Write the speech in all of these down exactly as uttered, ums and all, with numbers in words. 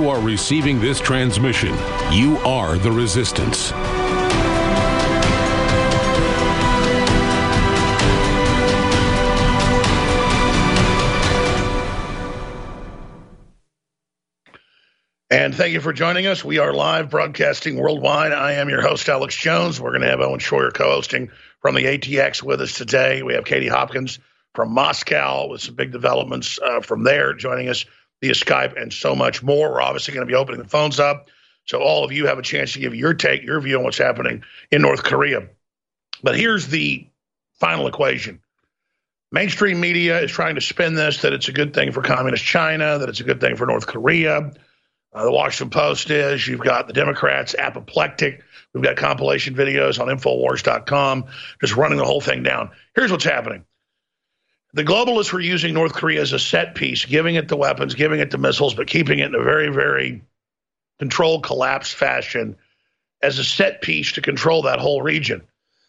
you are receiving this transmission, you are the resistance. And thank you for joining us. We are live broadcasting worldwide. I am your host, Alex Jones. We're going to have Owen Schroyer co-hosting from the A T X with us today. We have Katie Hopkins from Moscow with some big developments uh, from there joining us via Skype and so much more. We're obviously going to be opening the phones up so all of you have a chance to give your take, your view on what's happening in North Korea. But here's the final equation. Mainstream media is trying to spin this, that it's a good thing for communist China, that it's a good thing for North Korea. Uh, the Washington Post is. You've got the Democrats apoplectic. We've got compilation videos on Infowars dot com just running the whole thing down. Here's what's happening. The globalists were using North Korea as a set piece, giving it the weapons, giving it the missiles, but keeping it in a very, very controlled, collapsed fashion as a set piece to control that whole region.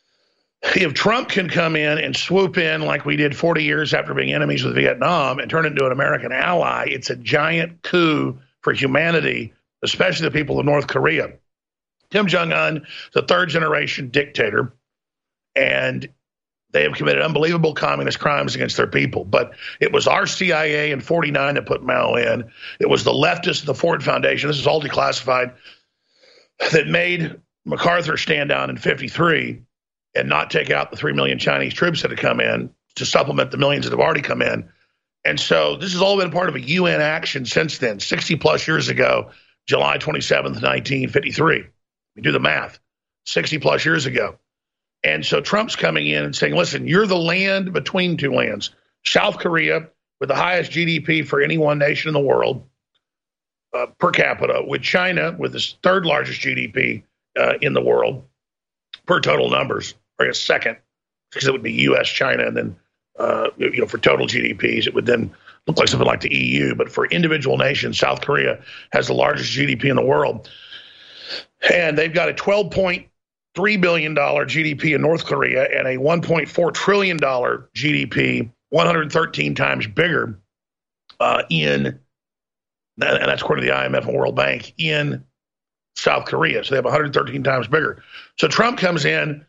If Trump can come in and swoop in like we did forty years after being enemies with Vietnam and turn it into an American ally, it's a giant coup for humanity, especially the people of North Korea. Kim Jong-un is a third-generation dictator, and they have committed unbelievable communist crimes against their people. But it was our C I A in forty-nine that put Mao in. It was the leftists of the Ford Foundation, this is all declassified, that made MacArthur stand down in fifty-three and not take out the three million Chinese troops that had come in to supplement the millions that have already come in. And so this has all been part of a U N action since then, sixty plus years ago, July twenty-seventh, nineteen fifty-three. We do the math, sixty plus years ago. And so Trump's coming in and saying, listen, you're the land between two lands. South Korea, with the highest G D P for any one nation in the world uh, per capita, with China, with the third largest G D P uh, in the world per total numbers, or I guess second, because it would be U S, China, and then Uh, you know, for total G D Ps, it would then look like something like the E U. But for individual nations, South Korea has the largest G D P in the world. And they've got a twelve point three billion dollars G D P in North Korea and a one point four trillion dollars G D P, one hundred thirteen times bigger uh, in, and that's according to the I M F and World Bank, in South Korea. So they have one hundred thirteen times bigger. So Trump comes in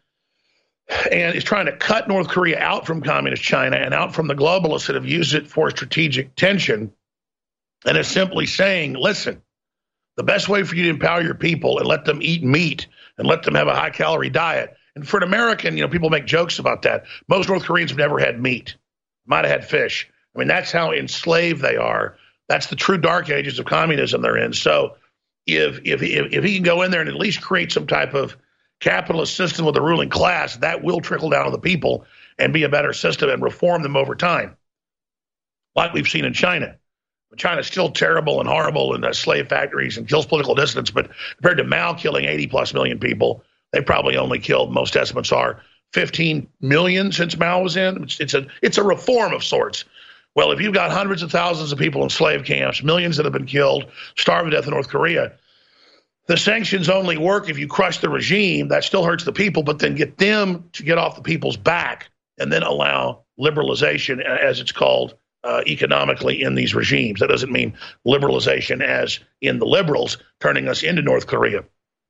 and is trying to cut North Korea out from communist China and out from the globalists that have used it for strategic tension, and is simply saying, listen, the best way for you to empower your people and let them eat meat and let them have a high-calorie diet, and for an American, you know, people make jokes about that. Most North Koreans have never had meat, might have had fish. I mean, that's how enslaved they are. That's the true dark ages of communism they're in. So if, if, if, if he can go in there and at least create some type of capitalist system with a ruling class, that will trickle down to the people and be a better system and reform them over time, like we've seen in China. But China's still terrible and horrible and uh, slave factories and kills political dissidents, but compared to Mao killing eighty plus million people, they probably only killed, most estimates are, fifteen million since Mao was in. It's, it's, a, it's a reform of sorts. Well, if you've got hundreds of thousands of people in slave camps, millions that have been killed, starved to death in North Korea, the sanctions only work if you crush the regime. That still hurts the people, but then get them to get off the people's back and then allow liberalization, as it's called uh, economically in these regimes. That doesn't mean liberalization as in the liberals turning us into North Korea.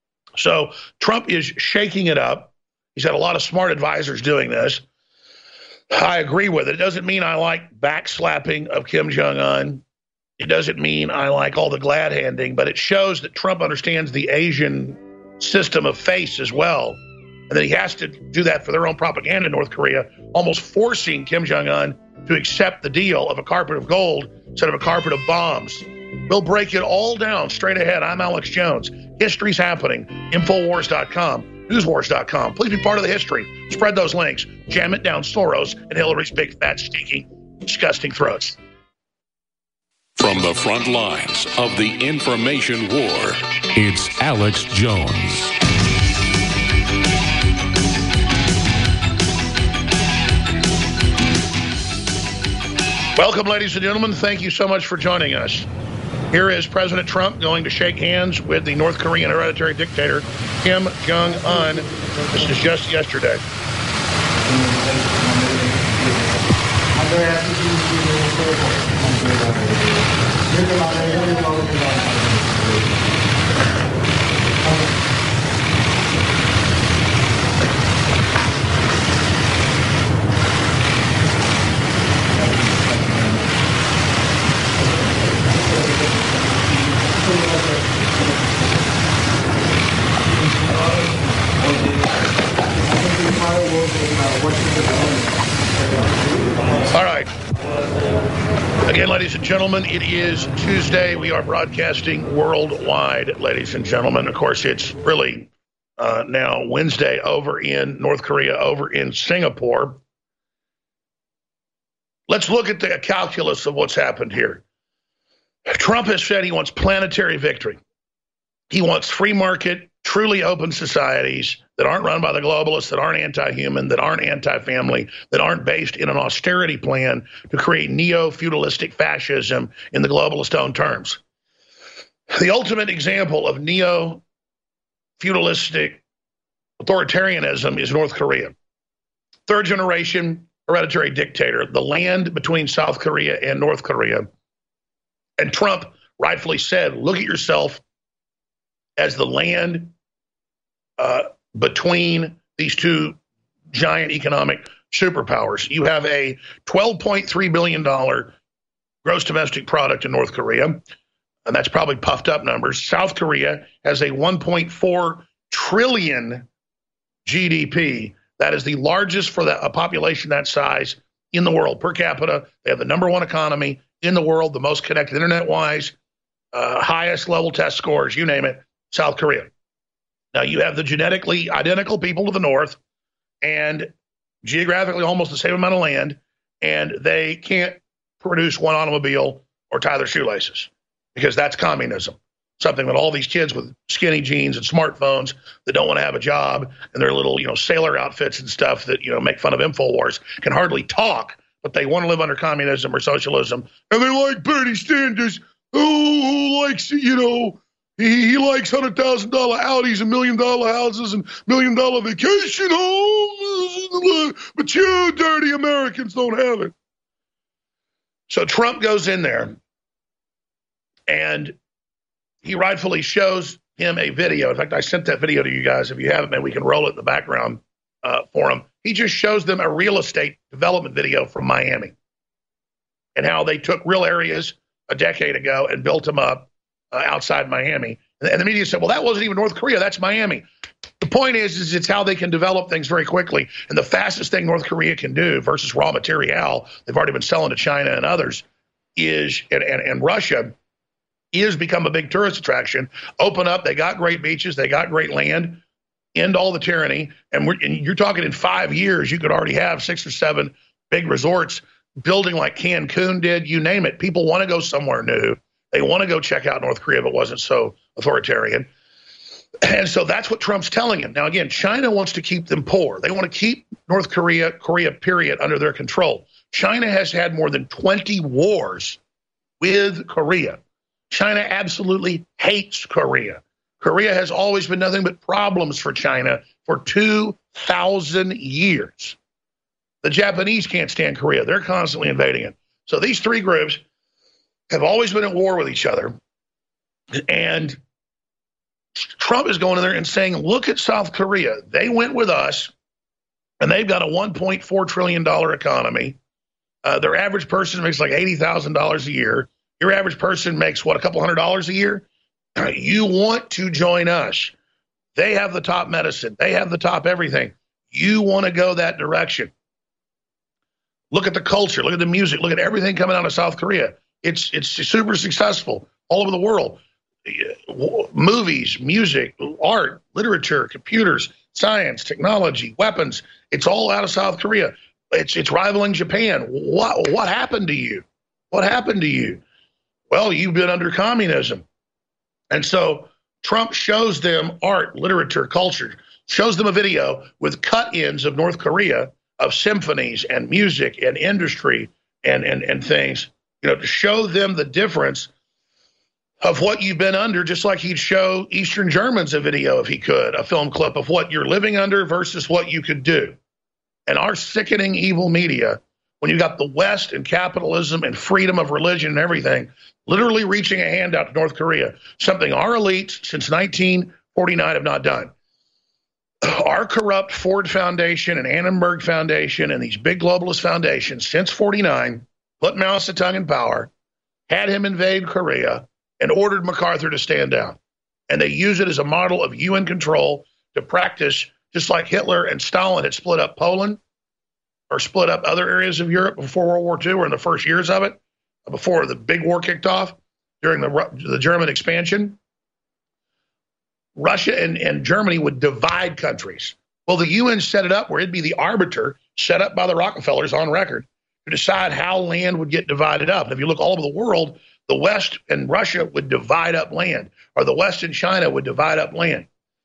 So Trump is shaking it up. He's had a lot of smart advisors doing this. I agree with it. It doesn't mean I like backslapping of Kim Jong-un. It doesn't mean I like all the glad handing, but it shows that Trump understands the Asian system of face as well, and that he has to do that for their own propaganda in North Korea, almost forcing Kim Jong-un to accept the deal of a carpet of gold instead of a carpet of bombs. We'll break it all down straight ahead. I'm Alex Jones. History's happening. Infowars dot com, Newswars dot com. Please be part of the history. Spread those links. Jam it down Soros and Hillary's big, fat, stinking, disgusting throats. From the front lines of the information war, it's Alex Jones. Welcome, ladies and gentlemen. Thank you so much for joining us. Here is President Trump going to shake hands with the North Korean hereditary dictator, Kim Jong-un. This is just yesterday. ladies and gentlemen, it is Tuesday. We are broadcasting worldwide, ladies and gentlemen. Of course, it's really uh, now Wednesday over in North Korea, over in Singapore. Let's look at the calculus of what's happened here. Trump has said he wants planetary victory. He wants free market, truly open societies that aren't run by the globalists, that aren't anti-human, that aren't anti-family, that aren't based in an austerity plan to create neo-feudalistic fascism in the globalist-owned terms. The ultimate example of neo-feudalistic authoritarianism is North Korea. Third generation hereditary dictator, the land between South Korea and North Korea. And Trump rightfully said, look at yourself as the land uh, between these two giant economic superpowers. You have a twelve point three billion dollars gross domestic product in North Korea, and that's probably puffed up numbers. South Korea has a one point four trillion G D P. That is the largest for the, a population that size in the world. Per capita, they have the number one economy in the world, the most connected internet-wise, uh, highest level test scores, you name it, South Korea. Now, you have the genetically identical people to the north and geographically almost the same amount of land, and they can't produce one automobile or tie their shoelaces because that's communism. Something that all these kids with skinny jeans and smartphones that don't want to have a job and their little, you know, sailor outfits and stuff that, you know, make fun of InfoWars can hardly talk, but they want to live under communism or socialism. And they like Bernie Sanders, who, who likes, you know, he, he likes one hundred thousand dollars Audis and million dollar houses and million dollar vacation homes. But you dirty Americans don't have it. So Trump goes in there and he rightfully shows him a video. In fact, I sent that video to you guys. If you haven't, maybe we can roll it in the background uh, for him. He just shows them a real estate development video from Miami and how they took real areas a decade ago and built them up uh, outside Miami. And the media said, well, that wasn't even North Korea. That's Miami. The point is, is it's how they can develop things very quickly. And the fastest thing North Korea can do versus raw material they've already been selling to China and others is, and, and, and Russia, is become a big tourist attraction. Open up. They got great beaches. They got great land. End all the tyranny. And, we're, and you're talking in five years, you could already have six or seven big resorts building like Cancun did. You name it. People want to go somewhere new. They want to go check out North Korea if it wasn't so authoritarian. And so that's what Trump's telling him. Now, again, China wants to keep them poor. They want to keep North Korea, Korea, period, under their control. China has had more than twenty wars with Korea. China absolutely hates Korea. Korea has always been nothing but problems for China for two thousand years. The Japanese can't stand Korea. They're constantly invading it. So these three groups have always been at war with each other. And Trump is going in there and saying, look at South Korea. They went with us, and they've got a one point four trillion dollars economy. Uh, their average person makes like eighty thousand dollars a year. Your average person makes, what, a couple hundred dollars a year? You want to join us. They have the top medicine. They have the top everything. You want to go that direction. Look at the culture. Look at the music. Look at everything coming out of South Korea. It's, it's super successful all over the world. Movies, music, art, literature, computers, science, technology, weapons. It's all out of South Korea. It's, it's rivaling Japan. What, what happened to you? What happened to you? Well, you've been under communism. And so Trump shows them art, literature, culture, shows them a video with cut-ins of North Korea, of symphonies and music and industry and, and, and things, you know, to show them the difference of what you've been under, just like he'd show Eastern Germans a video if he could, a film clip of what you're living under versus what you could do. And our sickening evil media, when you got the West and capitalism and freedom of religion and everything, literally reaching a hand out to North Korea, something our elites since nineteen forty-nine have not done. Our corrupt Ford Foundation and Annenberg Foundation and these big globalist foundations since forty-nine put Mao Zedong in power, had him invade Korea, and ordered MacArthur to stand down. And they use it as a model of U N control to practice, just like Hitler and Stalin had split up Poland or split up other areas of Europe before World War Two or in the first years of it. before the big war kicked off during the, the German expansion, Russia and, and Germany would divide countries. Well, the U N set it up where it'd be the arbiter set up by the Rockefellers on record to decide how land would get divided up. And if you look all over the world, the West and Russia would divide up land, or the West and China would divide up land.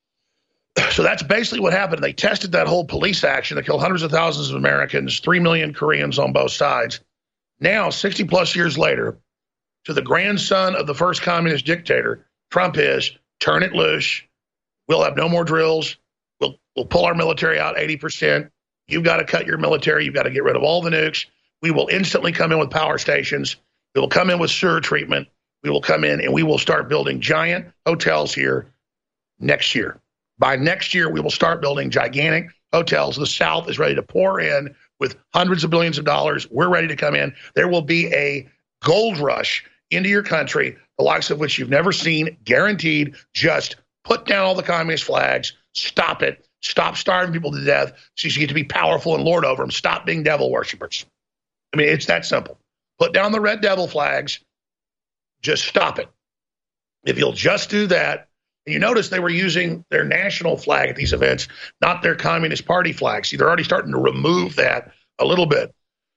So that's basically what happened. They tested that whole police action that killed hundreds of thousands of Americans, three million Koreans on both sides. Now, sixty plus years later, to the grandson of the first communist dictator, Trump is, turn it loose. We'll have no more drills. We'll, we'll pull our military out eighty percent. You've got to cut your military. You've got to get rid of all the nukes. We will instantly come in with power stations. We will come in with sewer treatment. We will come in and we will start building giant hotels here next year. By next year, we will start building gigantic hotels. The South is ready to pour in with hundreds of billions of dollars. We're ready to come in. There will be a gold rush into your country, the likes of which you've never seen, guaranteed. Just put down all the communist flags, stop it, stop starving people to death so you get to be powerful and lord over them. Stop being devil worshippers. I mean, it's that simple. Put down the red devil flags. Just stop it. If you'll just do that, and you notice they were using their national flag at these events, not their Communist Party flag. See, they're already starting to remove that a little bit.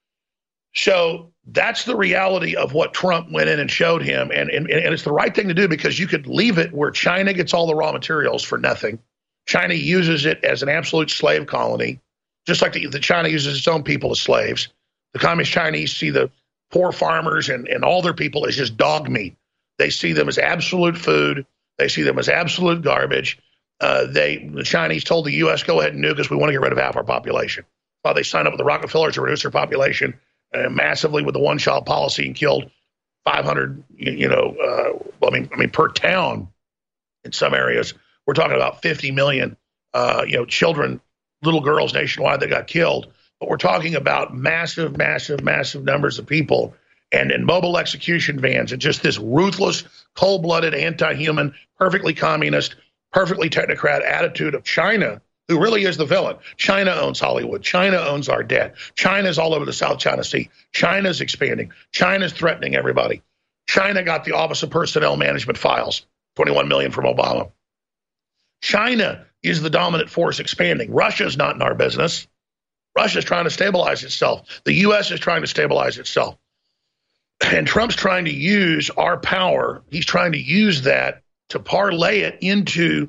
So that's the reality of what Trump went in and showed him. And, and, and it's the right thing to do because you could leave it where China gets all the raw materials for nothing. China uses it as an absolute slave colony, just like the, the China uses its own people as slaves. The Communist Chinese see the poor farmers and, and all their people as just dog meat. They see them as absolute food. They see them as absolute garbage. Uh, they, the Chinese told the U S, go ahead and nuke us. We want to get rid of half our population. While they signed up with the Rockefellers to reduce their population uh, massively with the one-child policy and killed five hundred, you, you know, uh, I mean, I mean, per town in some areas. We're talking about fifty million, uh, you know, children, little girls nationwide that got killed. But we're talking about massive, massive, massive numbers of people. And in mobile execution vans, and just this ruthless, cold-blooded, anti-human, perfectly communist, perfectly technocrat attitude of China, who really is the villain. China owns Hollywood. China owns our debt. China's all over the South China Sea. China's expanding. China's threatening everybody. China got the Office of Personnel Management files, twenty-one million from Obama. China is the dominant force expanding. Russia's not in our business. Russia's trying to stabilize itself. The U S is trying to stabilize itself. And Trump's trying to use our power. He's trying to use that to parlay it into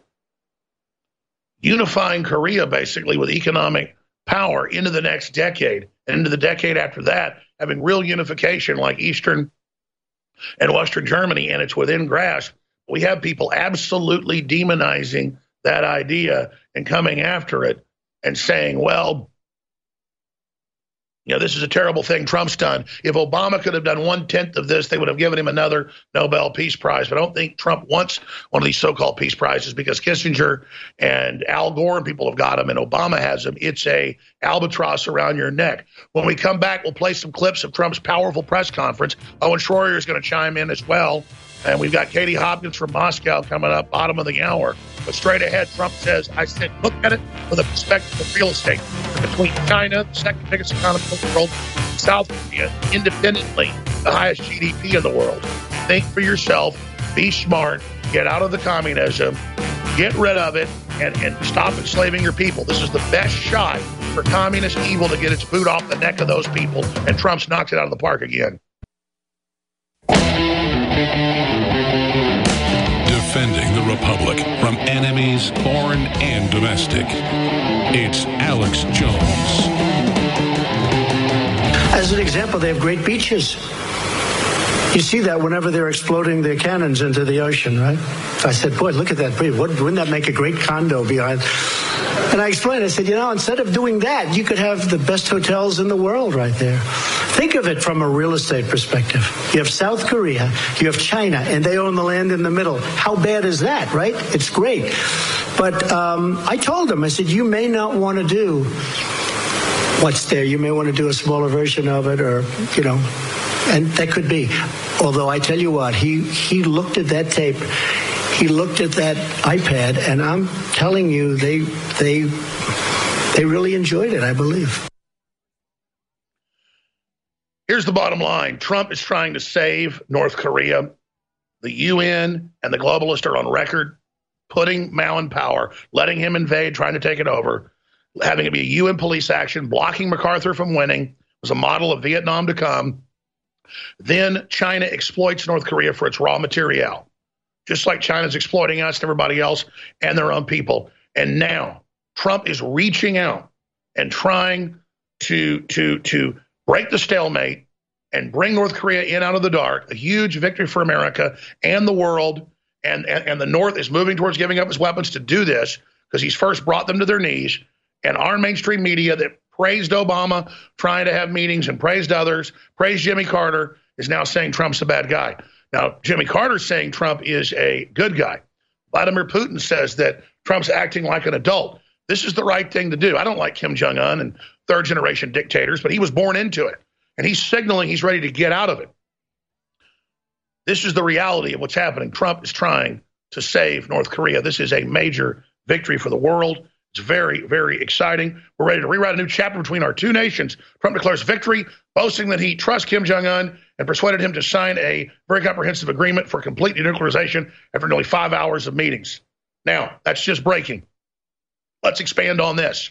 unifying Korea, basically, with economic power into the next decade and into the decade after that, having real unification like Eastern and Western Germany, and it's within grasp. We have people absolutely demonizing that idea and coming after it and saying, well, you know, this is a terrible thing Trump's done. If Obama could have done one-tenth of this, they would have given him another Nobel Peace Prize. But I don't think Trump wants one of these so-called peace prizes because Kissinger and Al Gore and people have got him, and Obama has him. It's a albatross around your neck. When we come back, we'll play some clips of Trump's powerful press conference. Owen Schroyer is going to chime in as well. And we've got Katie Hopkins from Moscow coming up, bottom of the hour. But straight ahead, Trump says, I said, look at it from the perspective of real estate. Between China, the second biggest economy in the world, South Korea, independently, the highest G D P in the world. Think for yourself, be smart, get out of the communism, get rid of it, and, and stop enslaving your people. This is the best shot for communist evil to get its boot off the neck of those people, and Trump's knocked it out of the park again. Defending the Republic from enemies, foreign and domestic. It's Alex Jones. As an example, they have great beaches. You see that whenever they're exploding their cannons into the ocean, right? I said, boy, look at that. Wouldn't that make a great condo behind? And I explained, I said, you know, instead of doing that, you could have the best hotels in the world right there. Think of it from a real estate perspective. You have South Korea, you have China, and they own the land in the middle. How bad is that, right? It's great. But um, I told them, I said, you may not want to do what's there. You may want to do a smaller version of it, or, you know, and that could be. Although I tell you what, he, he looked at that tape. He looked at that iPad, and I'm telling you, they they they really enjoyed it, I believe. Here's Here's the bottom line. Trump is trying to save North Korea. The U N and the globalists are on record putting Mao in power, letting him invade, trying to take it over, having it be a U N police action, blocking MacArthur from winning, was a model of Vietnam to come. Then China exploits North Korea for its raw material, just like China's exploiting us and everybody else and their own people. And now Trump is reaching out and trying to, to, to break the stalemate and bring North Korea in out of the dark, a huge victory for America and the world. And, and, and the North is moving towards giving up its weapons to do this because he's first brought them to their knees. And our mainstream media that praised Obama trying to have meetings and praised others, praised Jimmy Carter, is now saying Trump's a bad guy. Now, Jimmy Carter's saying Trump is a good guy. Vladimir Putin says that Trump's acting like an adult. This is the right thing to do. I don't like Kim Jong-un and third-generation dictators, but he was born into it. And he's signaling he's ready to get out of it. This is the reality of what's happening. Trump is trying to save North Korea. This is a major victory for the world. It's very, very exciting. We're ready to rewrite a new chapter between our two nations. Trump declares victory, boasting that he trusts Kim Jong-un and persuaded him to sign a very comprehensive agreement for complete denuclearization after nearly five hours of meetings. Now, that's just breaking. Let's expand on this.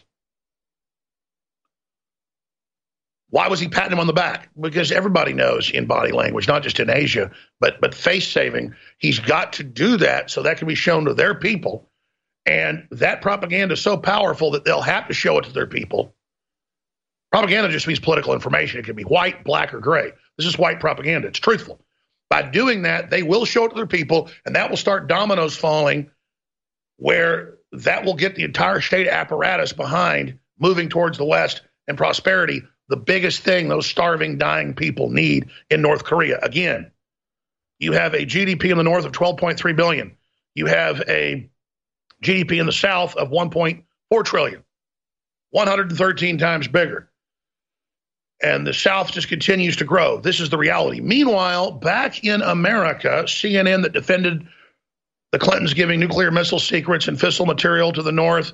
Why was he patting him on the back? Because everybody knows in body language, not just in Asia, but but face saving, he's got to do that so that can be shown to their people. And that propaganda is so powerful that they'll have to show it to their people. Propaganda just means political information. It can be white, black, or gray. This is white propaganda. It's truthful. By doing that, they will show it to their people, and that will start dominoes falling where that will get the entire state apparatus behind moving towards the West and prosperity. The biggest thing those starving, dying people need in North Korea. Again, you have a G D P in the north of twelve point three billion dollars. You have a G D P in the south of one point four trillion dollars, one hundred thirteen times bigger. And the South just continues to grow. This is the reality. Meanwhile, back in America, C N N that defended the Clintons giving nuclear missile secrets and fissile material to the North,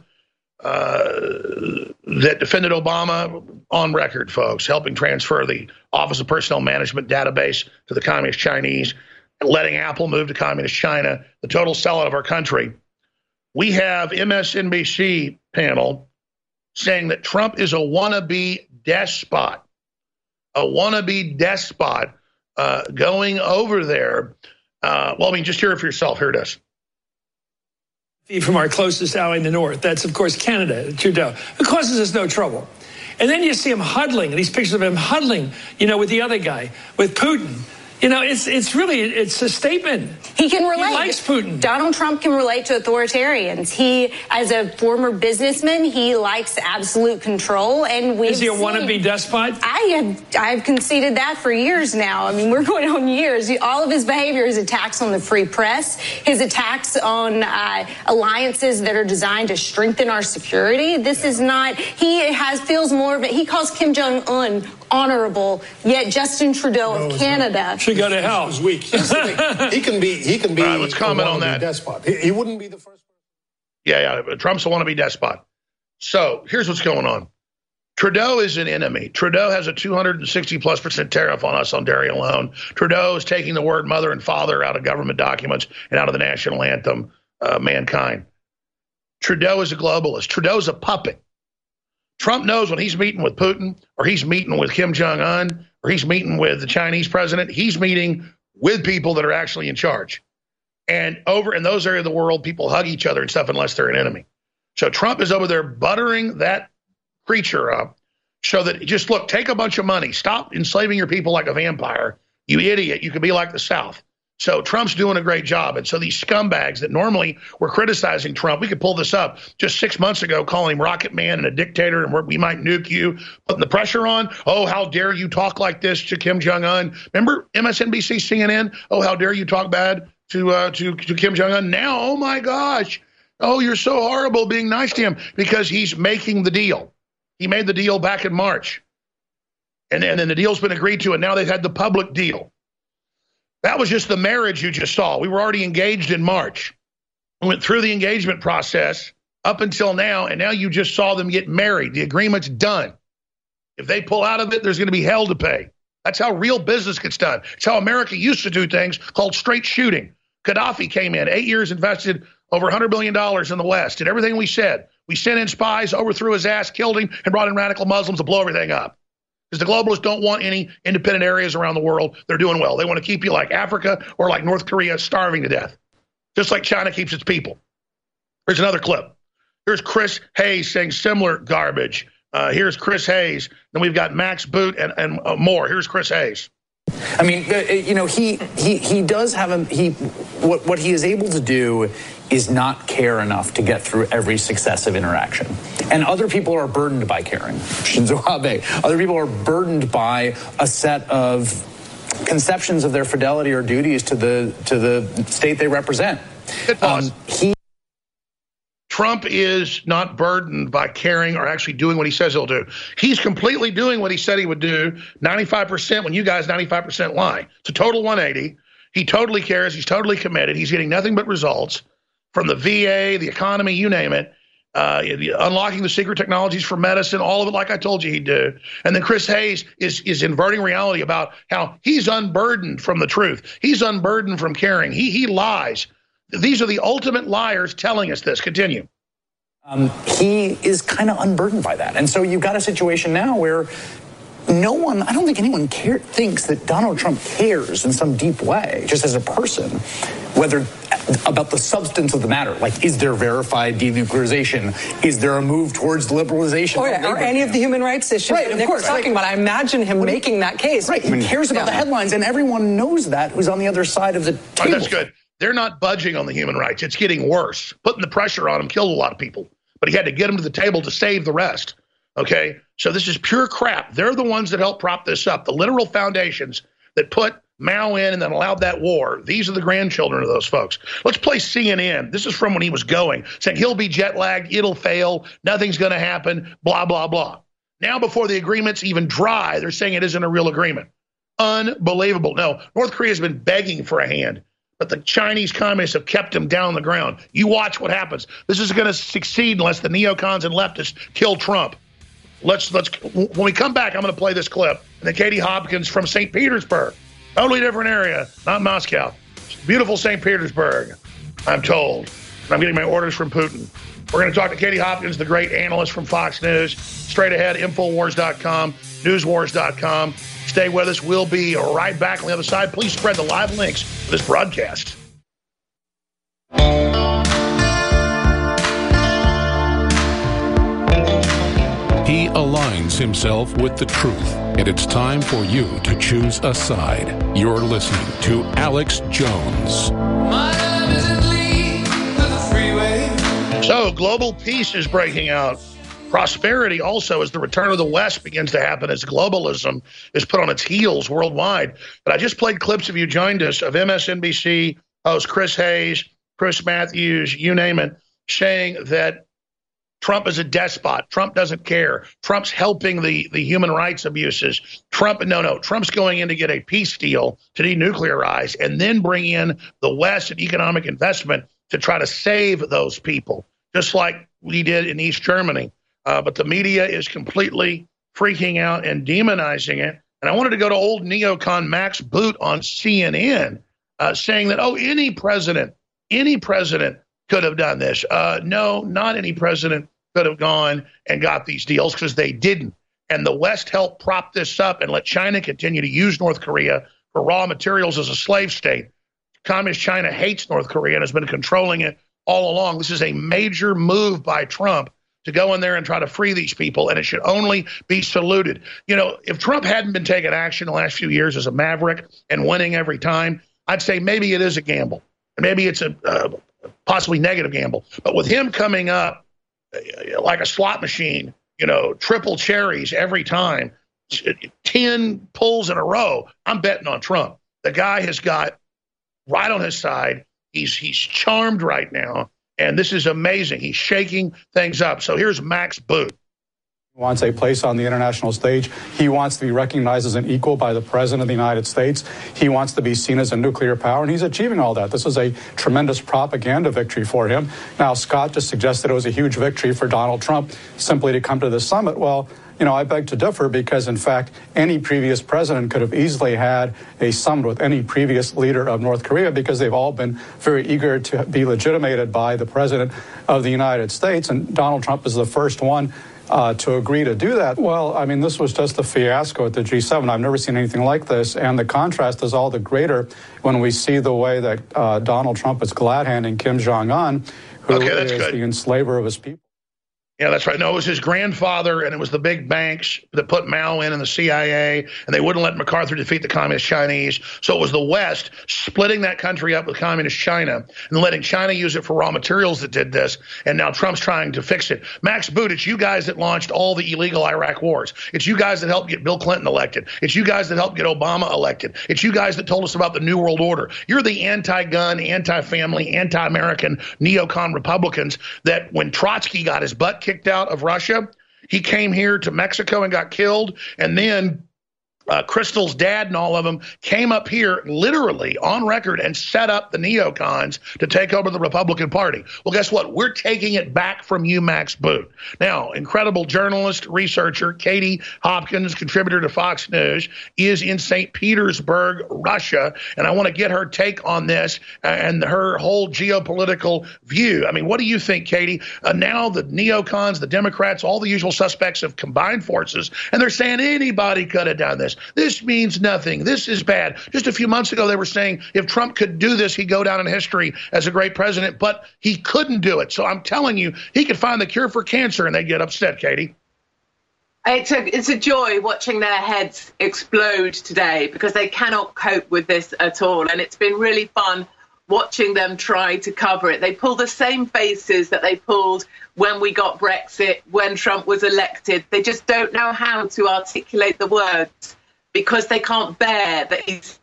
uh, that defended Obama, on record, folks, helping transfer the Office of Personnel Management database to the Communist Chinese, letting Apple move to Communist China, the total sellout of our country. We have M S N B C panel saying that Trump is a wannabe despot, a wannabe despot uh, going over there. Uh, well, I mean, just hear it for yourself. Here it is. From our closest ally in the north. That's, of course, Canada, Trudeau. It causes us no trouble. And then you see him huddling, these pictures of him huddling, you know, with the other guy, with Putin. You know, it's it's really, it's a statement. He can relate. He likes Putin. Donald Trump can relate to authoritarians. He, as a former businessman, he likes absolute control. And we Is he a wannabe despot? I have, I've conceded that for years now. I mean, we're going on years. All of his behavior is attacks on the free press, his attacks on uh, alliances that are designed to strengthen our security. This is not, he has, feels more of it. He calls Kim Jong-un honorable, yet Justin Trudeau no, of Canada should go to hell. He's weak. He's he can be. He can be. All right, let's comment on that. Despot. He, he wouldn't be the first. Yeah, yeah. Trump's a wannabe despot. So here's what's going on. Trudeau is an enemy. Trudeau has a two hundred sixty plus percent tariff on us on dairy alone. Trudeau is taking the word mother and father out of government documents and out of the national anthem, uh, mankind. Trudeau is a globalist. Trudeau's a puppet. Trump knows when he's meeting with Putin or he's meeting with Kim Jong-un or he's meeting with the Chinese president, he's meeting with people that are actually in charge. And over in those areas of the world, people hug each other and stuff unless they're an enemy. So Trump is over there buttering that creature up so that, just look, take a bunch of money. Stop enslaving your people like a vampire. You idiot. You could be like the South. So Trump's doing a great job. And so these scumbags that normally were criticizing Trump, we could pull this up just six months ago, calling him Rocket Man and a dictator and we might nuke you, putting the pressure on. Oh, how dare you talk like this to Kim Jong-un? Remember M S N B C, C N N? Oh, how dare you talk bad to, uh, to, to Kim Jong-un? Now, oh, my gosh. Oh, you're so horrible being nice to him because he's making the deal. He made the deal back in March. And, and then the deal's been agreed to, and now they've had the public deal. That was just the marriage you just saw. We were already engaged in March. We went through the engagement process up until now, and now you just saw them get married. The agreement's done. If they pull out of it, there's going to be hell to pay. That's how real business gets done. It's how America used to do things, called straight shooting. Gaddafi came in, eight years, invested over one hundred billion dollars in the West, did everything we said. We sent in spies, overthrew his ass, killed him, and brought in radical Muslims to blow everything up. Because the globalists don't want any independent areas around the world. They're doing well. They want to keep you like Africa or like North Korea, starving to death, just like China keeps its people. Here's another clip. Here's Chris Hayes saying similar garbage. Uh, here's Chris Hayes. Then we've got Max Boot and, and uh, more. Here's Chris Hayes. I mean, you know, he he he does have a he. What what he is able to do is not care enough to get through every successive interaction, and other people are burdened by caring. Shinzo Abe. Other people are burdened by a set of conceptions of their fidelity or duties to the to the state they represent. Um, he. Trump is not burdened by caring or actually doing what he says he'll do. He's completely doing what he said he would do, ninety-five percent, when you guys ninety-five percent lie. It's a total one eighty. He totally cares. He's totally committed. He's getting nothing but results from the V A, the economy, you name it, uh, unlocking the secret technologies for medicine, all of it like I told you he'd do. And then Chris Hayes is, is inverting reality about how he's unburdened from the truth. He's unburdened from caring. He, he lies. These are the ultimate liars telling us this. Continue. Um, he is kind of unburdened by that. And so you've got a situation now where no one, I don't think anyone care, thinks that Donald Trump cares in some deep way, just as a person, whether about the substance of the matter. Like, is there verified denuclearization? Is there a move towards liberalization? Or, or any of the human rights issues right, that of Nick course, was talking right. about. I imagine him what making he, that case. Right, he cares about yeah. the headlines, and everyone knows that who's on the other side of the table. Oh, that's good. They're not budging on the human rights. It's getting worse. Putting the pressure on him killed a lot of people. But he had to get them to the table to save the rest. Okay? So this is pure crap. They're the ones that helped prop this up. The literal foundations that put Mao in and then allowed that war. These are the grandchildren of those folks. Let's play C N N. This is from when he was going, saying he'll be jet lagged, it'll fail, nothing's going to happen, blah, blah, blah. Now before the agreement's even dry, they're saying it isn't a real agreement. Unbelievable. No, North Korea's been begging for a hand. But the Chinese communists have kept him down on the ground. You watch what happens. This is going to succeed unless the neocons and leftists kill Trump. Let's let's. When we come back, I'm going to play this clip. And then Katie Hopkins from Saint Petersburg, totally different area, not Moscow. Beautiful Saint Petersburg, I'm told. And I'm getting my orders from Putin. We're going to talk to Katie Hopkins, the great analyst from Fox News. Straight ahead, Infowars dot com, Newswars dot com. Stay with us. We'll be right back on the other side. Please spread the live links for this broadcast. He aligns himself with the truth, and it's time for you to choose a side. You're listening to Alex Jones. So, global peace is breaking out. Prosperity also, as the return of the West begins to happen, as globalism is put on its heels worldwide. But I just played clips of you joined us of M S N B C host Chris Hayes, Chris Matthews, you name it, saying that Trump is a despot. Trump doesn't care. Trump's helping the, the human rights abuses. Trump, no, no, Trump's going in to get a peace deal to denuclearize and then bring in the West and economic investment to try to save those people, just like we did in East Germany. Uh, but the media is completely freaking out and demonizing it. And I wanted to go to old neocon Max Boot on C N N uh, saying that, oh, any president, any president could have done this. Uh, no, not any president could have gone and got these deals because they didn't. And the West helped prop this up and let China continue to use North Korea for raw materials as a slave state. Communist China hates North Korea and has been controlling it all along. This is a major move by Trump to go in there and try to free these people, and it should only be saluted. You know, if Trump hadn't been taking action the last few years as a maverick and winning every time, I'd say maybe it is a gamble. And maybe it's a uh, possibly negative gamble. But with him coming up uh, like a slot machine, you know, triple cherries every time, ten pulls in a row, I'm betting on Trump. The guy has got right on his side. He's he's charmed right now. And this is amazing. He's shaking things up. So here's Max Boot. He wants a place on the international stage. He wants to be recognized as an equal by the President of the United States. He wants to be seen as a nuclear power, and he's achieving all that. This is a tremendous propaganda victory for him. Now, Scott just suggested it was a huge victory for Donald Trump simply to come to the summit. Well, you know, I beg to differ because, in fact, any previous president could have easily had a summit with any previous leader of North Korea because they've all been very eager to be legitimated by the president of the United States. And Donald Trump is the first one uh, to agree to do that. Well, I mean, this was just a fiasco at the G seven. I've never seen anything like this. And the contrast is all the greater when we see the way that uh, Donald Trump is glad-handing Kim Jong-un, who okay, is good. the enslaver of his people. Yeah, that's right. No, it was his grandfather, and it was the big banks that put Mao in and the C I A, and they wouldn't let MacArthur defeat the Communist Chinese. So it was the West splitting that country up with Communist China and letting China use it for raw materials that did this, and now Trump's trying to fix it. Max Boot, it's you guys that launched all the illegal Iraq wars. It's you guys that helped get Bill Clinton elected. It's you guys that helped get Obama elected. It's you guys that told us about the New World Order. You're the anti-gun, anti-family, anti-American neocon Republicans that when Trotsky got his butt kicked out of Russia, he came here to Mexico and got killed, and then Uh, Crystal's dad and all of them came up here literally on record and set up the neocons to take over the Republican Party. Well, guess what? We're taking it back from you, Max Boot. Now, incredible journalist, researcher, Katie Hopkins, contributor to Fox News, is in Saint Petersburg, Russia, and I want to get her take on this and her whole geopolitical view. I mean, what do you think, Katie? Uh, now the neocons, the Democrats, all the usual suspects have combined forces, and they're saying anybody could have done this. This means nothing. This is bad. Just a few months ago, they were saying if Trump could do this, he'd go down in history as a great president, but he couldn't do it. So I'm telling you, he could find the cure for cancer, and they get upset, Katie. It's a, it's a joy watching their heads explode today because they cannot cope with this at all. And it's been really fun watching them try to cover it. They pull the same faces that they pulled when we got Brexit, when Trump was elected. They just don't know how to articulate the words, because they can't bear that he's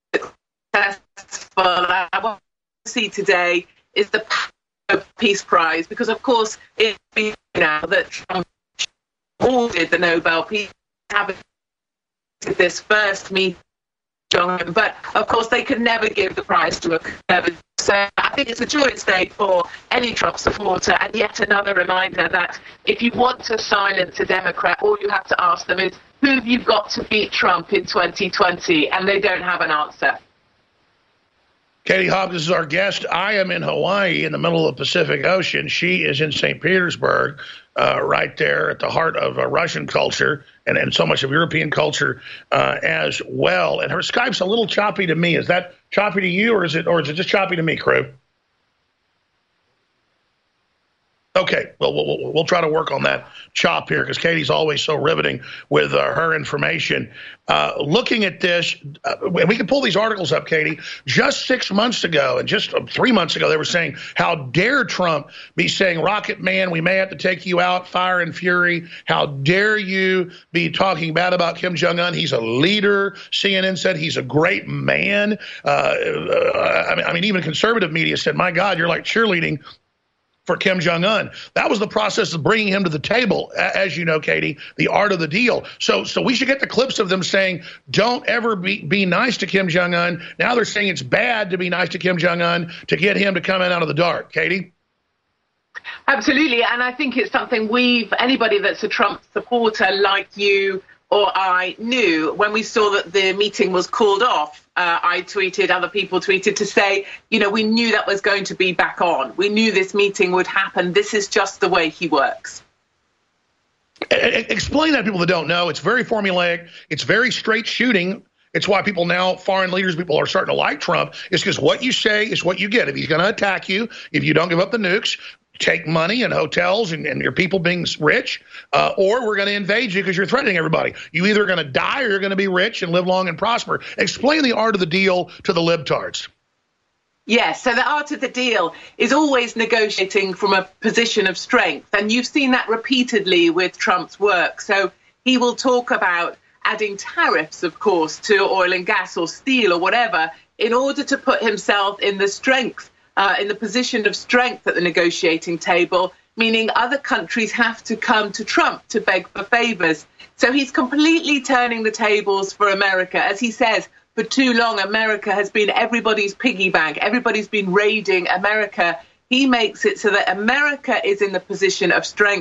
successful. What we see today is the Peace Prize, because, of course, it's been now that Trump awarded the Nobel Peace Prize this first meeting, but, of course, they could never give the prize to a conservative. So I think it's a joyous day for any Trump supporter, and yet another reminder that if you want to silence a Democrat, all you have to ask them is, who have you got to beat Trump in twenty twenty? And they don't have an answer. Katie Hopkins is our guest. I am in Hawaii in the middle of the Pacific Ocean. She is in Saint Petersburg, uh, right there at the heart of uh, Russian culture and, and so much of European culture uh, as well. And her Skype's a little choppy to me. Is that choppy to you, or is it, or is it just choppy to me, crew? Okay, well, we'll, we'll try to work on that chop here because Katie's always so riveting with uh, her information. Uh, looking at this, uh, we can pull these articles up, Katie. Just six months ago and just uh, three months ago, they were saying, how dare Trump be saying, Rocket Man, we may have to take you out, fire and fury. How dare you be talking bad about Kim Jong-un? He's a leader. C N N said he's a great man. Uh, uh, I mean, I mean, even conservative media said, my God, you're like cheerleading for Kim Jong-un. That was the process of bringing him to the table, as you know, Katie, the art of the deal. So so we should get the clips of them saying, don't ever be, be nice to Kim Jong-un. Now they're saying it's bad to be nice to Kim Jong-un to get him to come in out of the dark. Katie? Absolutely. And I think it's something we've, anybody that's a Trump supporter like you or I knew when we saw that the meeting was called off. Uh, I tweeted, other people tweeted to say, you know, we knew that was going to be back on. We knew this meeting would happen. This is just the way he works. Explain that to people that don't know. It's very formulaic. It's very straight shooting. It's why people now, foreign leaders, people are starting to like Trump. It's because what you say is what you get. If he's going to attack you, if you don't give up the nukes, take money and hotels and, and your people being rich, uh, or we're going to invade you because you're threatening everybody. You either going to die or you're going to be rich and live long and prosper. Explain the art of the deal to the libtards. Yes, so the art of the deal is always negotiating from a position of strength. And you've seen that repeatedly with Trump's work. So he will talk about adding tariffs, of course, to oil and gas or steel or whatever in order to put himself in the strength Uh, in the position of strength at the negotiating table, meaning other countries have to come to Trump to beg for favors. So he's completely turning the tables for America. As he says, for too long, America has been everybody's piggy bank. Everybody's been raiding America. He makes it so that America is in the position of strength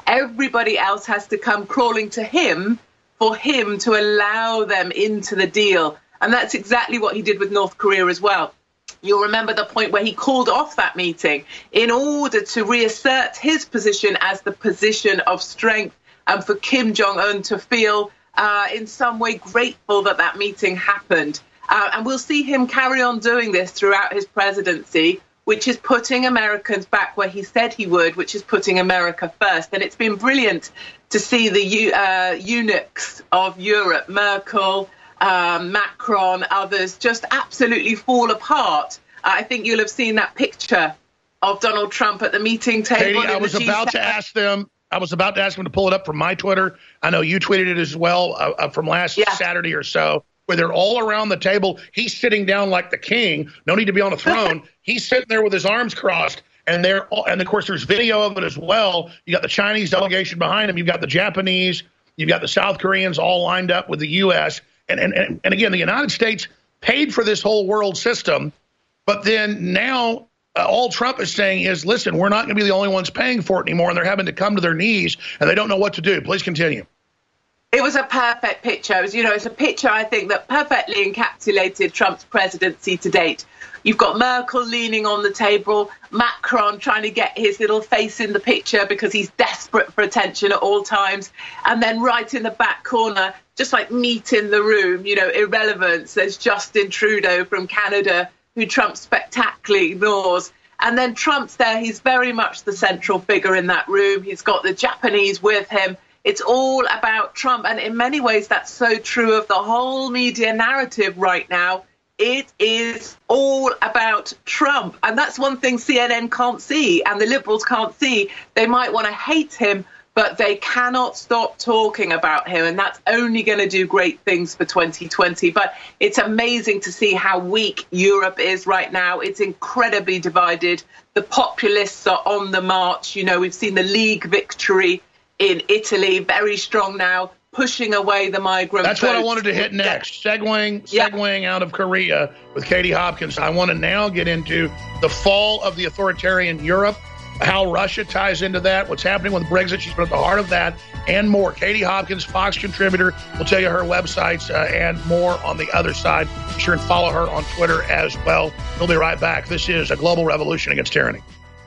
Everybody else has to come crawling to him for him to allow them into the deal. And that's exactly what he did with North Korea as well. You'll remember the point where he called off that meeting in order to reassert his position as the position of strength and for Kim Jong-un to feel uh, in some way grateful that that meeting happened. Uh, and we'll see him carry on doing this throughout his presidency, which is putting Americans back where he said he would, which is putting America first. And it's been brilliant to see the uh, eunuchs of Europe, Merkel, Um, Macron, others, just absolutely fall apart. Uh, I think you'll have seen that picture of Donald Trump at the meeting table. Katie, I was about to ask them, I was about to ask them to pull it up from my Twitter. I know you tweeted it as well uh, uh, from last yeah. Saturday or so, where they're all around the table. He's sitting down like the king. No need to be on a throne. He's sitting there with his arms crossed. And they're all, and of course, there's video of it as well. You got the Chinese delegation behind him. You've got the Japanese. You've got the South Koreans all lined up with the U S And, and, and again, the United States paid for this whole world system, but then now uh, all Trump is saying is, listen, we're not going to be the only ones paying for it anymore, and they're having to come to their knees, and they don't know what to do. Please continue. It was a perfect picture. It was, you know, it's a picture, I think, that perfectly encapsulated Trump's presidency to date. You've got Merkel leaning on the table, Macron trying to get his little face in the picture because he's desperate for attention at all times. And then right in the back corner, just like meat in the room, you know, irrelevance, there's Justin Trudeau from Canada, who Trump spectacularly ignores. And then Trump's there. He's very much the central figure in that room. He's got the Japanese with him. It's all about Trump. And in many ways, that's so true of the whole media narrative right now. It is all about Trump. And that's one thing C N N can't see and the liberals can't see. They might want to hate him, but they cannot stop talking about him. And that's only going to do great things for twenty twenty. But it's amazing to see how weak Europe is right now. It's incredibly divided. The populists are on the march. You know, we've seen the League victory in Italy, very strong now, pushing away the migrant That's votes. what I wanted to hit next. Segueing, segueing yeah. out of Korea with Katie Hopkins. I want to now get into the fall of the authoritarian Europe, how Russia ties into that, what's happening with Brexit. She's been at the heart of that, and more. Katie Hopkins, Fox contributor, will tell you her websites uh, and more on the other side. Be sure and follow her on Twitter as well. We'll be right back. This is A Global Revolution Against Tyranny.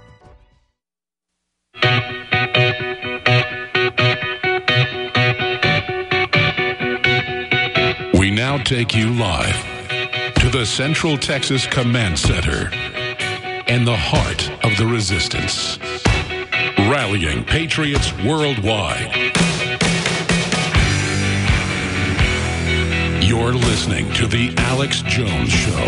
We now take you live to the Central Texas Command Center and the heart of the resistance, rallying patriots worldwide. You're listening to The Alex Jones Show.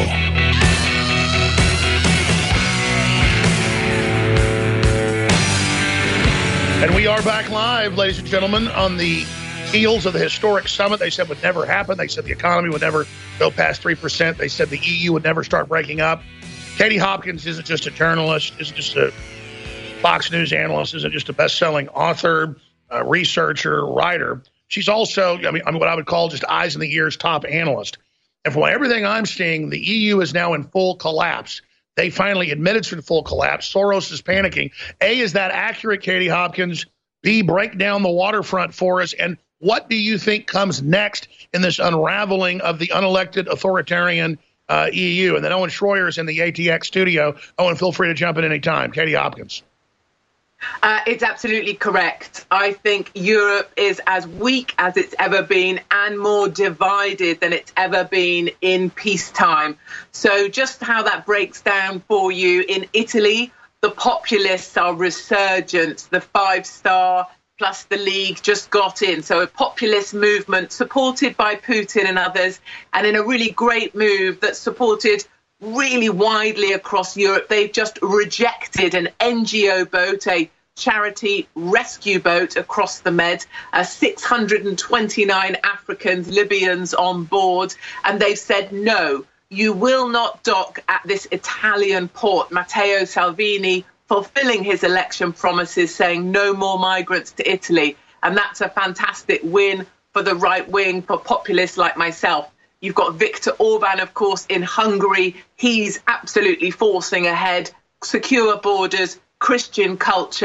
And we are back live, ladies and gentlemen, on the heels of the historic summit they said would never happen. They said the economy would never go past three percent. They said the E U would never start breaking up. Katie Hopkins isn't just a journalist, isn't just a Fox News analyst, isn't just a best-selling author, uh, researcher, writer. She's also, I mean, I mean, what I would call just eyes in the ears top analyst. And from everything I'm seeing, the E U is now in full collapse. They finally admit it's in full collapse. Soros is panicking. A, is that accurate, Katie Hopkins? B, break down the waterfront for us. And what do you think comes next in this unraveling of the unelected authoritarian uh, E U? And then Owen Schroyer is in the A T X studio. Owen, feel free to jump in any time. Katie Hopkins. Uh, it's absolutely correct. I think Europe is as weak as it's ever been and more divided than it's ever been in peacetime. So just how that breaks down for you, in Italy, the populists are resurgent. The five-star plus the League just got in. So a populist movement supported by Putin and others, and in a really great move that's supported really widely across Europe. They've just rejected an N G O boat, a charity rescue boat across the Med, uh, six hundred twenty-nine Africans, Libyans on board, and they've said, no, you will not dock at this Italian port. Matteo Salvini fulfilling his election promises, saying no more migrants to Italy. And that's a fantastic win for the right wing, for populists like myself. You've got Viktor Orban, of course, in Hungary. He's absolutely forcing ahead secure borders, Christian culture,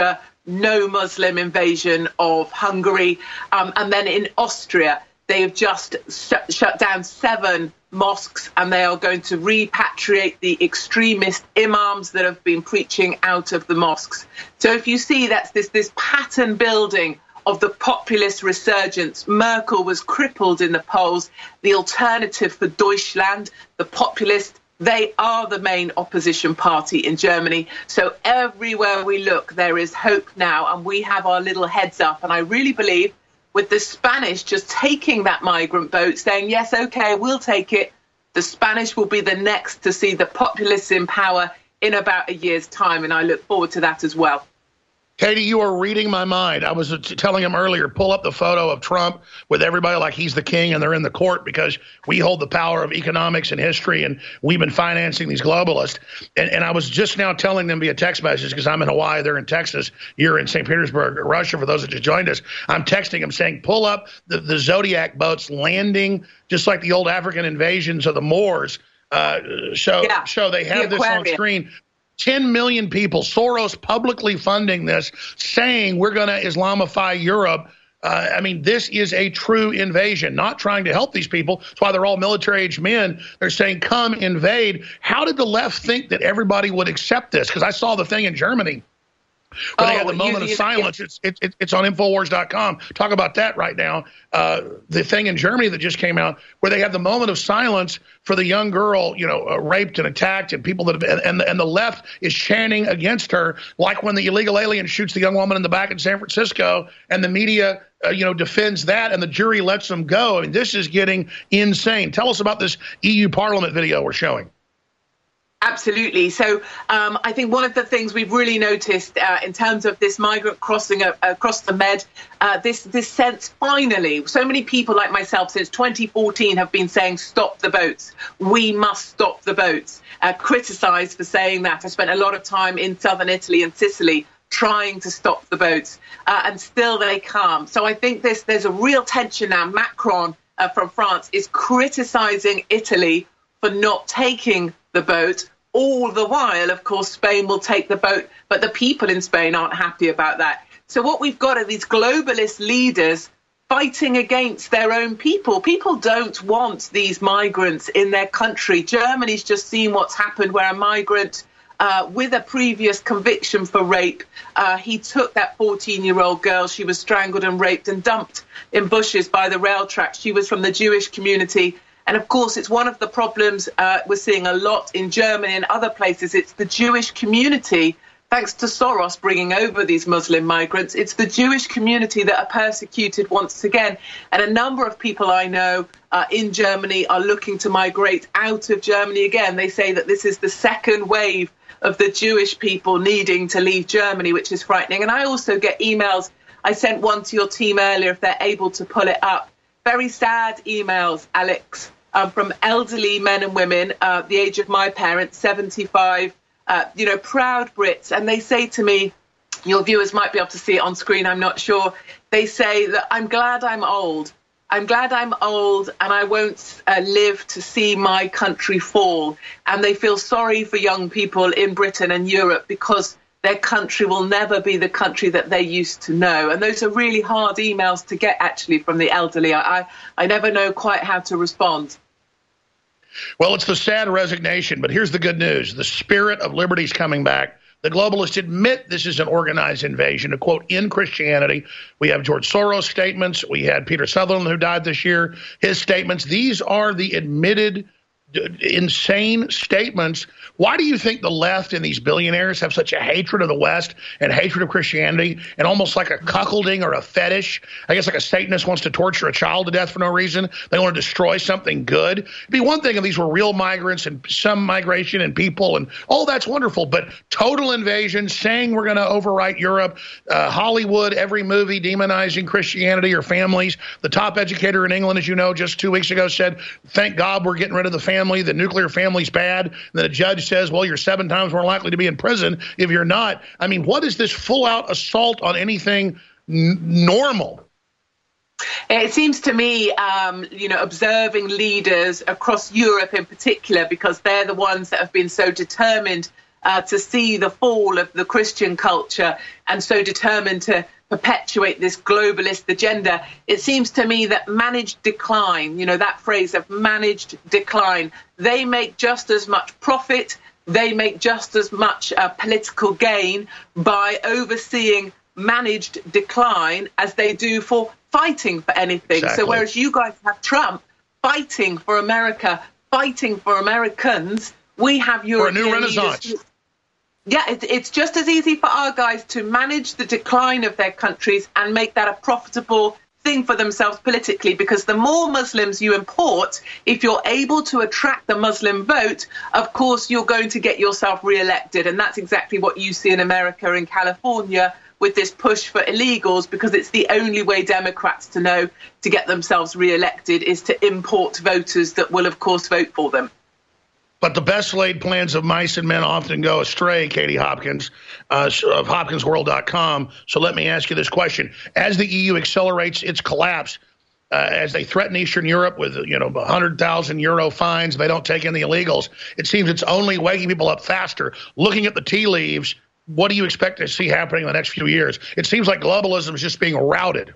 no Muslim invasion of Hungary. Um, and then in Austria, they have just sh- shut down seven mosques, and they are going to repatriate the extremist imams that have been preaching out of the mosques. So if you see, that's this, this pattern building of the populist resurgence. Merkel was crippled in the polls. The Alternative for Deutschland, the populist, they are the main opposition party in Germany. So everywhere we look, there is hope now, and we have our little heads up. And I really believe with the Spanish just taking that migrant vote, saying, yes, OK, we'll take it, the Spanish will be the next to see the populists in power in about a year's time. And I look forward to that as well. Katie, you are reading my mind. I was telling him earlier, pull up the photo of Trump with everybody like he's the king and they're in the court because we hold the power of economics and history and we've been financing these globalists. And, and I was just now telling them via text message, because I'm in Hawaii, they're in Texas, you're in Saint Petersburg, Russia, for those that just joined us. I'm texting them saying, pull up the, the Zodiac boats landing just like the old African invasions of the Moors. Uh, show, yeah. show they have the this on screen. ten million people, Soros publicly funding this, saying we're going to Islamify Europe. Uh, I mean, this is a true invasion, not trying to help these people. That's why they're all military-aged men. They're saying, come invade. How did the left think that everybody would accept this? Because I saw the thing in Germany where they oh, had the moment you, of you, silence. It's, it, it's on Infowars dot com. Talk about that right now. Uh, the thing in Germany that just came out where they have the moment of silence for the young girl, you know, uh, raped and attacked, and people that have, and, and the left is chanting against her, like when the illegal alien shoots the young woman in the back in San Francisco, and the media, uh, you know, defends that, and the jury lets them go. I mean, this is getting insane. Tell us about this E U Parliament video we're showing. Absolutely. So um, I think one of the things we've really noticed uh, in terms of this migrant crossing uh, across the Med, uh, this this sense finally, so many people like myself since twenty fourteen have been saying, stop the boats. We must stop the boats. Uh, criticised for saying that. I spent a lot of time in southern Italy and Sicily trying to stop the boats, uh, and still they come. So I think this, there's a real tension now. Macron uh, from France is criticising Italy for not taking the boat. All the while, of course, Spain will take the boat, but the people in Spain aren't happy about that. So what we've got are these globalist leaders fighting against their own people. People don't want these migrants in their country. Germany's just seen what's happened where a migrant uh, with a previous conviction for rape, uh, he took that fourteen-year-old girl. She was strangled and raped and dumped in bushes by the rail tracks. She was from the Jewish community. And of course, it's one of the problems uh, we're seeing a lot in Germany and other places. It's the Jewish community, thanks to Soros bringing over these Muslim migrants. It's the Jewish community that are persecuted once again. And a number of people I know uh, in Germany are looking to migrate out of Germany again. They say that this is the second wave of the Jewish people needing to leave Germany, which is frightening. And I also get emails. I sent one to your team earlier, if they're able to pull it up. Very sad emails, Alex, um, from elderly men and women, uh, the age of my parents, seventy-five, uh, you know, proud Brits. And they say to me, your viewers might be able to see it on screen, I'm not sure. They say that I'm glad I'm old. I'm glad I'm old and I won't uh, live to see my country fall. And they feel sorry for young people in Britain and Europe because their country will never be the country that they used to know. And those are really hard emails to get, actually, from the elderly. I, I, I never know quite how to respond. Well, it's the sad resignation, but here's the good news. The spirit of liberty is coming back. The globalists admit this is an organized invasion. To quote In Christianity, we have George Soros' statements. We had Peter Sutherland, who died this year, his statements. These are the admitted insane statements. Why do you think the left and these billionaires have such a hatred of the West and hatred of Christianity and almost like a cuckolding or a fetish? I guess like a Satanist wants to torture a child to death for no reason. They want to destroy something good. It'd be one thing if these were real migrants and some migration and people and all that's wonderful, but total invasion, saying we're going to overwrite Europe, uh, Hollywood, every movie demonizing Christianity or families. The top educator in England, as you know, just two weeks ago said, thank God we're getting rid of the family. The nuclear family's bad. And then a judge says, well, you're seven times more likely to be in prison if you're not. I mean, what is this full-out assault on anything n- normal? It seems to me, um, you know, observing leaders across Europe in particular, because they're the ones that have been so determined uh, to see the fall of the Christian culture and so determined to perpetuate this globalist agenda. It seems to me that managed decline, you know, that phrase of managed decline, they make just as much profit, they make just as much uh, political gain by overseeing managed decline as they do for fighting for anything. Exactly. So whereas you guys have Trump fighting for America, fighting for Americans, we have European for a new renaissance. Leaders. Yeah, it, it's just as easy for our guys to manage the decline of their countries and make that a profitable thing for themselves politically, because the more Muslims you import, if you're able to attract the Muslim vote, of course, you're going to get yourself re-elected. And that's exactly what you see in America and California with this push for illegals, because it's the only way Democrats to know to get themselves re-elected is to import voters that will, of course, vote for them. But the best laid plans of mice and men often go astray, Katie Hopkins, uh, of Hopkins World dot com. So let me ask you this question. As the E U accelerates its collapse, uh, as they threaten Eastern Europe with, you know, one hundred thousand euro fines, they don't take in the illegals, it seems it's only waking people up faster. Looking at the tea leaves, what do you expect to see happening in the next few years? It seems like globalism is just being routed.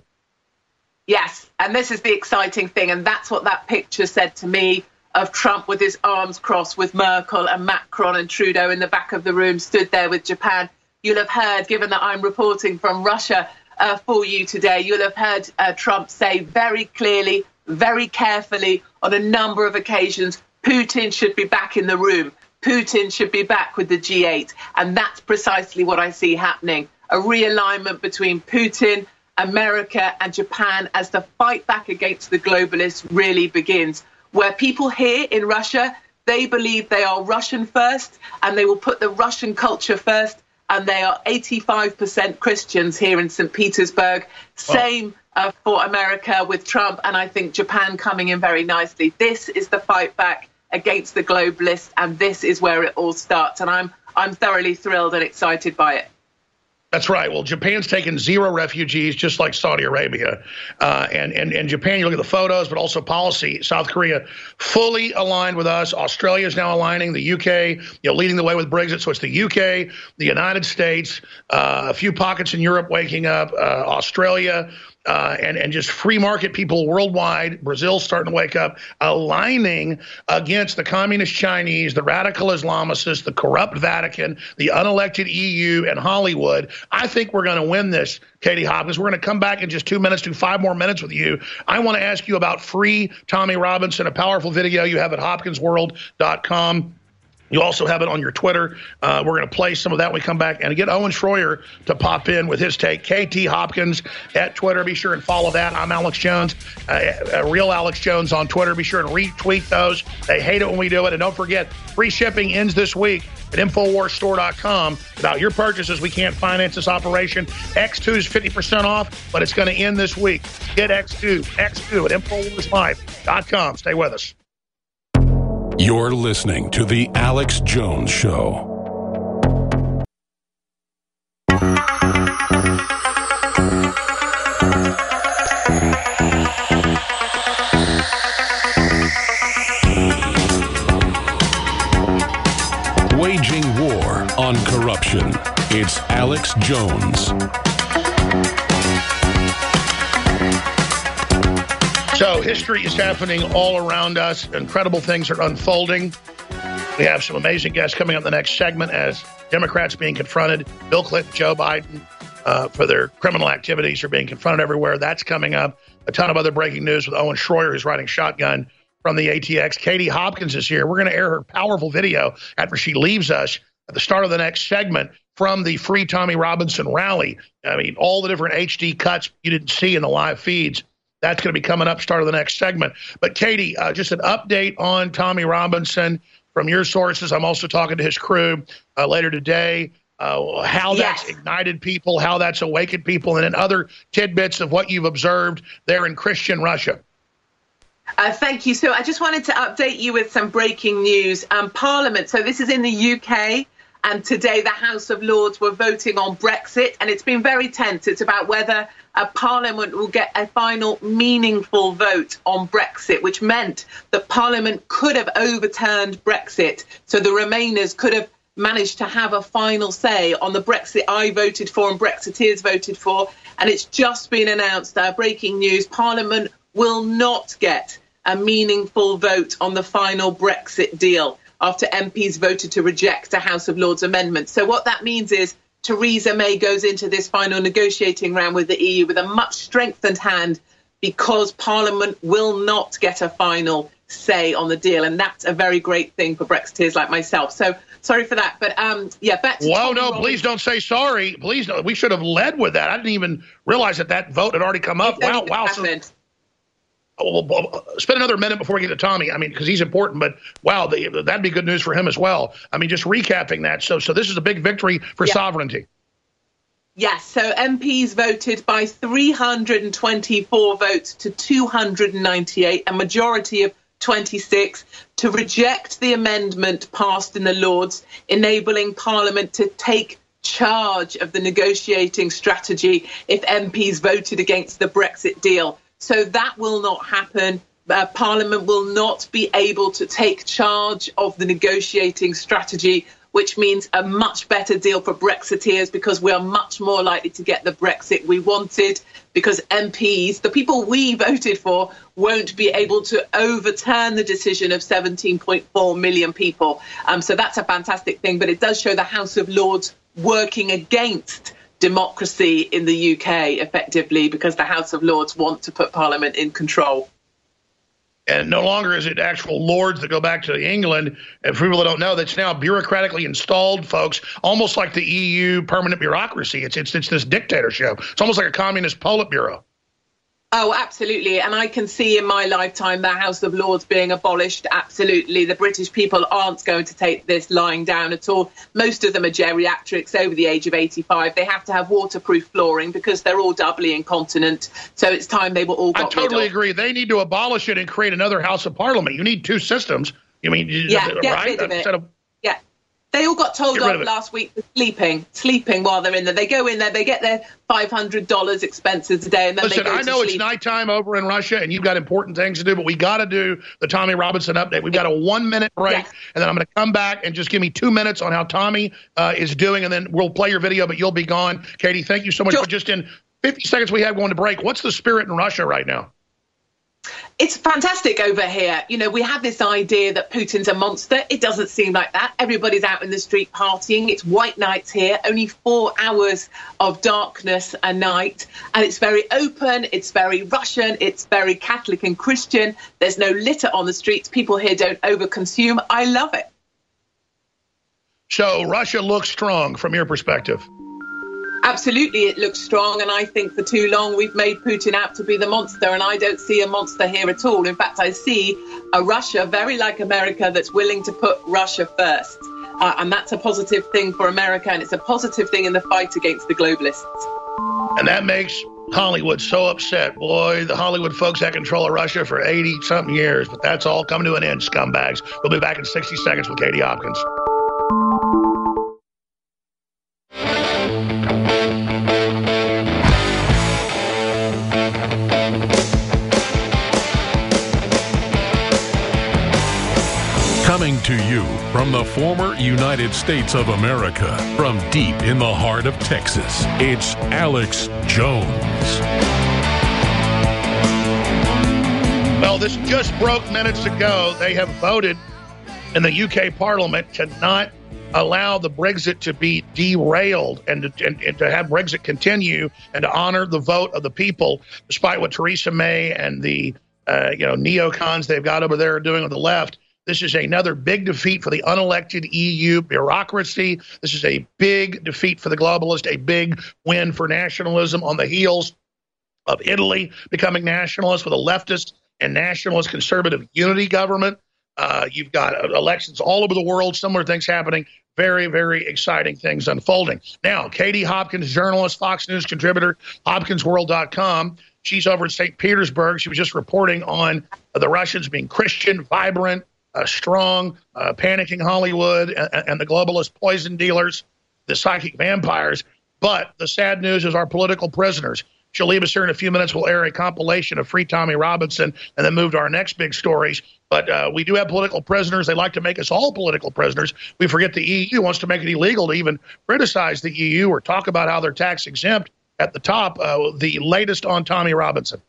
Yes, and this is the exciting thing, and that's what that picture said to me, of Trump with his arms crossed with Merkel and Macron and Trudeau in the back of the room, stood there with Japan. You'll have heard, given that I'm reporting from Russia uh, for you today, you'll have heard uh, Trump say very clearly, very carefully, on a number of occasions, Putin should be back in the room. Putin should be back with the G eight. And that's precisely what I see happening. A realignment between Putin, America and Japan as the fight back against the globalists really begins. Where people here in Russia, they believe they are Russian first and they will put the Russian culture first, and they are eighty-five percent Christians here in Saint Petersburg. Same uh, for America with Trump, and I think Japan coming in very nicely. This is the fight back against the globalists, and this is where it all starts, and I'm I'm thoroughly thrilled and excited by it. That's right. Well, Japan's taken zero refugees, just like Saudi Arabia. Uh, and, and, and Japan, you look at the photos, but also policy. South Korea fully aligned with us. Australia is now aligning. The U K, you know, leading the way with Brexit. So it's the U K, the United States, uh, a few pockets in Europe waking up, uh, Australia, uh, and, and just free market people worldwide. Brazil's starting to wake up, aligning against the communist Chinese, the radical Islamicists, the corrupt Vatican, the unelected E U, and Hollywood. I think we're going to win this, Katie Hopkins. We're going to come back in just two minutes, do five more minutes with you. I want to ask you about free Tommy Robinson, a powerful video you have at Hopkins World dot com. You also have it on your Twitter. Uh, we're going to play some of that when we come back and get Owen Schroyer to pop in with his take. K T Hopkins at Twitter. Be sure and follow that. I'm Alex Jones, uh, uh, real Alex Jones on Twitter. Be sure and retweet those. They hate it when we do it. And don't forget, free shipping ends this week at Infowars Store dot com. Without your purchases, we can't finance this operation. X two is fifty percent off, but it's going to end this week. Get X two, X two at Infowars Live dot com. Stay with us. You're listening to The Alex Jones Show. Waging war on corruption. It's Alex Jones. So history is happening all around us. Incredible things are unfolding. We have some amazing guests coming up in the next segment as Democrats being confronted. Bill Clinton, Joe Biden, uh, for their criminal activities are being confronted everywhere. That's coming up. A ton of other breaking news with Owen Schroyer, who's riding shotgun from the A T X. Katie Hopkins is here. We're going to air her powerful video after she leaves us at the start of the next segment from the Free Tommy Robinson rally. I mean, all the different H D cuts you didn't see in the live feeds. That's going to be coming up, start of the next segment. But, Katie, uh, just an update on Tommy Robinson from your sources. I'm also talking to his crew uh, later today, uh, how yes. that's ignited people, how that's awakened people, and then other tidbits of what you've observed there in Christian Russia. Uh, thank you. So I just wanted to update you with some breaking news. Um, Parliament, so this is in the U K, and today the House of Lords were voting on Brexit, and it's been very tense. It's about whether a Parliament will get a final meaningful vote on Brexit, which meant that Parliament could have overturned Brexit. So the Remainers could have managed to have a final say on the Brexit I voted for and Brexiteers voted for. And it's just been announced, uh, breaking news, Parliament will not get a meaningful vote on the final Brexit deal after M Ps voted to reject a House of Lords amendment. So what that means is Theresa May goes into this final negotiating round with the E U with a much strengthened hand because Parliament will not get a final say on the deal. And that's a very great thing for Brexiteers like myself. So sorry for that. But um, yeah, back to Well, Tommy no, Robinson. please don't say sorry. Please, no, we should have led with that. I didn't even realize that that vote had already come up. It's Wow, only wow. just So, happened. oh, well, well, spend another minute before we get to Tommy. I mean, because he's important, but wow, the, that'd be good news for him as well. I mean, just recapping that. So, so this is a big victory for Yeah. sovereignty. Yes, so M Ps voted by three hundred twenty-four votes to two hundred ninety-eight, a majority of twenty-six, to reject the amendment passed in the Lords, enabling Parliament to take charge of the negotiating strategy if M Ps voted against the Brexit deal. So that will not happen. Uh, Parliament will not be able to take charge of the negotiating strategy, which means a much better deal for Brexiteers because we are much more likely to get the Brexit we wanted because M Ps, the people we voted for, won't be able to overturn the decision of seventeen point four million people. Um, so that's a fantastic thing, but it does show the House of Lords working against democracy in the U K effectively because the House of Lords want to put Parliament in control. And no longer is it actual lords that go back to England. And for people that don't know, that's now bureaucratically installed folks, almost like the E U permanent bureaucracy. It's it's it's this dictatorship. It's almost like a communist Politburo. Oh, absolutely. And I can see in my lifetime the House of Lords being abolished. Absolutely. The British people aren't going to take this lying down at all. Most of them are geriatrics over the age of eighty-five. They have to have waterproof flooring because they're all doubly incontinent. So it's time they were all got I totally rid of. agree. They need to abolish it and create another House of Parliament. You need two systems. You mean, Yeah, get right? rid of it. Instead of, Yeah. They all got told Get rid off of it. last week for sleeping, sleeping while they're in there. They go in there, they get their five hundred dollars expenses a day, and then Listen, they go I to know sleep. it's nighttime over in Russia, and you've got important things to do, but we got to do the Tommy Robinson update. We've got a one-minute break, Yes. and then I'm going to come back and just give me two minutes on how Tommy uh, is doing, and then we'll play your video, but you'll be gone. Katie, thank you so much. Sure. But just in fifty seconds we have going to break, what's the spirit in Russia right now? It's fantastic over here. You know, we have this idea that Putin's a monster. It doesn't seem like that. Everybody's out in the street partying. It's white nights here, only four hours of darkness a night. And it's very open. It's very Russian. It's very Catholic and Christian. There's no litter on the streets. People here don't overconsume. I love it. So Russia looks strong from your perspective. Absolutely, it looks strong, and I think for too long we've made Putin out to be the monster, and I don't see a monster here at all. In fact, I see a Russia very like America that's willing to put Russia first, uh, and that's a positive thing for America, and it's a positive thing in the fight against the globalists. And that makes Hollywood so upset. Boy, the Hollywood folks had control of Russia for eighty-something years, but that's all coming to an end, scumbags. We'll be back in sixty seconds with Katie Hopkins. Coming to you from the former United States of America, from deep in the heart of Texas, it's Alex Jones. Well, this just broke minutes ago. They have voted in the U K Parliament to not allow the Brexit to be derailed and to, and, and to have Brexit continue and to honor the vote of the people, despite what Theresa May and the uh, you know neocons they've got over there are doing on the left. This is another big defeat for the unelected E U bureaucracy. This is a big defeat for the globalist, a big win for nationalism on the heels of Italy becoming nationalist with a leftist and nationalist conservative unity government. Uh, you've got elections all over the world, similar things happening. Very, very exciting things unfolding. Now, Katie Hopkins, journalist, Fox News contributor, Hopkins World dot com. She's over in Saint Petersburg. She was just reporting on the Russians being Christian, vibrant, Uh, strong, uh, panicking Hollywood, and, and the globalist poison dealers, the psychic vampires. But the sad news is our political prisoners. She'll leave us here in a few minutes. We'll air a compilation of Free Tommy Robinson and then move to our next big stories. But uh, we do have political prisoners. They like to make us all political prisoners. We forget the E U wants to make it illegal to even criticize the E U or talk about how they're tax exempt at the top. Uh, the latest on Tommy Robinson.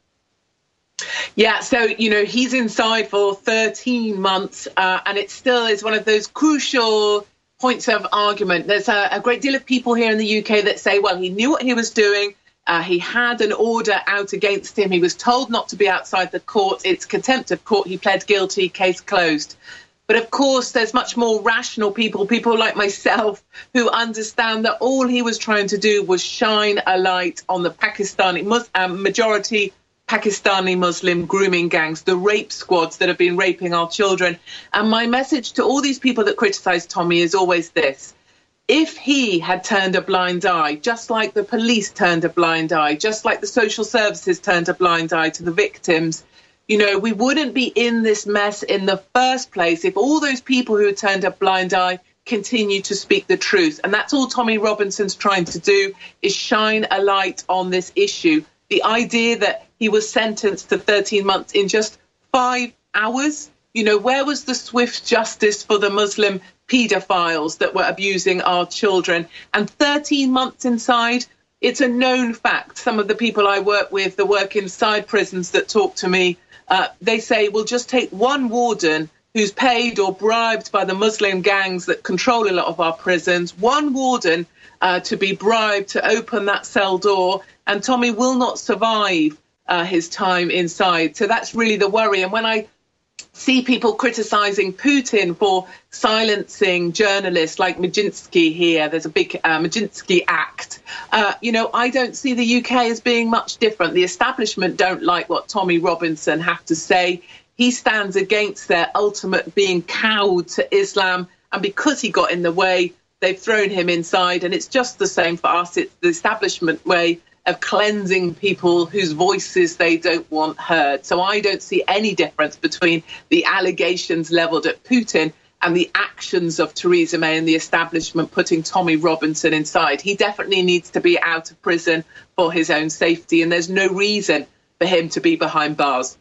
Yeah, so, you know, he's inside for thirteen months, uh, and it still is one of those crucial points of argument. There's a, a great deal of people here in the U K that say, well, he knew what he was doing. Uh, he had an order out against him. He was told not to be outside the court. It's contempt of court. He pled guilty, case closed. But of course, there's much more rational people, people like myself, who understand that all he was trying to do was shine a light on the Pakistani Mus- um, majority Pakistani Muslim grooming gangs, the rape squads that have been raping our children. And my message to all these people that criticize Tommy is always this. If he had turned a blind eye, just like the police turned a blind eye, just like the social services turned a blind eye to the victims, you know, we wouldn't be in this mess in the first place if all those people who turned a blind eye continue to speak the truth. And that's all Tommy Robinson's trying to do, is shine a light on this issue. The idea that he was sentenced to thirteen months in just five hours, you know, where was the swift justice for the Muslim paedophiles that were abusing our children? And thirteen months inside, it's a known fact. Some of the people I work with that work inside prisons that talk to me, uh, they say, we'll just take one warden who's paid or bribed by the Muslim gangs that control a lot of our prisons, one warden uh, to be bribed to open that cell door, and Tommy will not survive uh, his time inside. So that's really the worry. And when I see people criticizing Putin for silencing journalists like Majinsky here, there's a big uh, Majinsky Act, uh, you know, I don't see the U K as being much different. The establishment don't like what Tommy Robinson have to say. He stands against their ultimate being cowed to Islam. And because he got in the way, they've thrown him inside. And it's just the same for us. It's the establishment way of cleansing people whose voices they don't want heard. So I don't see any difference between the allegations levelled at Putin and the actions of Theresa May and the establishment putting Tommy Robinson inside. He definitely needs to be out of prison for his own safety, and there's no reason for him to be behind bars.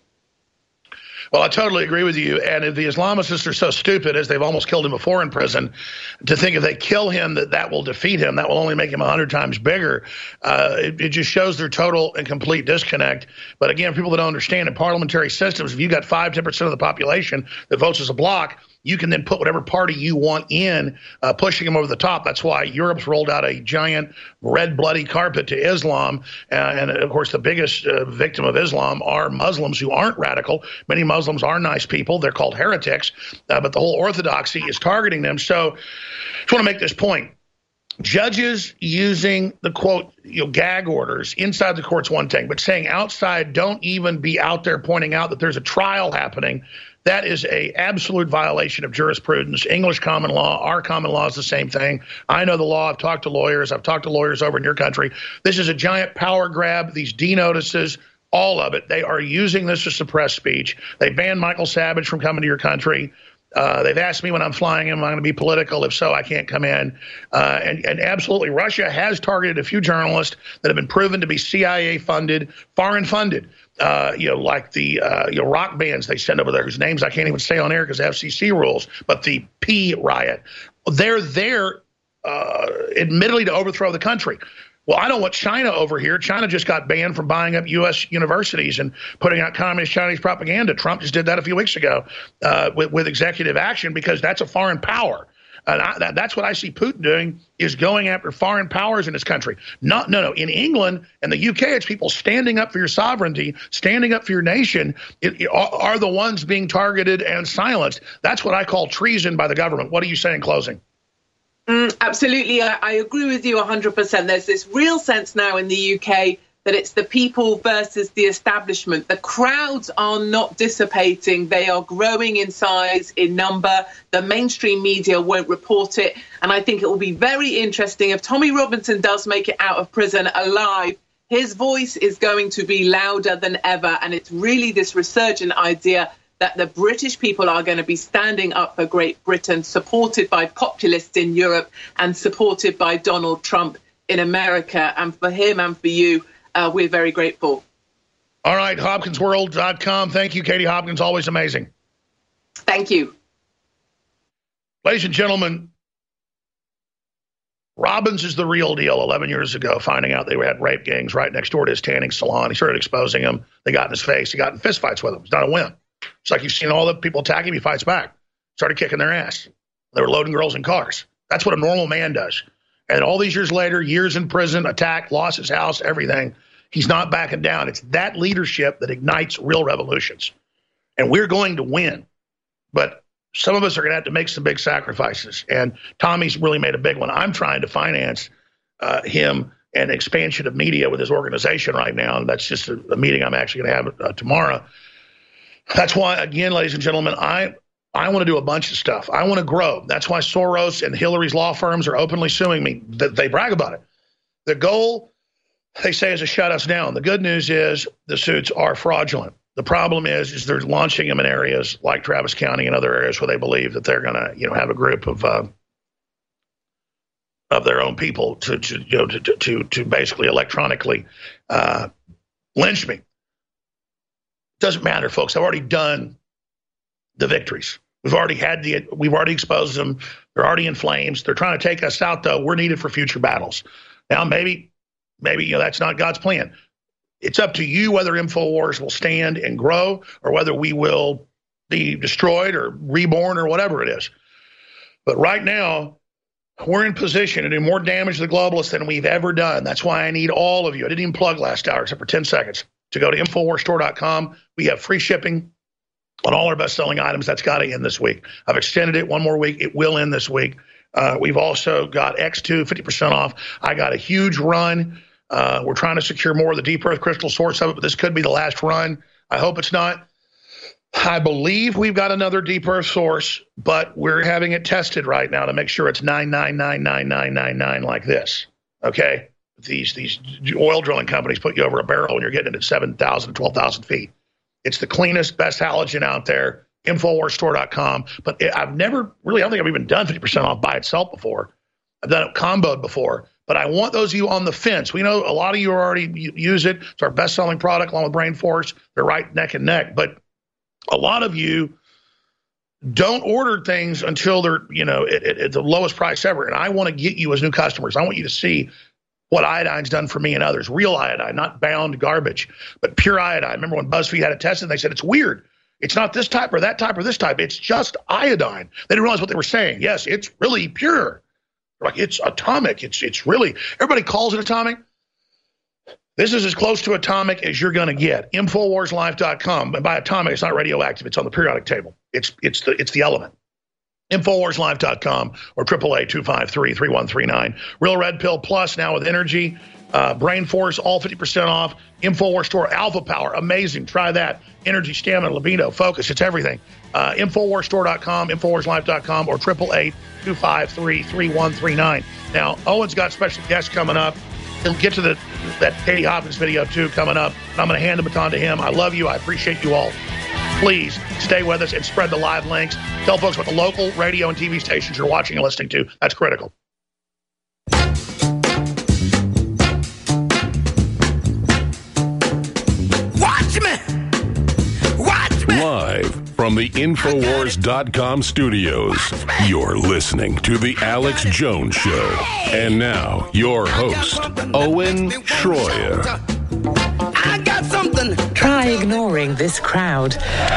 Well, I totally agree with you. And if the Islamicists are so stupid, as they've almost killed him before in prison, to think if they kill him that that will defeat him, that will only make him a hundred times bigger, uh, it, it just shows their total and complete disconnect. But again, people that don't understand in parliamentary systems, if you've got five, ten percent of the population that votes as a bloc, you can then put whatever party you want in, uh, pushing them over the top. That's why Europe's rolled out a giant red bloody carpet to Islam. Uh, and, of course, the biggest uh, victim of Islam are Muslims who aren't radical. Many Muslims are nice people. They're called heretics. Uh, but the whole orthodoxy is targeting them. So I just want to make this point. Judges using the, quote, you know, gag orders inside the court's one thing, but saying outside, don't even be out there pointing out that there's a trial happening. That is a absolute violation of jurisprudence. English common law, our common law is the same thing. I know the law. I've talked to lawyers. I've talked to lawyers over in your country. This is a giant power grab. These D notices, all of it. They are using this to suppress speech. They banned Michael Savage from coming to your country. Uh, they've asked me when I'm flying him, am I going to be political? If so, I can't come in. Uh, and, and absolutely, Russia has targeted a few journalists that have been proven to be C I A-funded, foreign-funded. Uh, you know, like the uh, you know, rock bands they send over there, whose names I can't even say on air because of F C C rules, but the P riot. They're there, uh, admittedly, to overthrow the country. Well, I don't want China over here. China just got banned from buying up U S universities and putting out communist Chinese propaganda. Trump just did that a few weeks ago uh, with, with executive action because that's a foreign power. And I, that, that's what I see Putin doing, is going after foreign powers in his country. Not, no, no. In England and the U K, it's people standing up for your sovereignty, standing up for your nation, it, it, are the ones being targeted and silenced. That's what I call treason by the government. What do you say in closing? Mm, absolutely. I, I agree with you one hundred percent. There's this real sense now in the U K that it's the people versus the establishment. The crowds are not dissipating. They are growing in size, in number. The mainstream media won't report it. And I think it will be very interesting if Tommy Robinson does make it out of prison alive. His voice is going to be louder than ever. And it's really this resurgent idea that the British people are going to be standing up for Great Britain, supported by populists in Europe and supported by Donald Trump in America. And for him and for you, Uh, we're very grateful. All right, Hopkins World dot com. Thank you, Katie Hopkins. Always amazing. Thank you. Ladies and gentlemen, Robbins is the real deal. eleven years ago, finding out they had rape gangs right next door to his tanning salon. He started exposing them. They got in his face. He got in fistfights with them. It's not a win. It's like you've seen all the people attack him. He fights back. Started kicking their ass. They were loading girls in cars. That's what a normal man does. And all these years later, years in prison, attacked, lost his house, everything, he's not backing down. It's that leadership that ignites real revolutions. And we're going to win. But some of us are going to have to make some big sacrifices. And Tommy's really made a big one. I'm trying to finance uh, him an expansion of media with his organization right now. And that's just a, a meeting I'm actually going to have uh, tomorrow. That's why, again, ladies and gentlemen, I I want to do a bunch of stuff. I want to grow. That's why Soros and Hillary's law firms are openly suing me. They brag about it. The goal, they say, is to shut us down. The good news is the suits are fraudulent. The problem is, is they're launching them in areas like Travis County and other areas where they believe that they're going to, you know, have a group of uh, of their own people to, to you know, to, to to basically electronically uh, lynch me. Doesn't matter, folks. I've already done the victories. We've already had the. We've already exposed them. They're already in flames. They're trying to take us out, though. We're needed for future battles. Now, maybe, maybe you know that's not God's plan. It's up to you whether InfoWars will stand and grow or whether we will be destroyed or reborn or whatever it is. But right now, we're in position to do more damage to the globalists than we've ever done. That's why I need all of you. I didn't even plug last hour except for ten seconds to go to Infowars Store dot com. We have free shipping on all our best-selling items. That's got to end this week. I've extended it one more week. It will end this week. Uh, we've also got X two, fifty percent off. I got a huge run. Uh, we're trying to secure more of the deep earth crystal source of it, but this could be the last run. I hope it's not. I believe we've got another deep earth source, but we're having it tested right now to make sure it's nine nine nine nine nine nine nine like this. Okay? These these oil drilling companies put you over a barrel and you're getting it at seven thousand, twelve thousand feet. It's the cleanest, best halogen out there, Infowars Store dot com. But it, I've never really, I don't think I've even done fifty percent off by itself before. I've done it comboed before. But I want those of you on the fence. We know a lot of you already use it. It's our best-selling product along with Brain Force. They're right neck and neck. But a lot of you don't order things until they're, you know, at, at, at the lowest price ever. And I want to get you as new customers. I want you to see what iodine's done for me and others. Real iodine, not bound garbage, but pure iodine. Remember when BuzzFeed had it tested, they said it's weird. It's not this type or that type or this type. It's just iodine. They didn't realize what they were saying. Yes, it's really pure. Like, it's atomic. It's it's really, everybody calls it atomic. This is as close to atomic as you're going to get. Infowars Life dot com. And by atomic, it's not radioactive. It's on the periodic table. It's it's the it's the element. Infowars Life dot com or triple A two five three, three one three nine. Real Red Pill Plus now with energy. Uh, Brain Force, all fifty percent off. Infowars Store, Alpha Power, amazing. Try that. Energy, stamina, libido, focus, it's everything. Uh, Infowars Store dot com, Infowars Life dot com, or triple eight two five three, three one three nine. Now, Owen's got special guests coming up. He'll get to the that Katie Hopkins video, too, coming up. And I'm going to hand the baton to him. I love you. I appreciate you all. Please stay with us and spread the live links. Tell folks about the local radio and T V stations you're watching and listening to. That's critical. Live from the Infowars dot com studios, you're listening to The Alex Jones Show. And now, your host, Owen Schroyer. I got something. Try ignoring this crowd.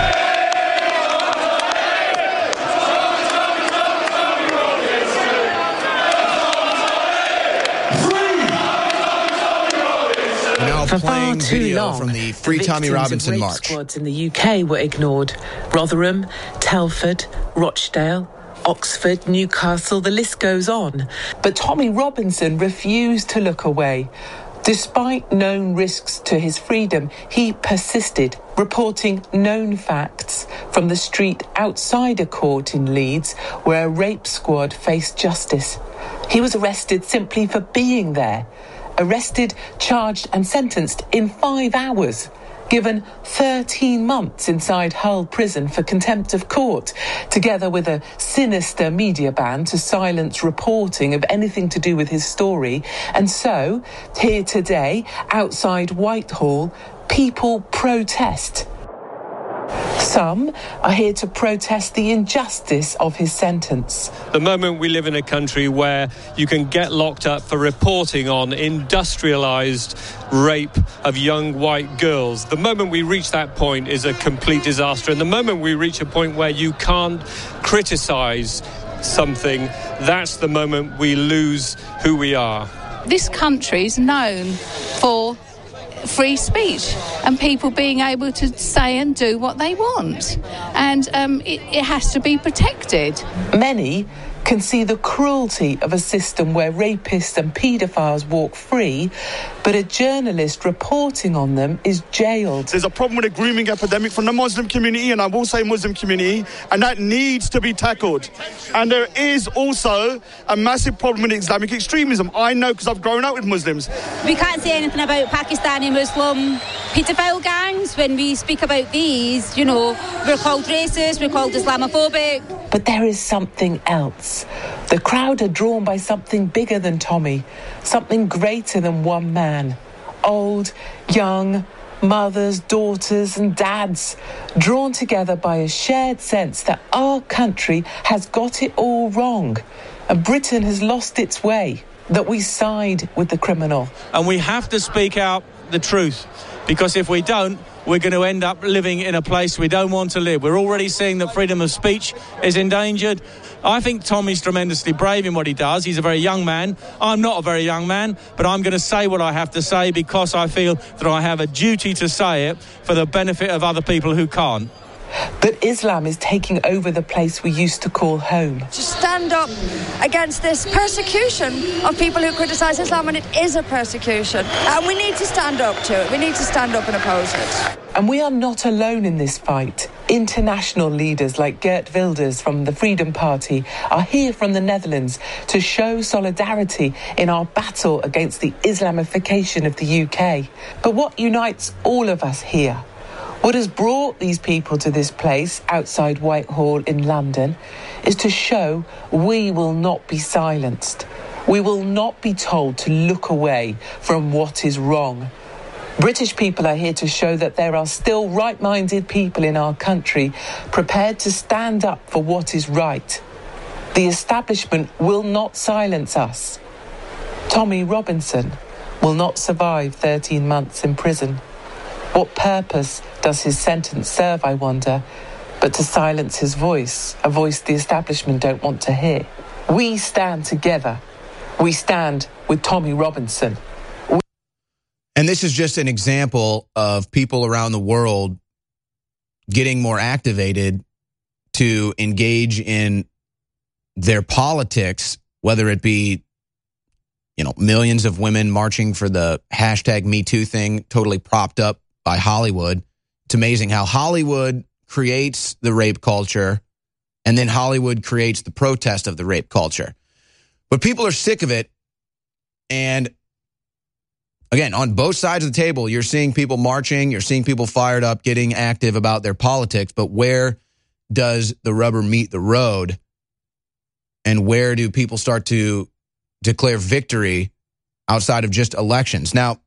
For far too long, from the Free the Tommy Robinson of rape March. Squads in the U K were ignored. Rotherham, Telford, Rochdale, Oxford, Newcastle, the list goes on. But Tommy Robinson refused to look away. Despite known risks to his freedom, he persisted, reporting known facts from the street outside a court in Leeds where a rape squad faced justice. He was arrested simply for being there. Arrested, charged and sentenced in five hours. Given thirteen months inside Hull prison for contempt of court, together with a sinister media ban to silence reporting of anything to do with his story. And so, here today, outside Whitehall, people protest. Some are here to protest the injustice of his sentence. The moment we live in a country where you can get locked up for reporting on industrialized rape of young white girls, the moment we reach that point is a complete disaster. And the moment we reach a point where you can't criticize something, that's the moment we lose who we are. This country is known for free speech and people being able to say and do what they want. And um, it, it has to be protected. Many can see the cruelty of a system where rapists and paedophiles walk free, but a journalist reporting on them is jailed. There's a problem with a grooming epidemic from the Muslim community, and I will say Muslim community, and that needs to be tackled. And there is also a massive problem with Islamic extremism. I know because I've grown up with Muslims. We can't say anything about Pakistani Muslim paedophile gangs. When we speak about these, you know, we're called racist, we're called Islamophobic. But there is something else. The crowd are drawn by something bigger than Tommy, something greater than one man. Old, young, mothers, daughters and dads, drawn together by a shared sense that our country has got it all wrong and Britain has lost its way, that we side with the criminal. And we have to speak out the truth, because if we don't, we're going to end up living in a place we don't want to live. We're already seeing that freedom of speech is endangered. I think Tommy's tremendously brave in what he does. He's a very young man. I'm not a very young man, but I'm going to say what I have to say because I feel that I have a duty to say it for the benefit of other people who can't. But Islam is taking over the place we used to call home. To stand up against this persecution of people who criticise Islam, and it is a persecution. And we need to stand up to it. We need to stand up and oppose it. And we are not alone in this fight. International leaders like Geert Wilders from the Freedom Party are here from the Netherlands to show solidarity in our battle against the Islamification of the U K. But what unites all of us here? What has brought these people to this place outside Whitehall in London is to show we will not be silenced. We will not be told to look away from what is wrong. British people are here to show that there are still right-minded people in our country prepared to stand up for what is right. The establishment will not silence us. Tommy Robinson will not survive thirteen months in prison. What purpose does his sentence serve, I wonder, but to silence his voice, a voice the establishment don't want to hear? We stand together. We stand with Tommy Robinson. We- and this is just an example of people around the world getting more activated to engage in their politics, whether it be, you know, millions of women marching for the hashtag Me Too thing, totally propped up by Hollywood. It's amazing how Hollywood creates the rape culture and then Hollywood creates the protest of the rape culture. But people are sick of it. And again, on both sides of the table, you're seeing people marching, you're seeing people fired up, getting active about their politics. But where does the rubber meet the road? And where do people start to declare victory outside of just elections? Now,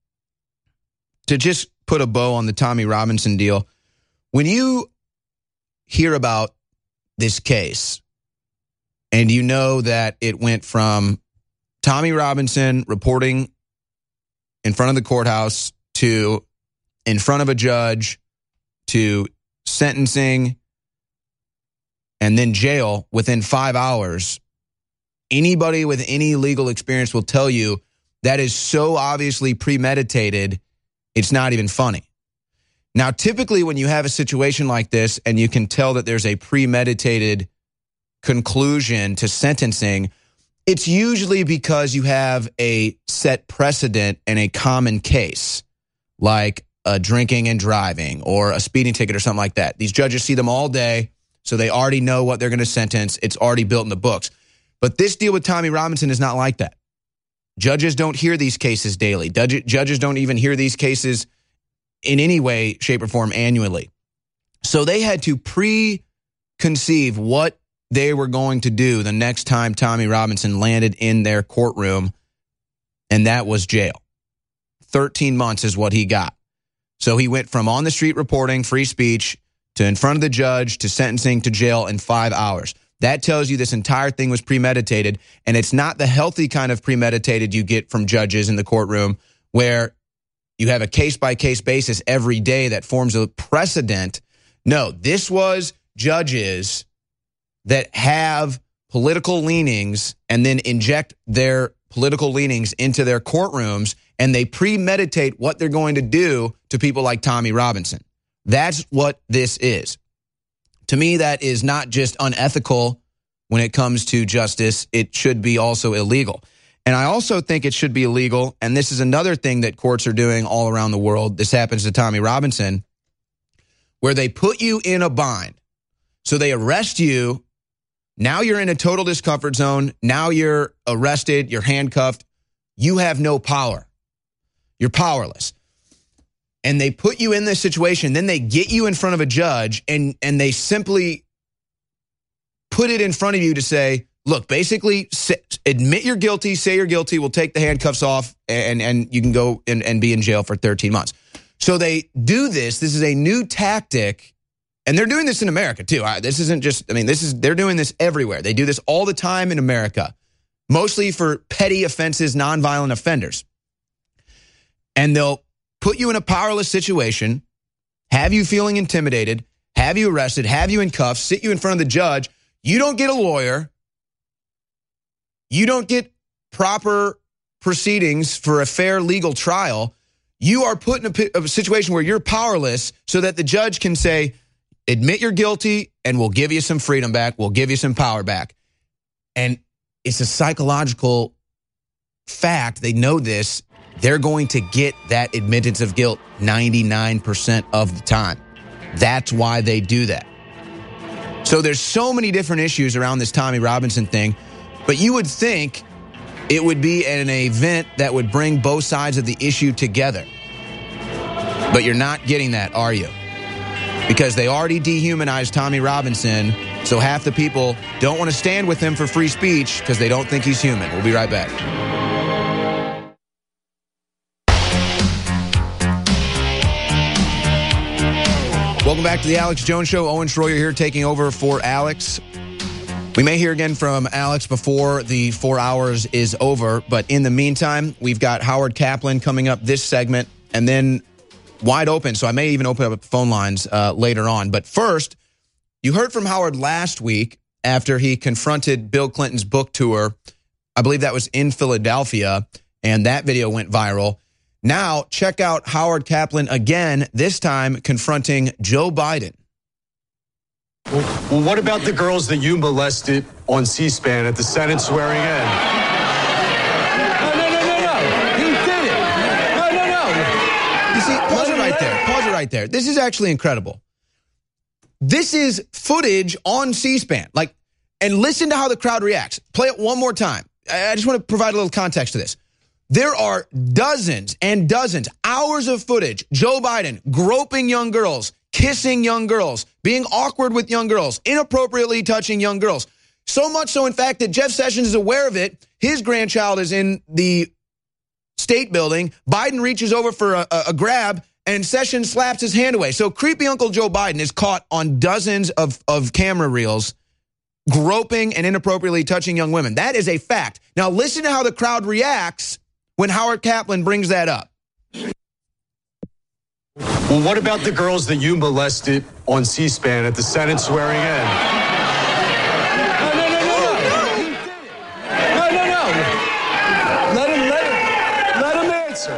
to just put a bow on the Tommy Robinson deal, when you hear about this case and you know that it went from Tommy Robinson reporting in front of the courthouse to in front of a judge to sentencing and then jail within five hours, anybody with any legal experience will tell you that is so obviously premeditated, it's not even funny. Now, typically when you have a situation like this and you can tell that there's a premeditated conclusion to sentencing, it's usually because you have a set precedent and a common case, like a drinking and driving or a speeding ticket or something like that. These judges see them all day, so they already know what they're going to sentence. It's already built in the books. But this deal with Tommy Robinson is not like that. Judges don't hear these cases daily. Judges don't even hear these cases in any way, shape, or form annually. So they had to preconceive what they were going to do the next time Tommy Robinson landed in their courtroom, and that was jail. thirteen months is what he got. So he went from on the street reporting, free speech, to in front of the judge to sentencing to jail in five hours. That tells you this entire thing was premeditated, and it's not the healthy kind of premeditated you get from judges in the courtroom where you have a case-by-case basis every day that forms a precedent. No, this was judges that have political leanings and then inject their political leanings into their courtrooms, and they premeditate what they're going to do to people like Tommy Robinson. That's what this is. To me, that is not just unethical when it comes to justice. It should be also illegal. And I also think it should be illegal, and this is another thing that courts are doing all around the world. This happens to Tommy Robinson, where they put you in a bind. So they arrest you. Now you're in a total discomfort zone. Now you're arrested. You're handcuffed. You have no power. You're powerless. And they put you in this situation. Then they get you in front of a judge, and, and they simply put it in front of you to say, look, basically, say, admit you're guilty, say you're guilty, we'll take the handcuffs off, and, and you can go and, and be in jail for thirteen months. So they do this. This is a new tactic, and they're doing this in America, too. This isn't just, I mean, this is they're doing this everywhere. They do this all the time in America, mostly for petty offenses, nonviolent offenders. And they'll put you in a powerless situation, have you feeling intimidated, have you arrested, have you in cuffs, sit you in front of the judge. You don't get a lawyer. You don't get proper proceedings for a fair legal trial. You are put in a, a situation where you're powerless so that the judge can say, admit you're guilty and we'll give you some freedom back. We'll give you some power back. And it's a psychological fact. They know this. They're going to get that admittance of guilt ninety-nine percent of the time. That's why they do that. So there's so many different issues around this Tommy Robinson thing. But you would think it would be an event that would bring both sides of the issue together. But you're not getting that, are you? Because they already dehumanized Tommy Robinson, so half the people don't want to stand with him for free speech because they don't think he's human. We'll be right back. Welcome back to the Alex Jones Show. Owen Schroyer here taking over for Alex. We may hear again from Alex before the four hours is over, but in the meantime, we've got Howard Kaplan coming up this segment, and then wide open, so I may even open up phone lines uh, later on. But first, you heard from Howard last week after he confronted Bill Clinton's book tour. I believe that was in Philadelphia, and that video went viral. Now, check out Howard Kaplan again, this time confronting Joe Biden. Well, what about the girls that you molested on C-SPAN at the Senate swearing in? No, no, no, no, no. He did it. No, no, no. You see, pause it right there. Pause it right there. This is actually incredible. This is footage on C-SPAN. Like, and listen to how the crowd reacts. Play it one more time. I just want to provide a little context to this. There are dozens and dozens, hours of footage. Joe Biden groping young girls, kissing young girls, being awkward with young girls, inappropriately touching young girls. So much so, in fact, that Jeff Sessions is aware of it. His grandchild is in the state building. Biden reaches over for a, a grab, and Sessions slaps his hand away. So creepy Uncle Joe Biden is caught on dozens of, of camera reels groping and inappropriately touching young women. That is a fact. Now listen to how the crowd reacts when Howard Kaplan brings that up. Well, what about the girls that you molested on C-SPAN at the Senate swearing in? No, no, no, no. No, no, no. Let him, let him, let him answer.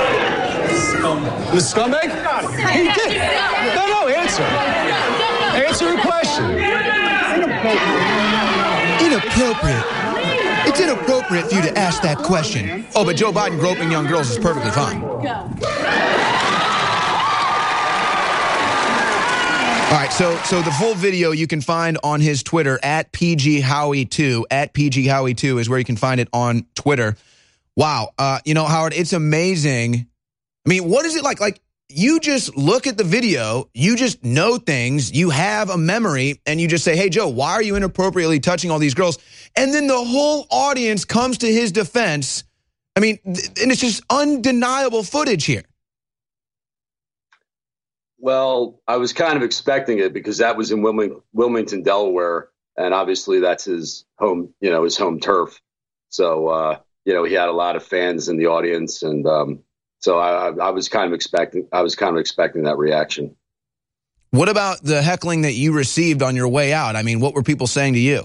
The scumbag? He did. No, no, answer. Answer the question. Inappropriate. It's inappropriate for you to ask that question. Oh, but Joe Biden groping young girls is perfectly fine. All right, so so the full video you can find on his Twitter, at P G Howie two. At P G Howie two is where you can find it on Twitter. Wow. Uh, you know, Howard, it's amazing. I mean, what is it like? Like, you just look at the video, you just know things, you have a memory, and you just say, hey, Joe, why are you inappropriately touching all these girls? And then the whole audience comes to his defense. I mean, and it's just undeniable footage here. Well, I was kind of expecting it because that was in Wilming- Wilmington, Delaware, and obviously that's his home, you know, his home turf. So, uh, you know, he had a lot of fans in the audience, and um, so I, I was kind of expecting, I was kind of expecting that reaction. What about the heckling that you received on your way out? I mean, what were people saying to you?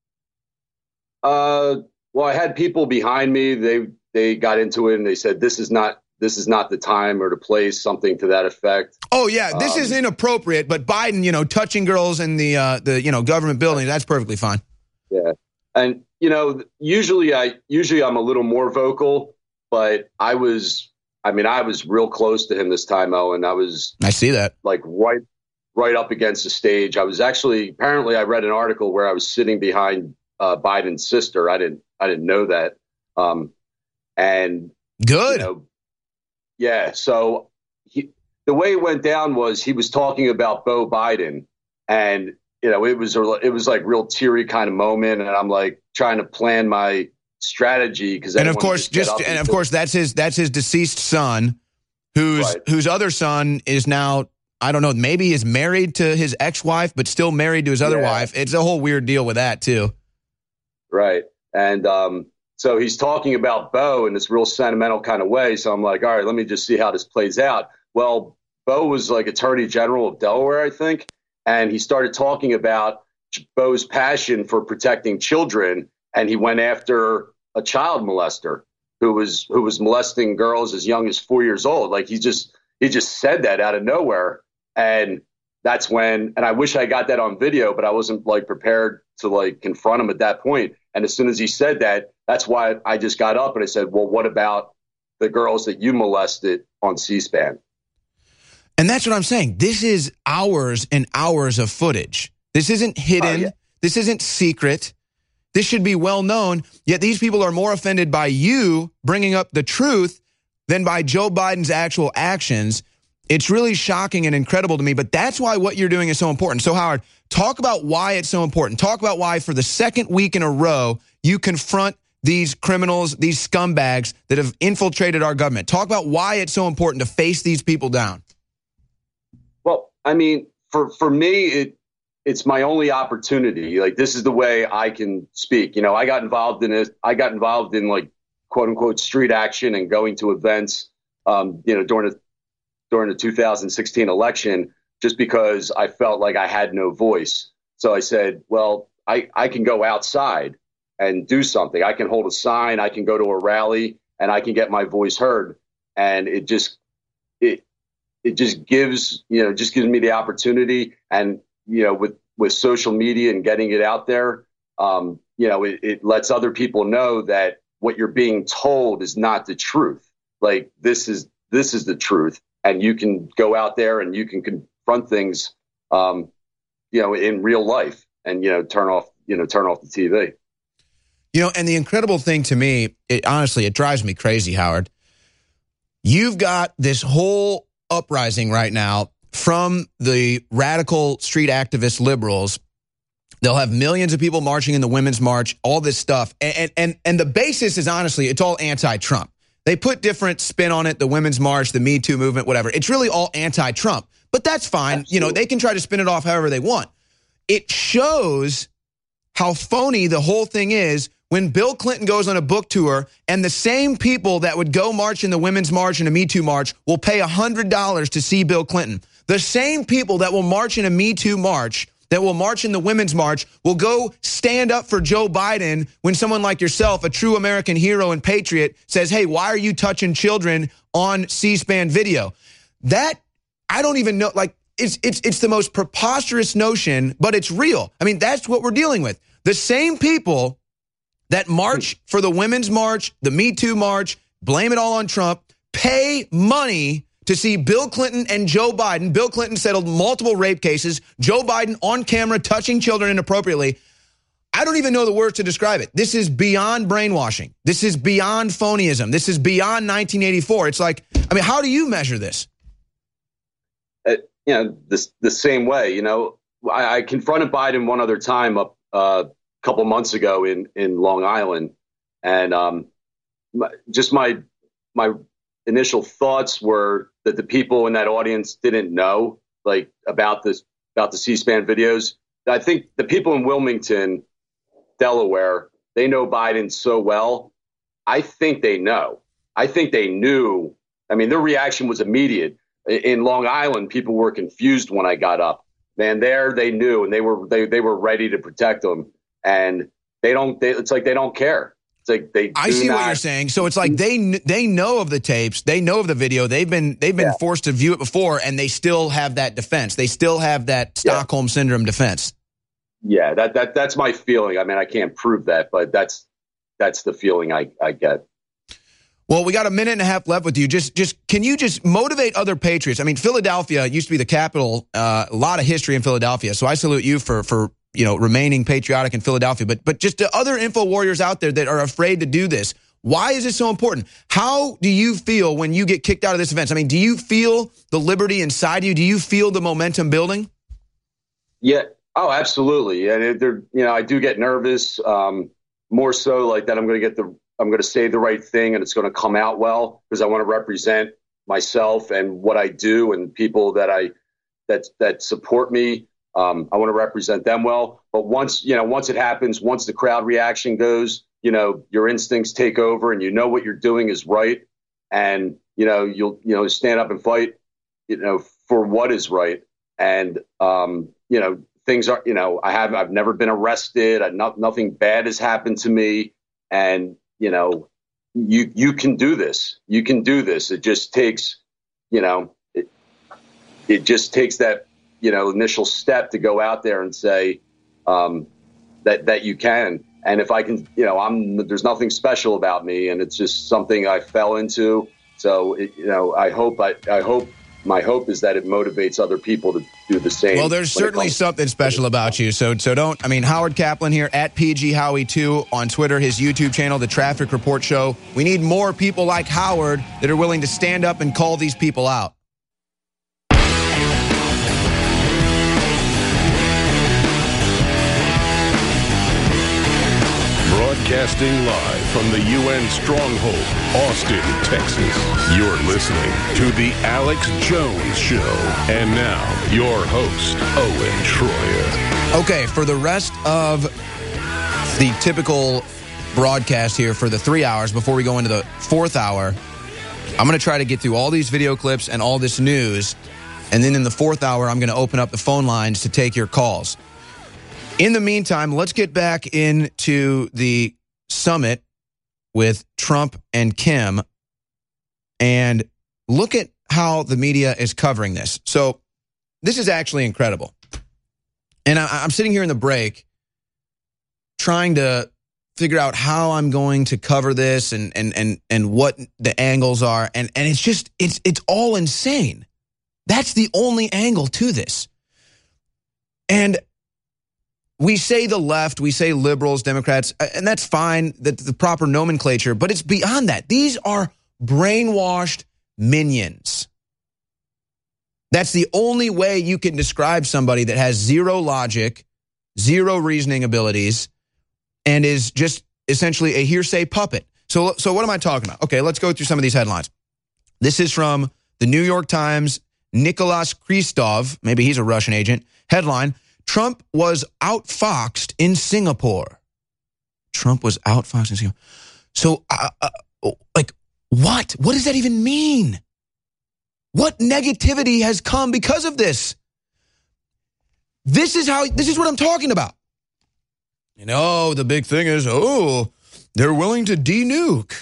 Uh, well, I had people behind me. They they got into it and they said, "This is not." This is not the time or the place, something to that effect. Oh, yeah, this um, is inappropriate, but Biden, you know, touching girls in the, uh, the you know, government building, that's perfectly fine. Yeah. And, you know, usually I usually I'm a little more vocal, but I was I mean, I was real close to him this time, Owen. I was I see that. Like right right up against the stage. I was actually apparently I read an article where I was sitting behind uh, Biden's sister. I didn't I didn't know that. Um, and good. You know, yeah. So he, the way it went down was he was talking about Beau Biden, and you know it was it was like real teary kind of moment, and I'm like trying to plan my strategy because and of course just and of course that's his that's his deceased son, whose right. whose other son is now I don't know maybe is married to his ex-wife but still married to his other yeah. wife. It's a whole weird deal with that too. Right, and um. So he's talking about Beau in this real sentimental kind of way. So I'm like, all right, let me just see how this plays out. Well, Beau was like Attorney General of Delaware, I think. And he started talking about Beau's passion for protecting children. And he went after a child molester who was who was molesting girls as young as four years old. Like he just he just said that out of nowhere. And that's when and I wish I got that on video, but I wasn't like prepared to like confront him at that point. And as soon as he said that, that's why I just got up and I said, well, what about the girls that you molested on C-SPAN? And that's what I'm saying. This is hours and hours of footage. This isn't hidden. Uh, yeah. This isn't secret. This should be well known. Yet these people are more offended by you bringing up the truth than by Joe Biden's actual actions. It's really shocking and incredible to me, but that's why what you're doing is so important. So, Howard, talk about why it's so important. Talk about why for the second week in a row, you confront these criminals, these scumbags that have infiltrated our government. Talk about why it's so important to face these people down. Well, I mean, for, for me, it it's my only opportunity. Like, this is the way I can speak. You know, I got involved in it. I got involved in, like, quote unquote, street action and going to events, um, you know, during the during the two thousand sixteen election, just because I felt like I had no voice. So I said, well, I, I can go outside and do something. I can hold a sign, I can go to a rally, and I can get my voice heard. And it just, it, it just gives, you know, just gives me the opportunity. And, you know, with, with social media and getting it out there, um, you know, it, it lets other people know that what you're being told is not the truth. Like, this is, this is the truth. And you can go out there and you can confront things, um, you know, in real life and, you know, turn off, you know, turn off the T V. You know, and the incredible thing to me, it, honestly, it drives me crazy, Howard. You've got this whole uprising right now from the radical street activist liberals. They'll have millions of people marching in the Women's March, all this stuff. And, and, and the basis is, honestly, it's all anti-Trump. They put different spin on it, the Women's March, the Me Too movement, whatever. It's really all anti-Trump, but that's fine. Absolutely. You know, they can try to spin it off however they want. It shows how phony the whole thing is when Bill Clinton goes on a book tour and the same people that would go march in the Women's March and a Me Too march will pay one hundred dollars to see Bill Clinton. The same people that will march in a Me Too march, that will march in the Women's March, will go stand up for Joe Biden when someone like yourself, a true American hero and patriot, says, hey, why are you touching children on C-SPAN video? That, I don't even know, like, it's, it's, it's the most preposterous notion, but it's real. I mean, that's what we're dealing with. The same people that march for the Women's March, the Me Too march, blame it all on Trump, pay money to see Bill Clinton and Joe Biden. Bill Clinton settled multiple rape cases. Joe Biden on camera touching children inappropriately. I don't even know the words to describe it. This is beyond brainwashing. This is beyond phonyism. This is beyond nineteen eighty-four. It's like, I mean, how do you measure this? Uh, you know, this, the same way, you know, I, I confronted Biden one other time up uh, a couple months ago in, in Long Island. And um, my, just my, my, initial thoughts were that the people in that audience didn't know like about this, about the C-SPAN videos. I think the people in Wilmington, Delaware, they know Biden so well. I think they know. I think they knew. I mean, their reaction was immediate. In Long Island, people were confused when I got up. Man, there they knew, and they were they they were ready to protect them. And they don't. They, it's like they don't care. It's like they. I do see not, what you're saying. So it's like they they know of the tapes, they know of the video. They've been they've been Yeah. forced to view it before, and they still have that defense. They still have that Stockholm syndrome defense. Yeah, that that that's my feeling. I mean, I can't prove that, but that's that's the feeling I I get. Well, we got a minute and a half left with you. Just, just can you just motivate other patriots? I mean, Philadelphia used to be the capital. Uh, a lot of history in Philadelphia, so I salute you for for you know remaining patriotic in Philadelphia. But but just to other info warriors out there that are afraid to do this, why is it so important? How do you feel when you get kicked out of this event? I mean, do you feel the liberty inside you? Do you feel the momentum building? Yeah. Oh, absolutely. And there, you know, I do get nervous. Um, more so like that. I'm going to get the. I'm going to say the right thing and it's going to come out well because I want to represent myself and what I do and people that I that that support me. Um, I want to represent them well. But once, you know, once it happens, once the crowd reaction goes, you know, your instincts take over and you know what you're doing is right. And, you know, you'll, you know, stand up and fight, you know, for what is right. And, um, you know, things are, you know, I have I've never been arrested. I, not, nothing bad has happened to me. And, you know, you you can do this. You can do this. It just takes, you know, it, it just takes that, you know, initial step to go out there and say um, that that you can. And if I can, you know, I'm there's nothing special about me, and it's just something I fell into. So, it, you know, I hope I I hope. My hope is that it motivates other people to do the same. Well, there's certainly something special about you. So so don't, I mean, Howard Kaplan here at P G Howie two on Twitter, his YouTube channel, The Traffic Report Show. We need more people like Howard that are willing to stand up and call these people out. Broadcasting live from the U N stronghold, Austin, Texas. You're listening to The Alex Jones Show. And now, your host, Owen Schroyer. Okay, for the rest of the typical broadcast here for the three hours before we go into the fourth hour, I'm going to try to get through all these video clips and all this news. And then in the fourth hour, I'm going to open up the phone lines to take your calls. In the meantime, let's get back into the summit with Trump and Kim and look at how the media is covering this. So this is actually incredible. And I, I'm sitting here in the break trying to figure out how I'm going to cover this and and and and what the angles are. And, and it's just, it's it's all insane. That's the only angle to this. And we say the left, we say liberals, Democrats, and that's fine, that's the proper nomenclature, but it's beyond that. These are brainwashed minions. That's the only way you can describe somebody that has zero logic, zero reasoning abilities, and is just essentially a hearsay puppet. So, so what am I talking about? Okay, let's go through some of these headlines. This is from the New York Times, Nicholas Kristov, maybe he's a Russian agent. Headline, Trump was outfoxed in Singapore. Trump was outfoxed in Singapore. So, uh, uh, like, what? What does that even mean? What negativity has come because of this? This is how, this is what I'm talking about. You know, the big thing is, oh, they're willing to de-nuke.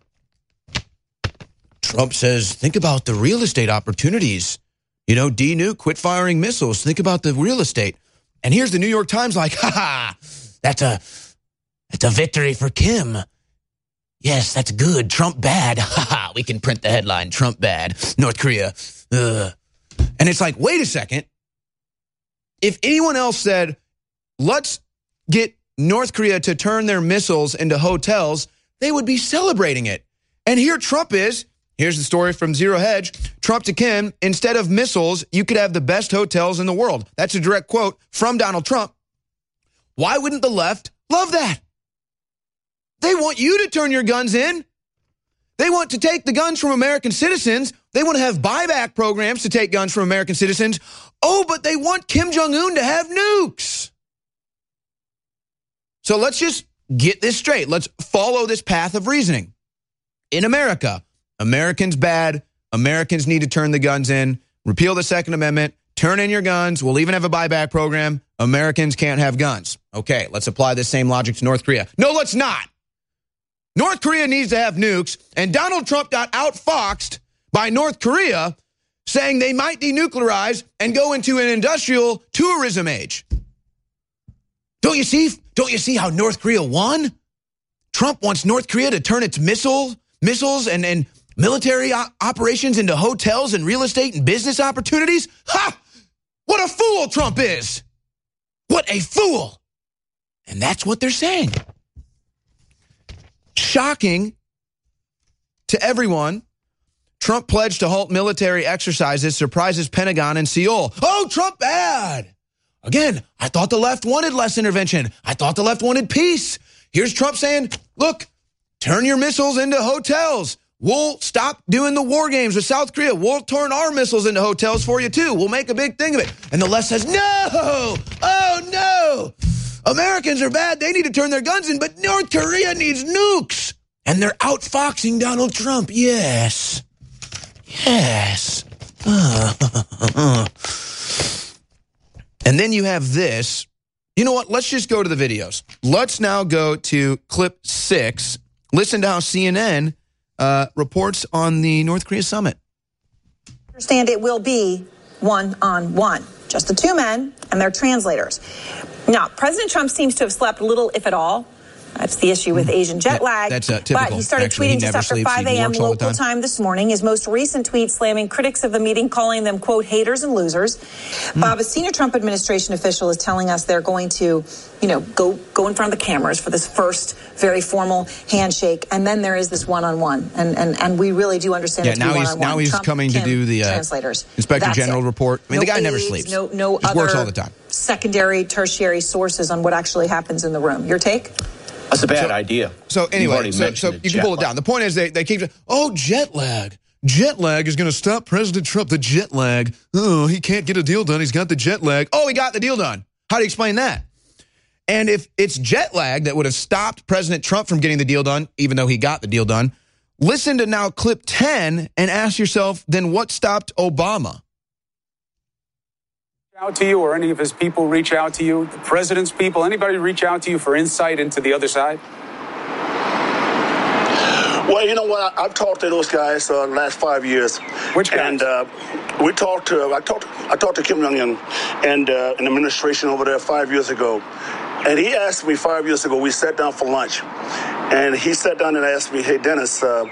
Trump says, think about the real estate opportunities. You know, de-nuke, quit firing missiles. Think about the real estate. And here's the New York Times like, ha ha, that's a, that's a victory for Kim. Yes, that's good. Trump bad. Ha ha, we can print the headline, Trump bad. North Korea. Ugh. And it's like, wait a second. If anyone else said, let's get North Korea to turn their missiles into hotels, they would be celebrating it. And here Trump is. Here's the story from Zero Hedge. Trump to Kim, instead of missiles, you could have the best hotels in the world. That's a direct quote from Donald Trump. Why wouldn't the left love that? They want you to turn your guns in. They want to take the guns from American citizens. They want to have buyback programs to take guns from American citizens. Oh, but they want Kim Jong-un to have nukes. So let's just get this straight. Let's follow this path of reasoning. In America, Americans bad. Americans need to turn the guns in. Repeal the Second Amendment. Turn in your guns. We'll even have a buyback program. Americans can't have guns. Okay, let's apply this same logic to North Korea. No, let's not. North Korea needs to have nukes, and Donald Trump got outfoxed by North Korea saying they might denuclearize and go into an industrial tourism age. Don't you see? Don't you see how North Korea won? Trump wants North Korea to turn its missile, missiles and, and military o- operations into hotels and real estate and business opportunities. Ha! What a fool Trump is! What a fool! And that's what they're saying. Shocking to everyone. Trump pledged to halt military exercises, surprises Pentagon and Seoul. Oh, Trump bad! Again, I thought the left wanted less intervention. I thought the left wanted peace. Here's Trump saying, look, turn your missiles into hotels. We'll stop doing the war games with South Korea. We'll turn our missiles into hotels for you, too. We'll make a big thing of it. And the left says, no! Oh, no! Americans are bad. They need to turn their guns in, but North Korea needs nukes. And they're outfoxing Donald Trump. Yes. Yes. Uh, and then you have this. You know what? Let's just go to the videos. Let's now go to clip six. Listen to how C N N uh, reports on the North Korea summit. Understand it will be one-on-one. Just the two men and their translators. Now, President Trump seems to have slept little, if at all. That's the issue with Asian jet lag. That, that's uh, typical. But he started Actually, tweeting he just after sleeps. five a.m. local time. time this morning. His most recent tweet slamming critics of the meeting, calling them, quote, haters and losers. Mm. Bob, a senior Trump administration official is telling us they're going to, you know, go go in front of the cameras for this first very formal handshake. And then there is this one-on-one. And and, and we really do understand yeah, it to now be he's one-on-one. Now he's Trump, coming Kim, to do the uh, translators. Inspector That's General it. report. I mean, no the guy aides, never sleeps. No, no Just other works all the time. Secondary, tertiary sources on what actually happens in the room. Your take? That's a bad so, idea. So anyway, so, so you can pull it down. The point is they, they keep saying, oh, jet lag. Jet lag is going to stop President Trump. The jet lag. Oh, he can't get a deal done. He's got the jet lag. Oh, he got the deal done. How do you explain that? And if it's jet lag that would have stopped President Trump from getting the deal done, even though he got the deal done, listen to now clip ten and ask yourself, then what stopped Obama? Out to you, or any of his people reach out to you, the president's people, anybody reach out to you for insight into the other side? Well, you know what? I've talked to those guys uh, the last five years. Which guys? And uh, we talked to I talked I talked to Kim Jong-un and uh, an administration over there five years ago, and he asked me five years ago. We sat down for lunch, and he sat down and asked me, "Hey, Dennis, uh,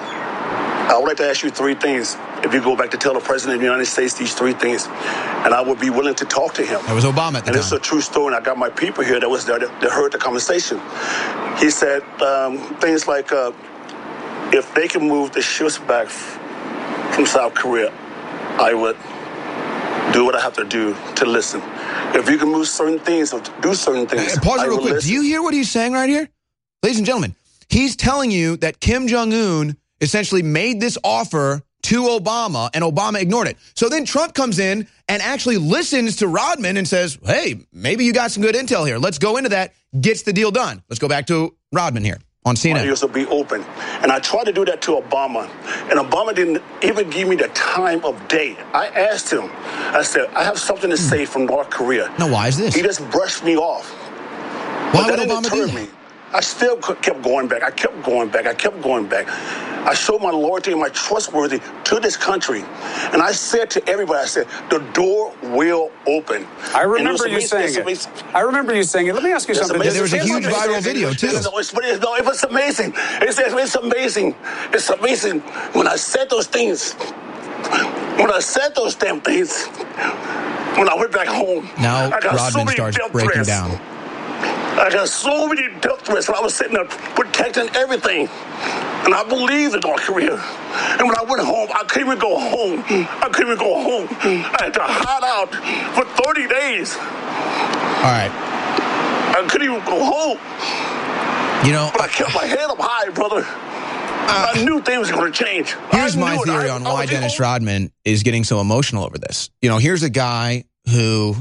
I would like to ask you three things. If you go back to tell the president of the United States these three things, and I would be willing to talk to him." That was Obama at the and time. it's a true story, and I got my people here that was there that, that heard the conversation. He said um, things like, uh, if they can move the ships back from South Korea, I would do what I have to do to listen. If you can move certain things or do certain things, hey, pause it I real will quick. listen. Do you hear what he's saying right here? Ladies and gentlemen, he's telling you that Kim Jong-un essentially made this offer to Obama, and Obama ignored it. So then Trump comes in and actually listens to Rodman and says, hey, maybe you got some good intel here. Let's go into that, gets the deal done. Let's go back to Rodman here on C N N. My ears will be open. And I tried to do that to Obama, and Obama didn't even give me the time of day. I asked him, I said, I have something to say from North Korea. Now, why is this? He just brushed me off. Why but would that Obama didn't do deter that? me. I still kept going back. I kept going back. I kept going back. I showed my loyalty and my trustworthy to this country. And I said to everybody, I said, the door will open. I remember you saying it. I remember you saying it. Let me ask you It's something. amazing. There was a It's huge amazing. viral video, too. It's, it's, it's, no, it was amazing. It's, it's amazing. It's amazing. When I said those things, when I said those damn things, when I went back home, Now I got so Rodman many starts death breaking threats. down. I got so many death threats, and I was sitting there protecting everything. And I believed in North Korea. And when I went home, I couldn't even go home. I couldn't even go home. I had to hide out for thirty days. All right. I couldn't even go home. You know, but I kept my head up high, brother. Uh, I knew things were going to change. Here's I my knew it. theory I- on I why was Dennis the Rodman is getting so emotional over this. You know, here's a guy who,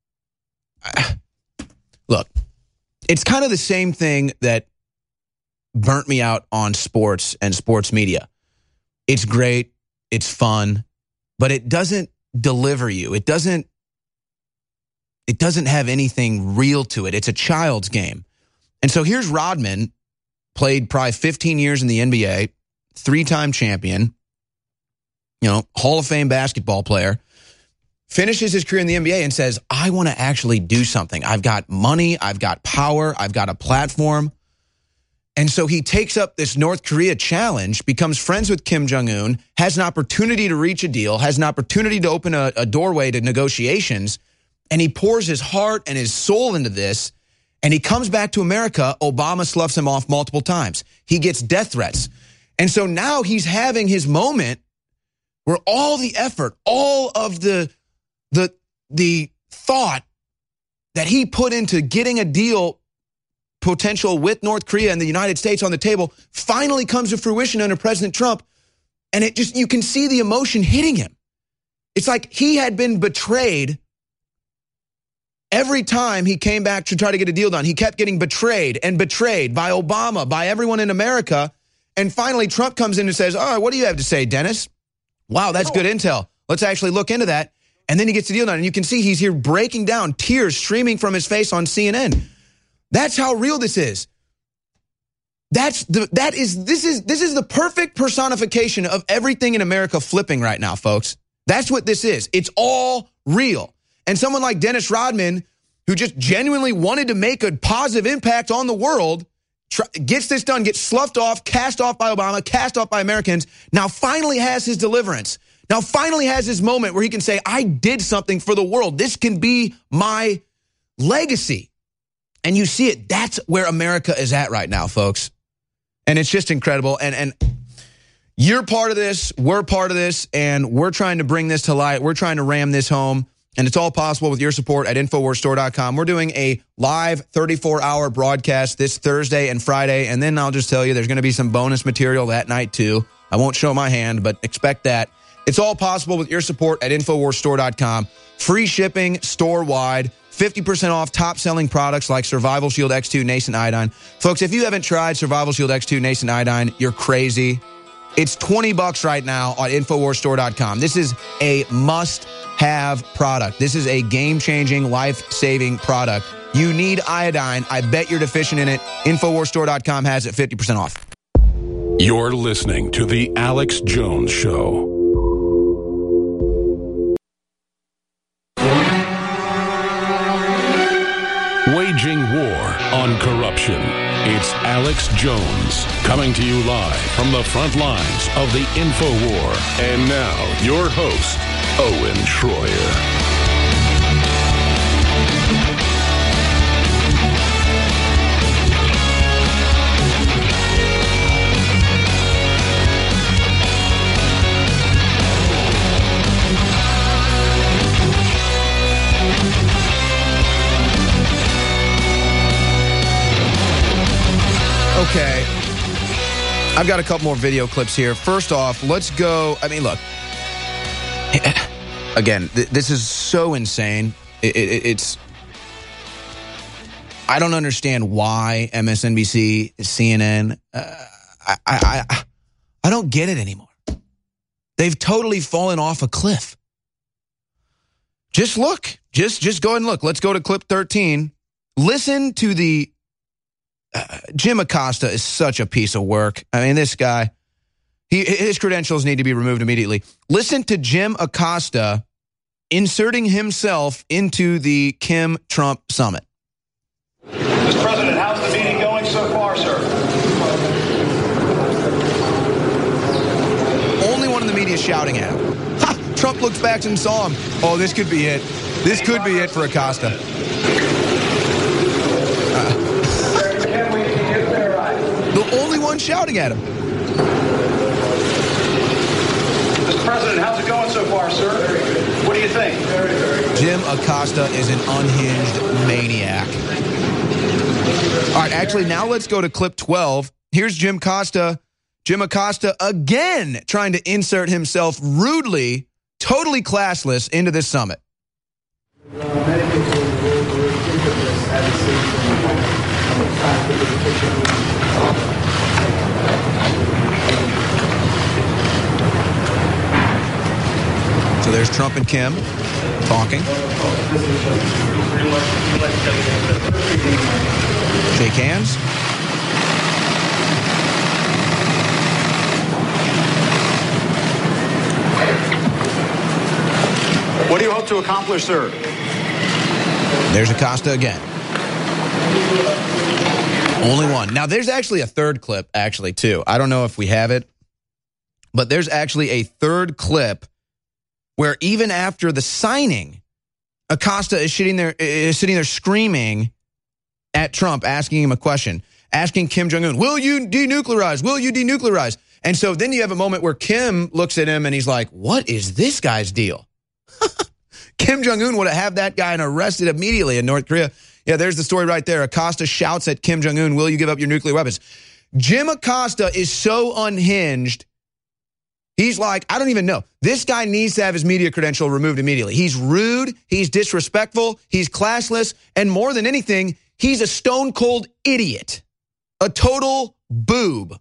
look, it's kind of the same thing that burnt me out on sports and sports media. It's great, it's fun, but it doesn't deliver you. It doesn't, it doesn't have anything real to it. It's a child's game. And so here's Rodman, played probably fifteen years in the N B A, three-time champion, you know, Hall of Fame basketball player, finishes his career in the N B A and says, I want to actually do something. I've got money, I've got power, I've got a platform. And so he takes up this North Korea challenge, becomes friends with Kim Jong-un, has an opportunity to reach a deal, has an opportunity to open a, a doorway to negotiations, and he pours his heart and his soul into this, and he comes back to America. Obama sloughs him off multiple times. He gets death threats. And so now he's having his moment where all the effort, all of the, the, the thought that he put into getting a deal potential with North Korea and the United States on the table finally comes to fruition under President Trump. And it just, you can see the emotion hitting him. It's like he had been betrayed every time he came back to try to get a deal done. He kept getting betrayed and betrayed by Obama, by everyone in America. And finally, Trump comes in and says, all right, what do you have to say, Dennis? Wow, that's good intel. Let's actually look into that. And then he gets the deal done. And you can see he's here breaking down, tears streaming from his face on C N N. That's how real this is. That's the, that is, this is, this is the perfect personification of everything in America flipping right now, folks. That's what this is. It's all real. And someone like Dennis Rodman, who just genuinely wanted to make a positive impact on the world, try, gets this done, gets sloughed off, cast off by Obama, cast off by Americans, now finally has his deliverance. Now finally has his moment where he can say, I did something for the world. This can be my legacy. And you see it. That's where America is at right now, folks. And it's just incredible. And and you're part of this. We're part of this. And we're trying to bring this to light. We're trying to ram this home. And it's all possible with your support at Infowars Store dot com. We're doing a live thirty-four hour broadcast this Thursday and Friday. And then I'll just tell you, there's going to be some bonus material that night, too. I won't show my hand, but expect that. It's all possible with your support at Infowars Store dot com. Free shipping store-wide. fifty percent off top-selling products like Survival Shield X two Nascent Iodine. Folks, if you haven't tried Survival Shield X two Nascent Iodine, you're crazy. It's twenty bucks right now on Infowars Store dot com. This is a must-have product. This is a game-changing, life-saving product. You need iodine. I bet you're deficient in it. Infowars Store dot com has it fifty percent off. You're listening to The Alex Jones Show. Waging war on corruption. It's Alex Jones coming to you live from the front lines of the Info War. And now, your host, Owen Schroyer. Okay, I've got a couple more video clips here. First off, let's go. I mean, look, again, th- this is so insane. It, it, it's, I don't understand why M S N B C, C N N, uh, I, I, I, I don't get it anymore. They've totally fallen off a cliff. Just look, just, just go and look. Let's go to clip thirteen. Listen to the Uh, Jim Acosta is such a piece of work. I mean, this guy, he, his credentials need to be removed immediately. Listen to Jim Acosta inserting himself into the Kim-Trump summit. Mister President, how's the meeting going so far, sir? Only one in the media shouting at him. Ha! Trump looks back and saw him. Oh, this could be it. This could be it for Acosta. Uh, The only one shouting at him. Mister President, how's it going so far, sir? What do you think? Jim Acosta is an unhinged maniac. All right, actually, now let's go to clip twelve. Here's Jim Acosta Jim Acosta again trying to insert himself rudely, totally classless into this summit. So there's Trump and Kim talking. Shake hands. What do you hope to accomplish, sir? There's Acosta again. Only one. Now, there's actually a third clip, actually, too. I don't know if we have it, but there's actually a third clip where even after the signing, Acosta is sitting there, is sitting there screaming at Trump, asking him a question, asking Kim Jong-un, will you denuclearize? Will you denuclearize? And so then you have a moment where Kim looks at him and he's like, what is this guy's deal? Kim Jong-un would have that guy and arrested immediately in North Korea. Yeah, there's the story right there. Acosta shouts at Kim Jong-un, will you give up your nuclear weapons? Jim Acosta is so unhinged. He's like, I don't even know. This guy needs to have his media credential removed immediately. He's rude. He's disrespectful. He's classless. And more than anything, he's a stone cold idiot. A total boob.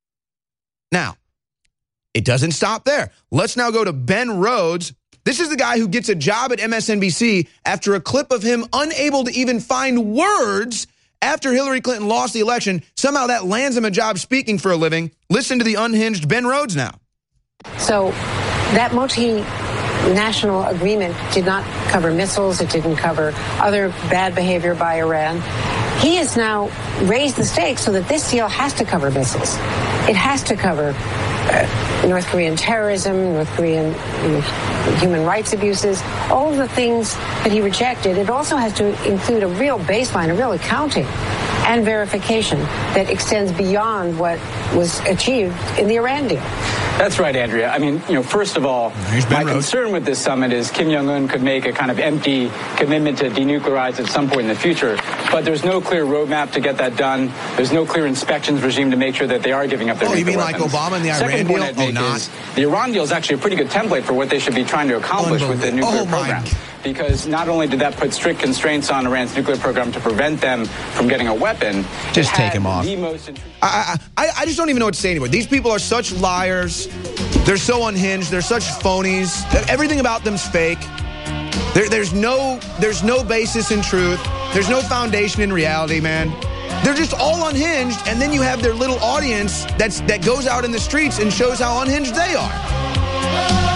Now, it doesn't stop there. Let's now go to Ben Rhodes. This is the guy who gets a job at M S N B C after a clip of him unable to even find words after Hillary Clinton lost the election. Somehow that lands him a job speaking for a living. Listen to the unhinged Ben Rhodes now. So that multinational agreement did not cover missiles. It didn't cover other bad behavior by Iran. He has now raised the stakes so that this deal has to cover missiles. It has to cover uh, North Korean terrorism, North Korean you know, human rights abuses, all of the things that he rejected. It also has to include a real baseline, a real accounting and verification that extends beyond what was achieved in the Iran deal. That's right, Andrea. I mean, you know, first of all, my Rhodes. concern with this summit is Kim Jong-un could make a kind of empty commitment to denuclearize at some point in the future, but there's no clear roadmap to get that done. There's no clear inspections regime to make sure that they are giving up their Oh, you nuclear mean like weapons. Obama and the Second Iran point deal? I'd make Oh, not. is the Iran deal is actually a pretty good template for what they should be trying to accomplish with the nuclear Oh, my program. Because not only did that put strict constraints on Iran's nuclear program to prevent them from getting a weapon, Just it take had him off. the most I, I, I just don't even know what to say anymore. These people are such liars. They're so unhinged. They're such phonies. Everything about them's fake. There, there's no, there's no basis in truth. There's no foundation in reality, man. They're just all unhinged, and then you have their little audience that's that goes out in the streets and shows how unhinged they are.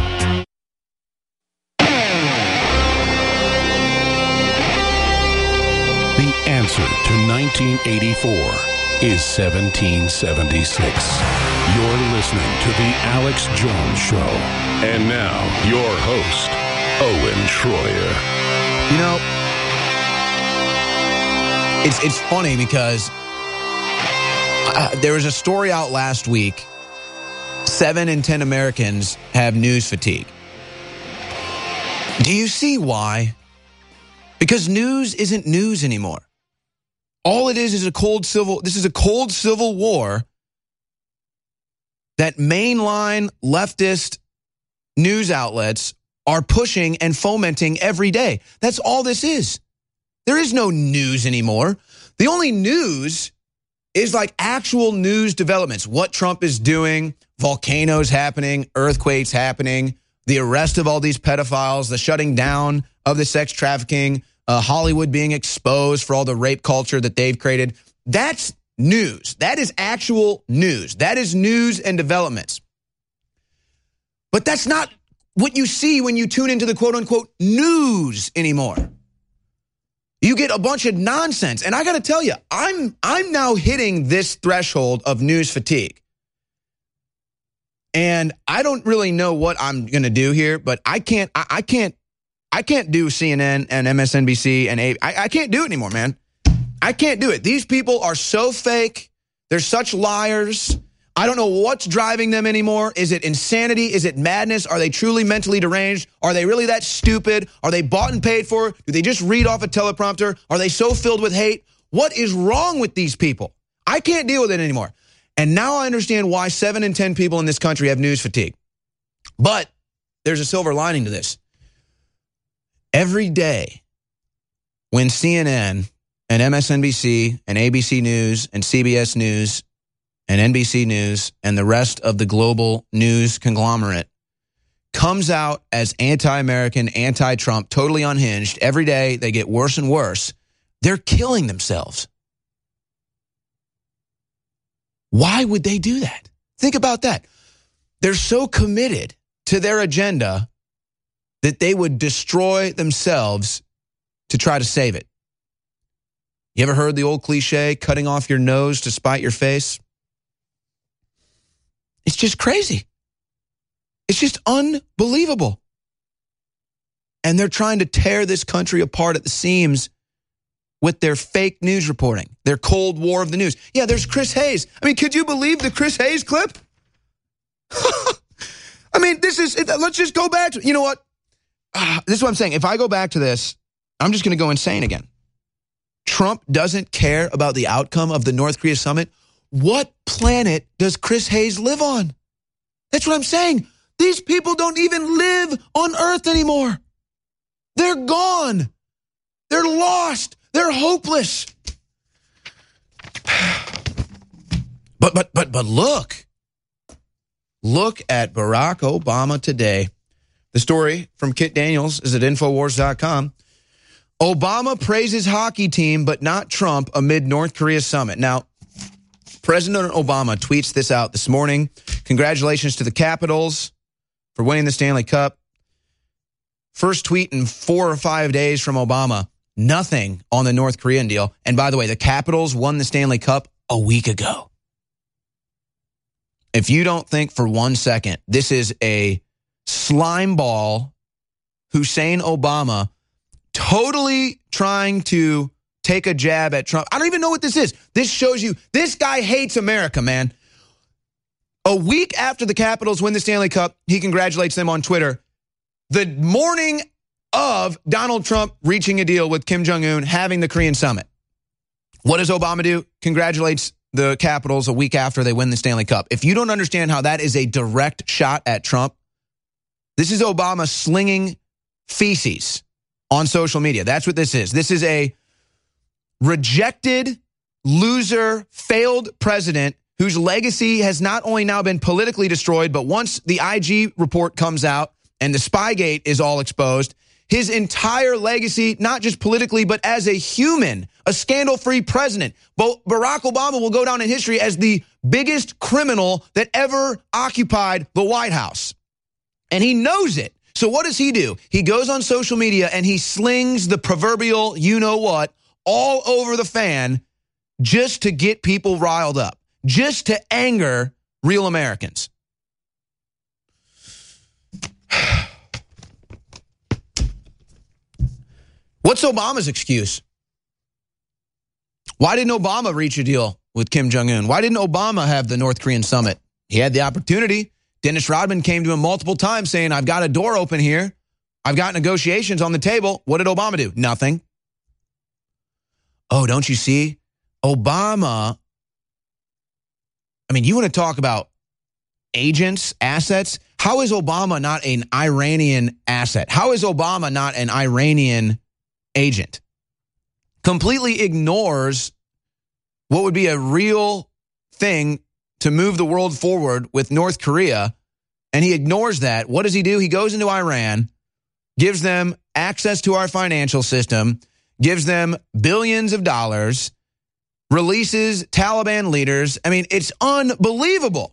The answer to nineteen eighty-four is seventeen seventy-six. You're listening to The Alex Jones Show. And now, your host, Owen Schroyer. You know, it's it's funny because uh, there was a story out last week. Seven in ten Americans have news fatigue. Do you see why? Because news isn't news anymore. All it is is a cold civil, this is a cold civil war that mainline leftist news outlets are pushing and fomenting every day. That's all this is. There is no news anymore. The only news is like actual news developments. What Trump is doing, volcanoes happening, earthquakes happening, the arrest of all these pedophiles, the shutting down of the sex trafficking, uh, Hollywood being exposed for all the rape culture that they've created. That's news. That is actual news. That is news and developments. But that's not what you see when you tune into the quote-unquote news anymore. You get a bunch of nonsense. And I got to tell you, I'm I'm now hitting this threshold of news fatigue. And I don't really know what I'm going to do here, but I can't I, I can't I can't do C N N and M S N B C and A- I, I can't do it anymore, man. I can't do it. These people are so fake. They're such liars. I don't know what's driving them anymore. Is it insanity? Is it madness? Are they truly mentally deranged? Are they really that stupid? Are they bought and paid for? Do they just read off a teleprompter? Are they so filled with hate? What is wrong with these people? I can't deal with it anymore. And now I understand why seven in ten people in this country have news fatigue. But there's a silver lining to this. Every day when C N N and M S N B C and A B C News and C B S News and N B C News and the rest of the global news conglomerate comes out as anti-American, anti-Trump, totally unhinged, every day they get worse and worse, they're killing themselves. Why would they do that? Think about that. They're so committed to their agenda that they would destroy themselves to try to save it. You ever heard the old cliche, cutting off your nose to spite your face? It's just crazy. It's just unbelievable. And they're trying to tear this country apart at the seams with their fake news reporting, their Cold War of the news. Yeah, there's Chris Hayes. I mean, could you believe the Chris Hayes clip? I mean, this is, let's just go back to, you know what? Uh, this is what I'm saying. If I go back to this, I'm just going to go insane again. Trump doesn't care about the outcome of the North Korea summit. What planet does Chris Hayes live on? That's what I'm saying. These people don't even live on Earth anymore. They're gone. They're lost. They're hopeless. But, but, but, but look. Look at Barack Obama today. The story from Kit Daniels is at Infowars dot com. Obama praises hockey team, but not Trump amid North Korea summit. Now, President Obama tweets this out this morning. Congratulations to the Capitals for winning the Stanley Cup. First tweet in four or five days from Obama. Nothing on the North Korean deal. And by the way, the Capitals won the Stanley Cup a week ago. If you don't think for one second this is a slimeball Hussein Obama totally trying to take a jab at Trump. I don't even know what this is. This shows you this guy hates America, man. A week after the Capitals win the Stanley Cup, he congratulates them on Twitter. The morning of Donald Trump reaching a deal with Kim Jong-un, having the Korean summit. What does Obama do? Congratulates the Capitals a week after they win the Stanley Cup. If you don't understand how that is a direct shot at Trump, this is Obama slinging feces on social media. That's what this is. This is a rejected, loser, failed president whose legacy has not only now been politically destroyed, but once the I G report comes out and the Spygate is all exposed, his entire legacy, not just politically, but as a human, a scandal-free president. Barack Obama will go down in history as the biggest criminal that ever occupied the White House. And he knows it. So what does he do? He goes on social media and he slings the proverbial you-know-what all over the fan just to get people riled up, just to anger real Americans. What's Obama's excuse? Why didn't Obama reach a deal with Kim Jong-un? Why didn't Obama have the North Korean summit? He had the opportunity. Dennis Rodman came to him multiple times saying, I've got a door open here. I've got negotiations on the table. What did Obama do? Nothing. Oh, don't you see? Obama, I mean, you want to talk about agents, assets? How is Obama not an Iranian asset? How is Obama not an Iranian agent? Completely ignores what would be a real thing to move the world forward with North Korea, and he ignores that. What does he do? He goes into Iran, gives them access to our financial system, gives them billions of dollars, releases Taliban leaders. I mean, it's unbelievable.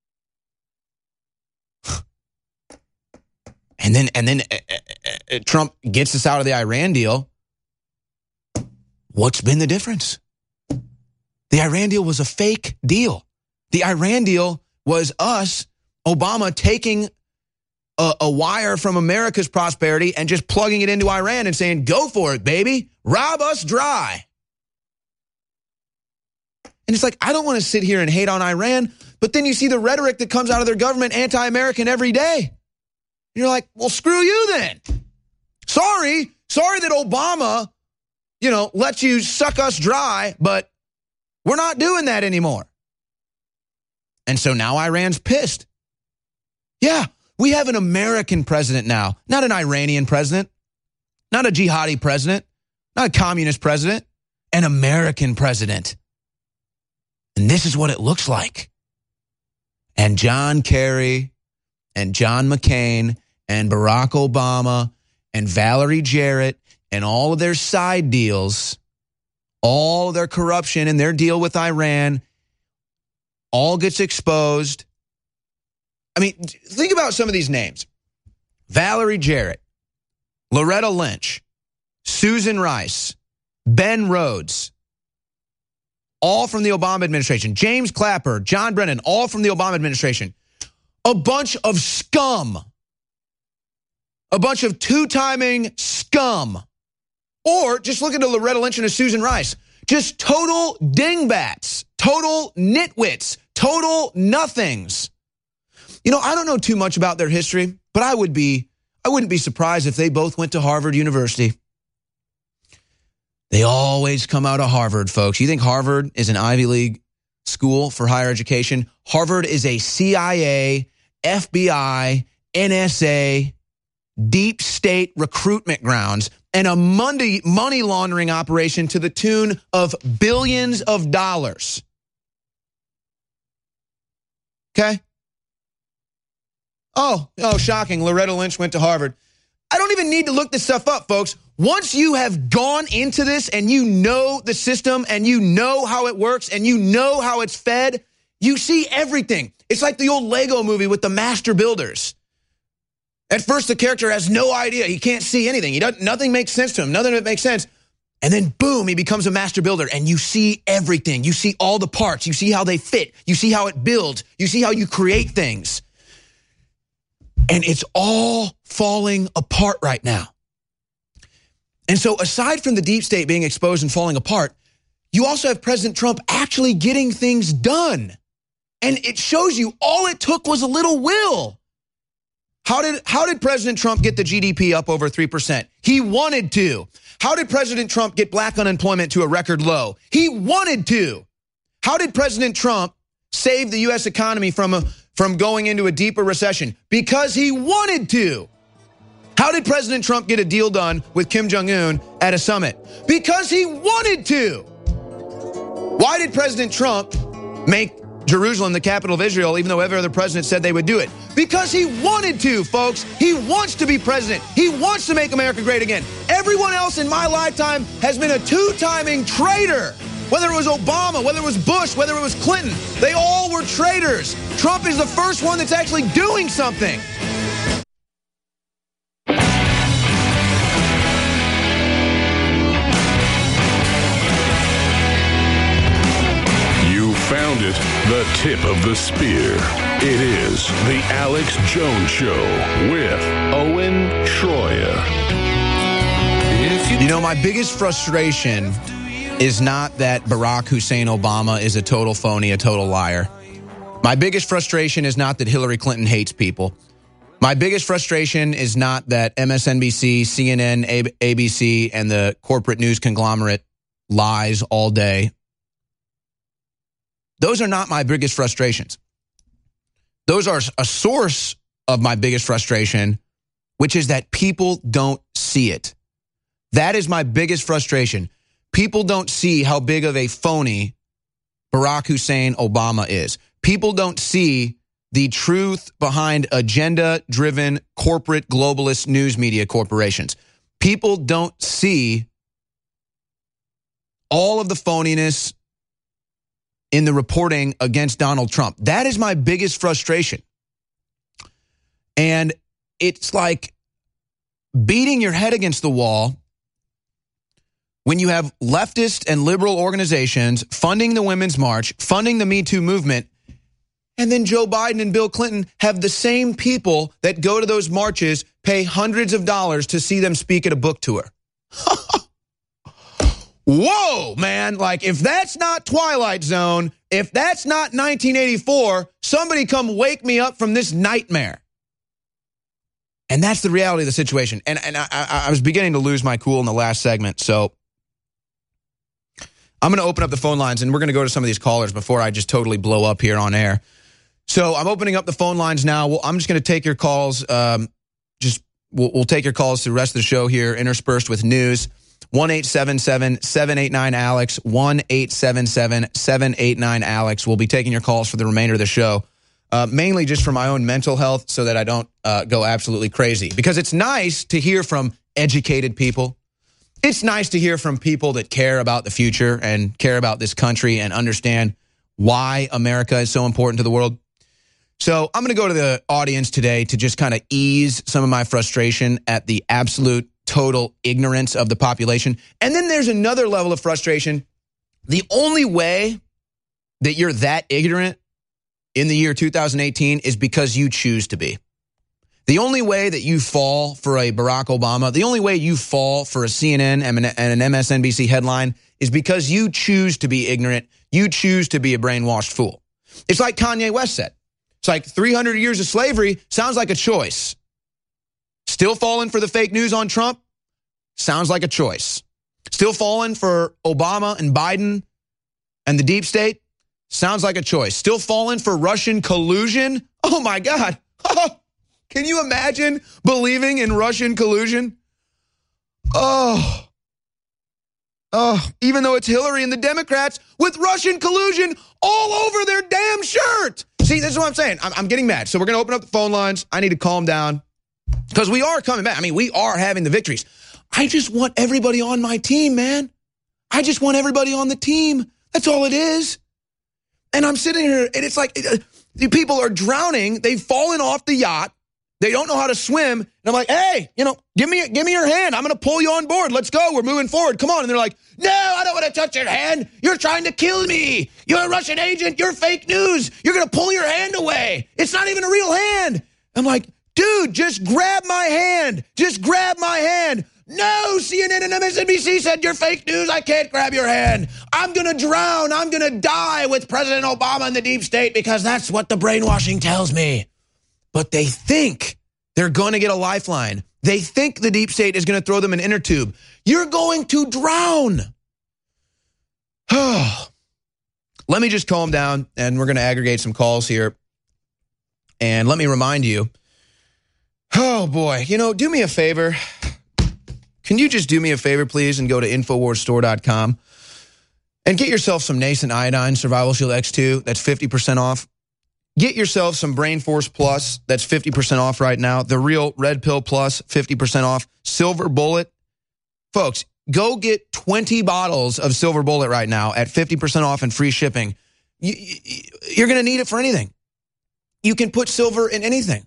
And then, and then uh, uh, Trump gets us out of the Iran deal. What's been the difference? The Iran deal was a fake deal. The Iran deal was us, Obama, taking a, a wire from America's prosperity and just plugging it into Iran and saying, go for it, baby. Rob us dry. And it's like, I don't want to sit here and hate on Iran, but then you see the rhetoric that comes out of their government anti-American every day. And you're like, well, screw you then. Sorry. Sorry that Obama, you know, lets you suck us dry, but we're not doing that anymore. And so now Iran's pissed. Yeah, we have an American president now, not an Iranian president, not a jihadi president, not a communist president, an American president. And this is what it looks like. And John Kerry and John McCain and Barack Obama and Valerie Jarrett and all of their side deals, all of their corruption and their deal with Iran, all gets exposed. I mean, think about some of these names. Valerie Jarrett, Loretta Lynch, Susan Rice, Ben Rhodes, all from the Obama administration. James Clapper, John Brennan, all from the Obama administration. A bunch of scum. A bunch of two-timing scum. Or just look at a Loretta Lynch and a Susan Rice. Just total dingbats, total nitwits, total nothings. You know, I don't know too much about their history, but I would be, I wouldn't be surprised if they both went to Harvard University. They always come out of Harvard, folks. You think Harvard is an Ivy League school for higher education? Harvard is a C I A, F B I, N S A, deep state recruitment grounds, and a money, money laundering operation to the tune of billions of dollars. Okay? Oh, oh, shocking. Loretta Lynch went to Harvard. I don't even need to look this stuff up, folks. Once you have gone into this and you know the system and you know how it works and you know how it's fed, you see everything. It's like the old Lego movie with the master builders. At first, the character has no idea. He can't see anything. He doesn't, nothing makes sense to him. Nothing of it makes sense. And then, boom, he becomes a master builder, and you see everything. You see all the parts. You see how they fit. You see how it builds. You see how you create things. And it's all falling apart right now. And so aside from the deep state being exposed and falling apart, you also have President Trump actually getting things done. And it shows you all it took was a little will. How did, how did President Trump get the G D P up over three percent? He wanted to. How did President Trump get black unemployment to a record low? He wanted to. How did President Trump save the U S economy from, a, from going into a deeper recession? Because he wanted to. How did President Trump get a deal done with Kim Jong-un at a summit? Because he wanted to. Why did President Trump make Jerusalem the capital of Israel, even though every other president said they would do it? Because he wanted to, folks. He wants to be president. He wants to make America great again. Everyone else in my lifetime has been a two-timing traitor. Whether it was Obama, whether it was Bush, whether it was Clinton, they all were traitors. Trump is the first one that's actually doing something. Found it, the tip of the spear. It is the Alex Jones Show with Owen Schroyer. You know, my biggest frustration is not that Barack Hussein Obama is a total phony, a total liar. My biggest frustration is not that Hillary Clinton hates people. My biggest frustration is not that M S N B C, C N N, A B C, and the corporate news conglomerate lies all day. Those are not my biggest frustrations. Those are a source of my biggest frustration, which is that people don't see it. That is my biggest frustration. People don't see how big of a phony Barack Hussein Obama is. People don't see the truth behind agenda-driven corporate globalist news media corporations. People don't see all of the phoniness in the reporting against Donald Trump. That is my biggest frustration. And it's like beating your head against the wall when you have leftist and liberal organizations funding the Women's March, funding the Me Too movement, and then Joe Biden and Bill Clinton have the same people that go to those marches pay hundreds of dollars to see them speak at a book tour. Whoa, man, like if that's not Twilight Zone, if that's not nineteen eighty-four, somebody come wake me up from this nightmare. And that's the reality of the situation. And, and I, I was beginning to lose my cool in the last segment, so I'm going to open up the phone lines, and we're going to go to some of these callers before I just totally blow up here on air. So I'm opening up the phone lines now. Well, I'm just going to take your calls. Um, just we'll, we'll take your calls through the rest of the show here, interspersed with news. one eight seven seven, seven eight nine, Alex. one eight seven seven, seven eight nine, Alex. We'll be taking your calls for the remainder of the show. Uh, mainly just for my own mental health so that I don't uh, go absolutely crazy. Because it's nice to hear from educated people. It's nice to hear from people that care about the future and care about this country and understand why America is so important to the world. So I'm going to go to the audience today to just kind of ease some of my frustration at the absolute total ignorance of the population. And then there's another level of frustration. The only way that you're that ignorant in the year two thousand eighteen is because you choose to be. The only way that you fall for a Barack Obama, the only way you fall for a C N N and an M S N B C headline is because you choose to be ignorant. You choose to be a brainwashed fool. It's like Kanye West said. It's like three hundred years of slavery sounds like a choice. Still falling for the fake news on Trump? Sounds like a choice. Still falling for Obama and Biden and the deep state? Sounds like a choice. Still falling for Russian collusion? Oh, my God. Can you imagine believing in Russian collusion? Oh. Oh, even though it's Hillary and the Democrats with Russian collusion all over their damn shirt. See, this is what I'm saying. I'm, I'm getting mad. So we're going to open up the phone lines. I need to calm down because we are coming back. I mean, we are having the victories. I just want everybody on my team, man. I just want everybody on the team. That's all it is. And I'm sitting here, and it's like uh, the people are drowning. They've fallen off the yacht. They don't know how to swim. And I'm like, hey, you know, give me give me your hand. I'm going to pull you on board. Let's go. We're moving forward. Come on. And they're like, no, I don't want to touch your hand. You're trying to kill me. You're a Russian agent. You're fake news. You're going to pull your hand away. It's not even a real hand. I'm like, dude, just grab my hand. Just grab my hand. No, C N N and M S N B C said you're fake news. I can't grab your hand. I'm going to drown. I'm going to die with President Obama and the deep state because that's what the brainwashing tells me. But they think they're going to get a lifeline. They think the deep state is going to throw them an inner tube. You're going to drown. Let me just calm down, and we're going to aggregate some calls here. And let me remind you, oh, boy, you know, do me a favor. Can you just do me a favor, please, and go to Infowars Store dot com and get yourself some Nascent Iodine Survival Shield X two. That's fifty percent off. Get yourself some Brain Force Plus. That's fifty percent off right now. The Real Red Pill Plus, fifty percent off. Silver Bullet. Folks, go get twenty bottles of Silver Bullet right now at fifty percent off and free shipping. You, you, you're going to need it for anything. You can put silver in anything.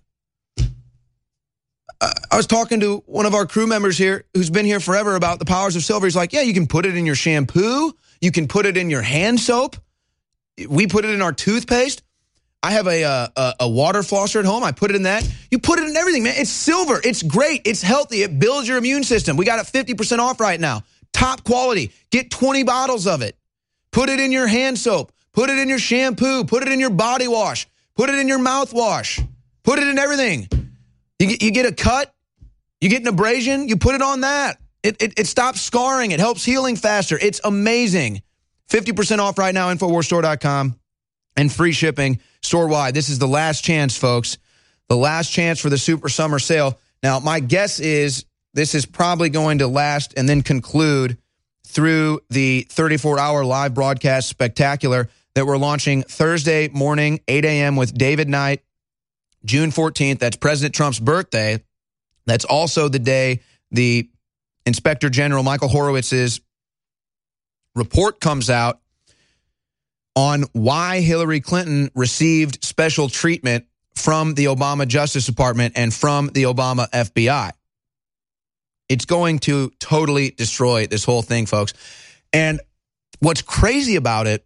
I was talking to one of our crew members here who's been here forever about the powers of silver. He's like, yeah, you can put it in your shampoo. You can put it in your hand soap. We put it in our toothpaste. I have a, a, a water flosser at home. I put it in that. You put it in everything, man. It's silver. It's great. It's healthy. It builds your immune system. We got it fifty percent off right now. Top quality. Get twenty bottles of it. Put it in your hand soap. Put it in your shampoo. Put it in your body wash. Put it in your mouthwash. Put it in everything. You get, you get a cut, you get an abrasion, you put it on that. It, it, it stops scarring. It helps healing faster. It's amazing. fifty percent off right now, Infowars Store dot com, and free shipping store-wide. This is the last chance, folks. The last chance for the Super Summer Sale. Now, my guess is this is probably going to last and then conclude through the thirty-four hour live broadcast spectacular that we're launching Thursday morning, eight a.m. with David Knight. June fourteenth, that's President Trump's birthday. That's also the day the Inspector General Michael Horowitz's report comes out on why Hillary Clinton received special treatment from the Obama Justice Department and from the Obama F B I. It's going to totally destroy this whole thing, folks. And what's crazy about it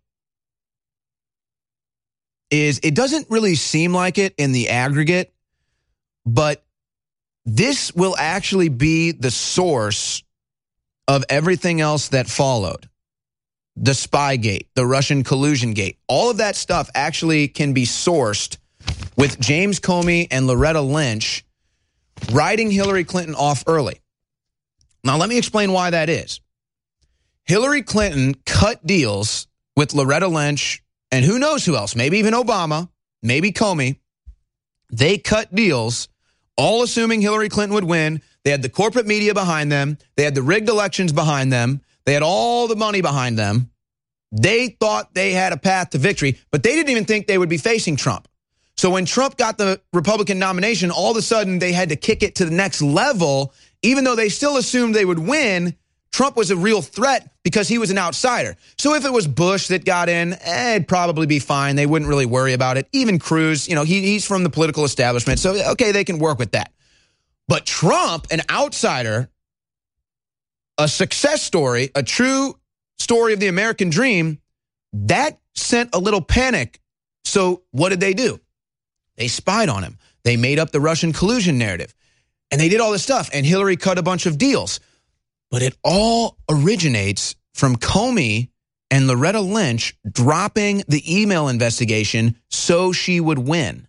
is it doesn't really seem like it in the aggregate, but this will actually be the source of everything else that followed. The Spygate, the Russian collusion gate, all of that stuff actually can be sourced with James Comey and Loretta Lynch writing Hillary Clinton off early. Now, let me explain why that is. Hillary Clinton cut deals with Loretta Lynch and who knows who else, maybe even Obama, maybe Comey, they cut deals, all assuming Hillary Clinton would win. They had the corporate media behind them. They had the rigged elections behind them. They had all the money behind them. They thought they had a path to victory, but they didn't even think they would be facing Trump. So when Trump got the Republican nomination, all of a sudden they had to kick it to the next level. Even though they still assumed they would win, Trump was a real threat because he was an outsider. So if it was Bush that got in, eh, it'd probably be fine. They wouldn't really worry about it. Even Cruz, you know, he, he's from the political establishment. So, okay, they can work with that. But Trump, an outsider, a success story, a true story of the American dream, that sent a little panic. So what did they do? They spied on him. They made up the Russian collusion narrative. And they did all this stuff. And Hillary cut a bunch of deals. But it all originates from Comey and Loretta Lynch dropping the email investigation so she would win.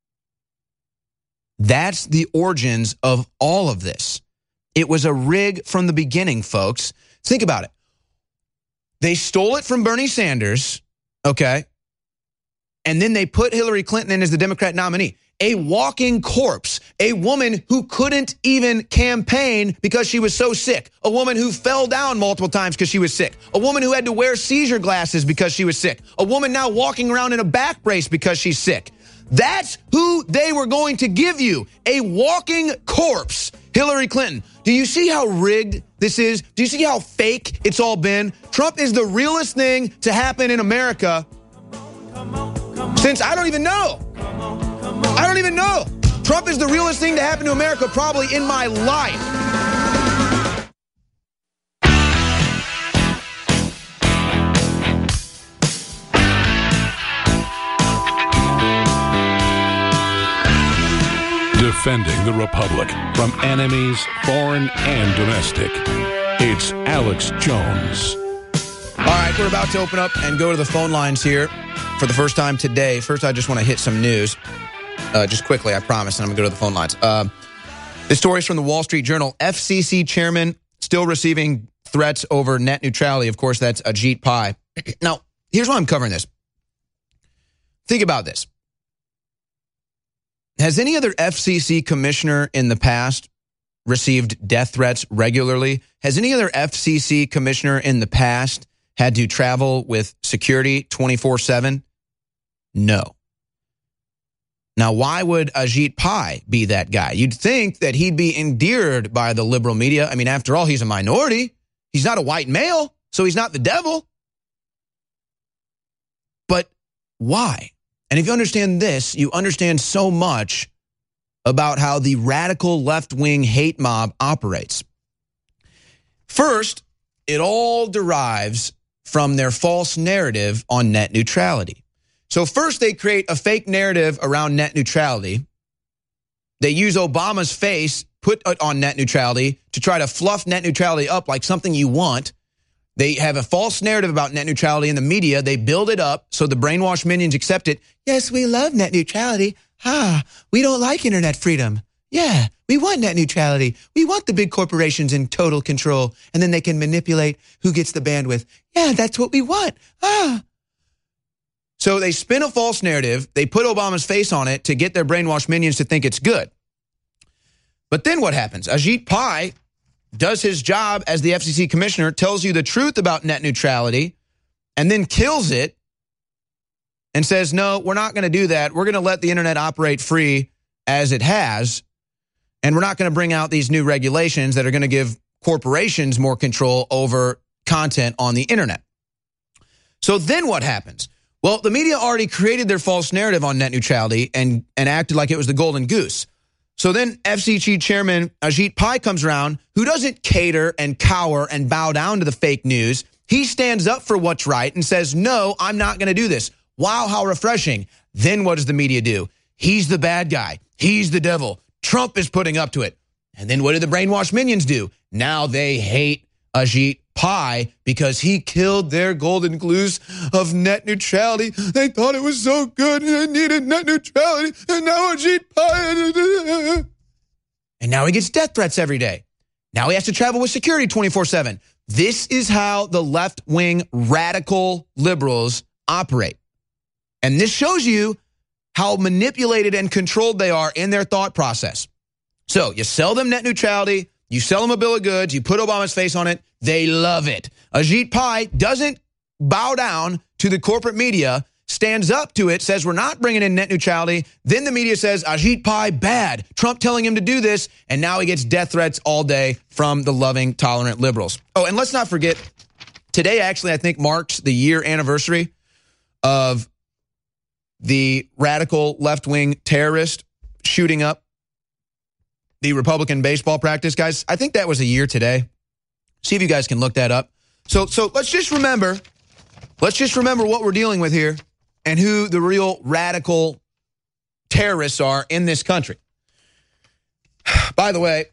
That's the origins of all of this. It was a rig from the beginning, folks. Think about it. They stole it from Bernie Sanders, okay? And then they put Hillary Clinton in as the Democrat nominee. A walking corpse, a woman who couldn't even campaign because she was so sick, a woman who fell down multiple times because she was sick, a woman who had to wear seizure glasses because she was sick, a woman now walking around in a back brace because she's sick. That's who they were going to give you, a walking corpse, Hillary Clinton. Do you see how rigged this is? Do you see how fake it's all been? Trump is the realest thing to happen in America since I don't even know. I don't even know. Trump is the realest thing to happen to America probably in my life. Defending the Republic from enemies, foreign and domestic. It's Alex Jones. All right, we're about to open up and go to the phone lines here for the first time today. First, I just want to hit some news. Uh, just quickly, I promise, and I'm going to go to the phone lines. Uh, this story is from the Wall Street Journal. F C C chairman still receiving threats over net neutrality. Of course, that's Ajit Pai. Now, here's why I'm covering this. Think about this. Has any other F C C commissioner in the past received death threats regularly? Has any other F C C commissioner in the past had to travel with security twenty-four seven? No. Now, why would Ajit Pai be that guy? You'd think that he'd be endeared by the liberal media. I mean, after all, he's a minority. He's not a white male, so he's not the devil. But why? And if you understand this, you understand so much about how the radical left-wing hate mob operates. First, it all derives from their false narrative on net neutrality. So first they create a fake narrative around net neutrality. They use Obama's face, put it on net neutrality to try to fluff net neutrality up like something you want. They have a false narrative about net neutrality in the media. They build it up so the brainwashed minions accept it. Yes, we love net neutrality. Ah, we don't like internet freedom. Yeah, we want net neutrality. We want the big corporations in total control, and then they can manipulate who gets the bandwidth. Yeah, that's what we want. Ah. So they spin a false narrative. They put Obama's face on it to get their brainwashed minions to think it's good. But then what happens? Ajit Pai does his job as the F C C commissioner, tells you the truth about net neutrality, and then kills it and says, no, we're not going to do that. We're going to let the internet operate free as it has, and we're not going to bring out these new regulations that are going to give corporations more control over content on the internet. So then what happens? Well, the media already created their false narrative on net neutrality and, and acted like it was the golden goose. So then F C C chairman Ajit Pai comes around, who doesn't cater and cower and bow down to the fake news. He stands up for what's right and says, no, I'm not going to do this. Wow, how refreshing. Then what does the media do? He's the bad guy. He's the devil. Trump is putting up to it. And then what do the brainwashed minions do? Now they hate Ajit Pai because he killed their golden goose of net neutrality. They thought it was so good and they needed net neutrality. And now Ajit Pai. And now he gets death threats every day. Now he has to travel with security twenty-four seven. This is how the left-wing radical liberals operate. And this shows you how manipulated and controlled they are in their thought process. So you sell them net neutrality, you sell them a bill of goods, you put Obama's face on it, they love it. Ajit Pai doesn't bow down to the corporate media, stands up to it, says we're not bringing in net neutrality. Then the media says Ajit Pai, bad. Trump telling him to do this, and now he gets death threats all day from the loving, tolerant liberals. Oh, and let's not forget, today actually I think marks the year anniversary of the radical left-wing terrorist shooting up the Republican baseball practice, guys. I think that was a year today. See if you guys can look that up. So, so let's just remember, let's just remember what we're dealing with here and who the real radical terrorists are in this country. By the way,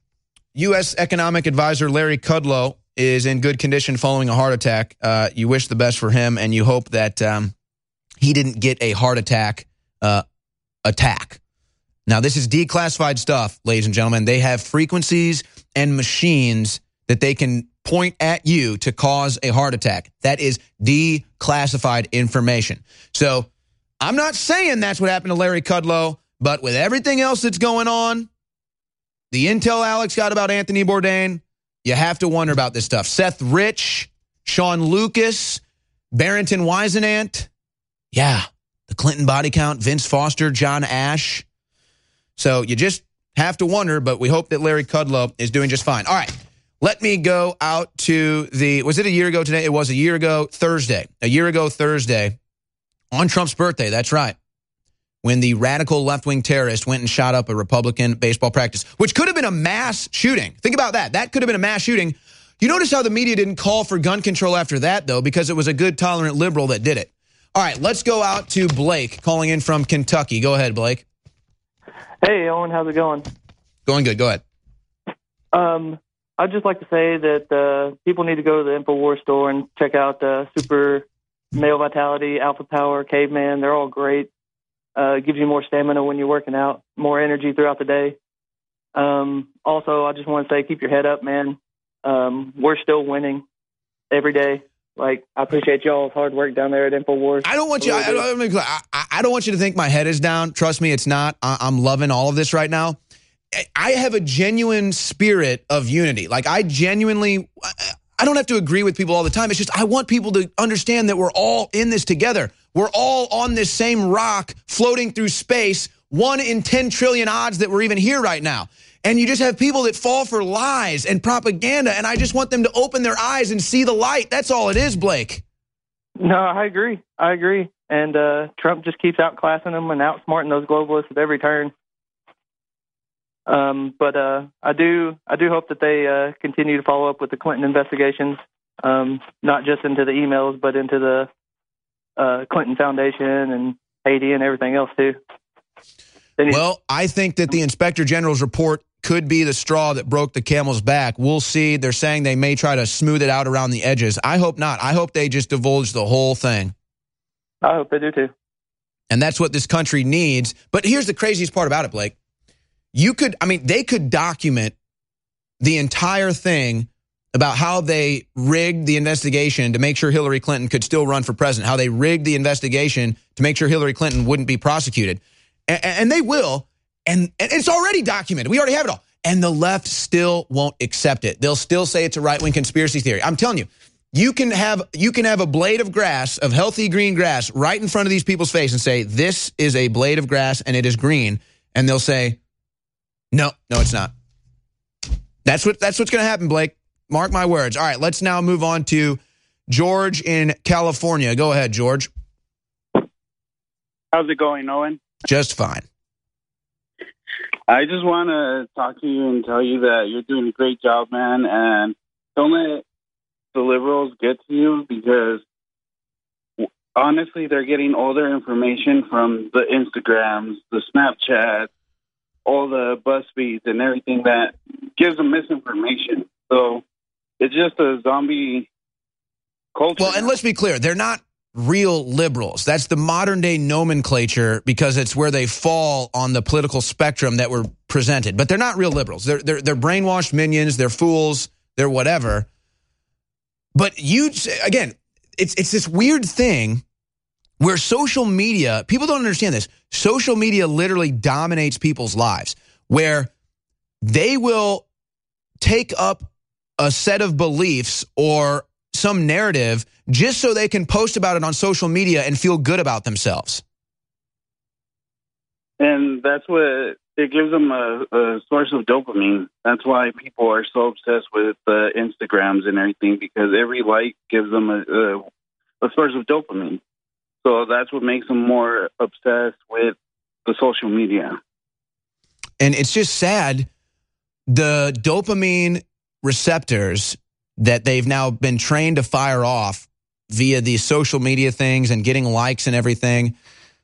U S economic advisor Larry Kudlow is in good condition following a heart attack. Uh, you wish the best for him, and you hope that um, he didn't get a heart attack uh, attack. Now, this is declassified stuff, ladies and gentlemen. They have frequencies and machines that they can point at you to cause a heart attack. That is declassified information. So I'm not saying that's what happened to Larry Kudlow, but with everything else that's going on, the intel Alex got about Anthony Bourdain, you have to wonder about this stuff. Seth Rich, Sean Lucas, Barrington Wisenant, yeah, the Clinton body count, Vince Foster, John Ash. So you just have to wonder, but we hope that Larry Kudlow is doing just fine. All right, let me go out to the, was it a year ago today? It was a year ago Thursday. A year ago Thursday, on Trump's birthday, that's right, when the radical left-wing terrorist went and shot up a Republican baseball practice, which could have been a mass shooting. Think about that. That could have been a mass shooting. You notice how the media didn't call for gun control after that, though, because it was a good, tolerant liberal that did it. All right, let's go out to Blake calling in from Kentucky. Go ahead, Blake. Hey, Owen, how's it going? Going good. Go ahead. Um, I'd just like to say that uh, people need to go to the InfoWars store and check out uh, Super Male Vitality, Alpha Power, Caveman. They're all great. Uh, it gives you more stamina when you're working out, more energy throughout the day. Um, also, I just want to say, keep your head up, man. Um, we're still winning every day. Like, I appreciate y'all's hard work down there at InfoWars. I don't want you. I, I, I, I don't want you to think my head is down. Trust me, it's not. I, I'm loving all of this right now. I have a genuine spirit of unity. Like, I genuinely, I don't have to agree with people all the time. It's just I want people to understand that we're all in this together. We're all on this same rock floating through space, one in ten trillion odds that we're even here right now. And you just have people that fall for lies and propaganda, and I just want them to open their eyes and see the light. That's all it is, Blake. No, I agree. I agree. And uh, Trump just keeps outclassing them and outsmarting those globalists at every turn. Um, but uh, I do I do hope that they uh, continue to follow up with the Clinton investigations, um, not just into the emails, but into the uh, Clinton Foundation and Haiti and everything else, too. Well, I think that the Inspector General's report could be the straw that broke the camel's back. We'll see. They're saying they may try to smooth it out around the edges. I hope not. I hope they just divulge the whole thing. I hope they do, too. And that's what this country needs. But here's the craziest part about it, Blake. You could, I mean, they could document the entire thing about how they rigged the investigation to make sure Hillary Clinton could still run for president, how they rigged the investigation to make sure Hillary Clinton wouldn't be prosecuted. And, and they will, and, and it's already documented. We already have it all. And the left still won't accept it. They'll still say it's a right-wing conspiracy theory. I'm telling you, you can have you can have a blade of grass, of healthy green grass, right in front of these people's face and say, this is a blade of grass and it is green. And they'll say, no, no, it's not. That's what that's what's going to happen, Blake. Mark my words. All right, let's now move on to George in California. Go ahead, George. How's it going, Owen? Just fine. I just want to talk to you and tell you that you're doing a great job, man, and don't let the liberals get to you because, honestly, they're getting all their information from the Instagrams, the Snapchats, all the BuzzFeeds and everything that gives them misinformation. So it's just a zombie culture. Well, and let's be clear, they're not real liberals. That's the modern day nomenclature because it's where they fall on the political spectrum that were presented. But they're not real liberals. They're they're, they're brainwashed minions. They're fools. They're whatever. But you, again, it's it's this weird thing where social media, people don't understand this, social media literally dominates people's lives, where they will take up a set of beliefs or some narrative just so they can post about it on social media and feel good about themselves. And that's what, it gives them a, a source of dopamine. That's why people are so obsessed with uh, Instagrams and everything, because every like gives them a, a, a source of dopamine. So that's what makes them more obsessed with the social media. And it's just sad, the dopamine receptors that they've now been trained to fire off via these social media things and getting likes and everything.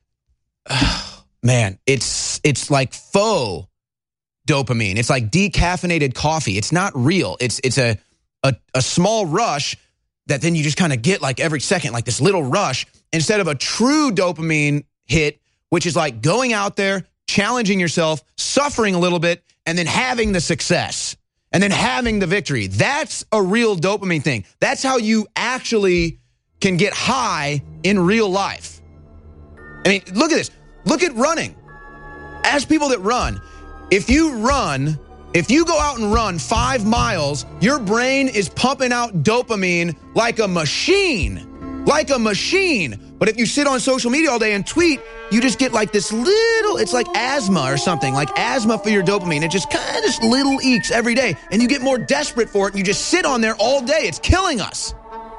Man, it's it's like faux dopamine. It's like decaffeinated coffee. It's not real. It's it's a a, a small rush that then you just kind of get like every second, like this little rush, instead of a true dopamine hit, which is like going out there, challenging yourself, suffering a little bit, and then having the success, and then having the victory. That's a real dopamine thing. That's how you actually can get high in real life. I mean, look at this. Look at running. Ask people that run. If you run, if you go out and run five miles, your brain is pumping out dopamine like a machine, like a machine. But if you sit on social media all day and tweet, you just get like this little, it's like asthma or something, like asthma for your dopamine. It just kind of little eeks every day, and you get more desperate for it, and you just sit on there all day. It's killing us.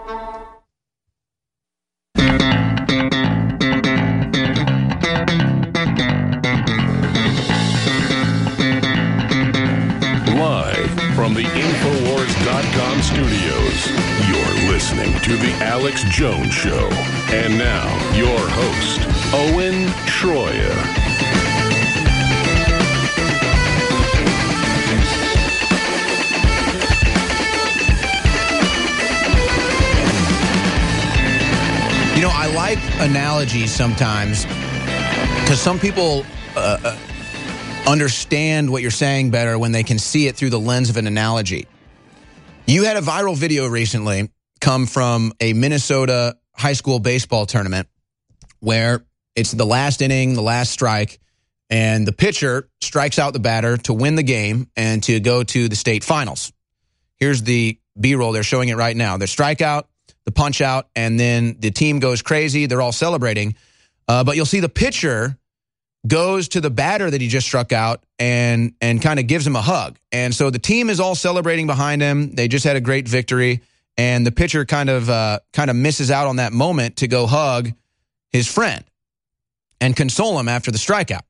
Live from the Infowars dot com studios, you're listening to The Alex Jones Show. And now, your host, Owen Schroyer. You know, I like analogies sometimes because some people uh, uh, understand what you're saying better when they can see it through the lens of an analogy. You had a viral video recently come from a Minnesota high school baseball tournament where it's the last inning, the last strike, and the pitcher strikes out the batter to win the game and to go to the state finals. Here's the B-roll. They're showing it right now. Their strikeout, the punch out, and then the team goes crazy. They're all celebrating. Uh, but you'll see the pitcher goes to the batter that he just struck out and and kind of gives him a hug. And so the team is all celebrating behind him. They just had a great victory. And the pitcher kind of uh, kind of misses out on that moment to go hug his friend and console him after the strikeout.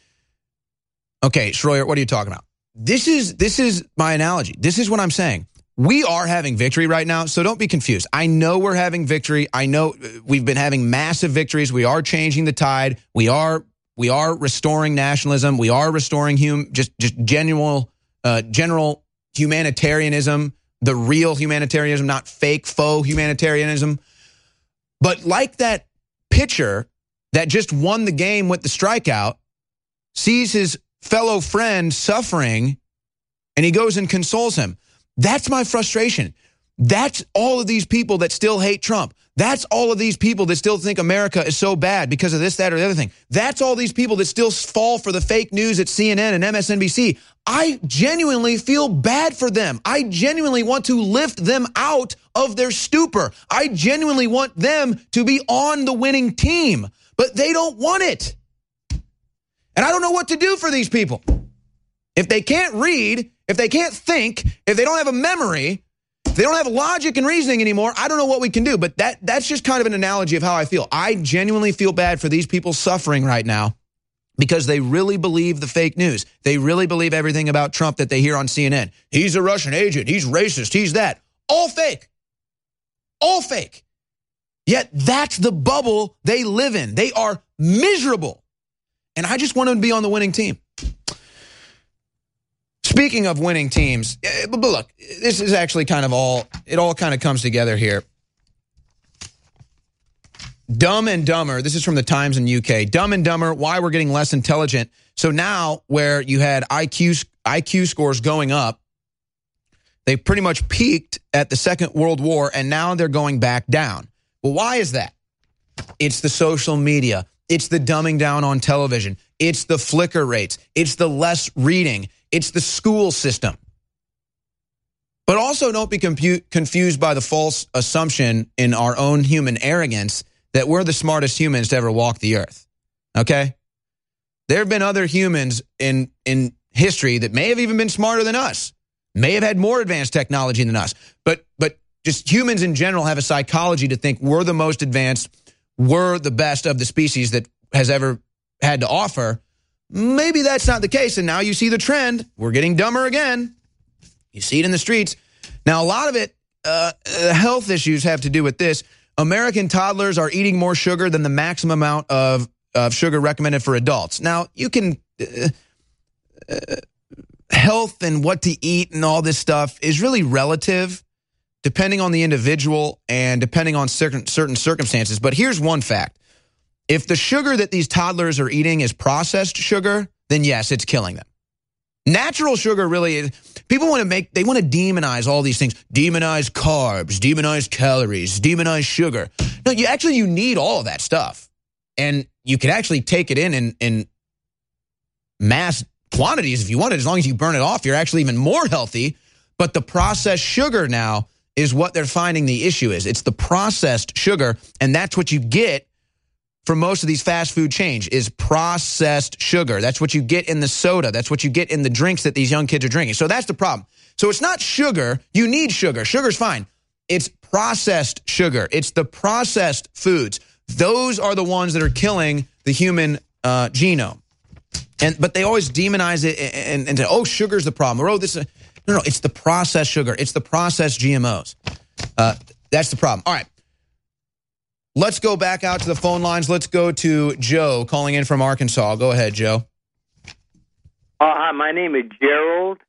Okay, Schroyer, what are you talking about? This is this is my analogy. This is what I'm saying. We are having victory right now, so don't be confused. I know we're having victory. I know we've been having massive victories. We are changing the tide. We are we are restoring nationalism. We are restoring hum, just just general uh, general humanitarianism, the real humanitarianism, not fake faux humanitarianism. But like that pitcher that just won the game with the strikeout, sees his fellow friend suffering, and he goes and consoles him. That's my frustration. That's all of these people that still hate Trump. That's all of these people that still think America is so bad because of this, that, or the other thing. That's all these people that still fall for the fake news at C N N and M S N B C. I genuinely feel bad for them. I genuinely want to lift them out of their stupor. I genuinely want them to be on the winning team, but they don't want it. And I don't know what to do for these people. If they can't read, if they can't think, if they don't have a memory, if they don't have logic and reasoning anymore, I don't know what we can do. But that that's just kind of an analogy of how I feel. I genuinely feel bad for these people suffering right now because they really believe the fake news. They really believe everything about Trump that they hear on C N N. He's a Russian agent. He's racist. He's that. All fake. All fake. Yet that's the bubble they live in. They are miserable. And I just want them to be on the winning team. Speaking of winning teams, but look, this is actually kind of all, it all kind of comes together here. Dumb and Dumber, this is from the Times in U K. Dumb and Dumber, why we're getting less intelligent. So now where you had I Q, I Q scores going up, they pretty much peaked at the Second World War, and now they're going back down. Well, why is that? It's the social media. It's the dumbing down on television. It's the flicker rates. It's the less reading. It's the school system. But also don't be compute, confused by the false assumption in our own human arrogance that we're the smartest humans to ever walk the earth. Okay? There have been other humans in, in history that may have even been smarter than us, may have had more advanced technology than us. But, but just humans in general have a psychology to think we're the most advanced, we're the best of the species that has ever had to offer. Maybe that's not the case, and now you see the trend. We're getting dumber again. You see it in the streets. Now, a lot of it, uh, health issues have to do with this. American toddlers are eating more sugar than the maximum amount of, of sugar recommended for adults. Now, you can... Uh, uh, health and what to eat and all this stuff is really relative depending on the individual and depending on certain, certain circumstances. But here's one fact. If the sugar that these toddlers are eating is processed sugar, then yes, it's killing them. Natural sugar really is, people want to make, they want to demonize all these things. Demonize carbs, demonize calories, demonize sugar. No, you actually, you need all of that stuff. And you can actually take it in in, in mass quantities if you want it. As long as you burn it off, you're actually even more healthy. But the processed sugar now is what they're finding the issue is. It's the processed sugar, and that's what you get from most of these fast food chains is processed sugar. That's what you get in the soda. That's what you get in the drinks that these young kids are drinking. So that's the problem. So it's not sugar. You need sugar. Sugar's fine. It's processed sugar. It's the processed foods. Those are the ones that are killing the human uh, genome. And but they always demonize it and, and say, oh, sugar's the problem. Or, oh, this is... No, no, it's the processed sugar. It's the processed G M Os. Uh, that's the problem. All right. Let's go back out to the phone lines. Let's go to Joe calling in from Arkansas. Go ahead, Joe. Uh, hi, my name is Gerald.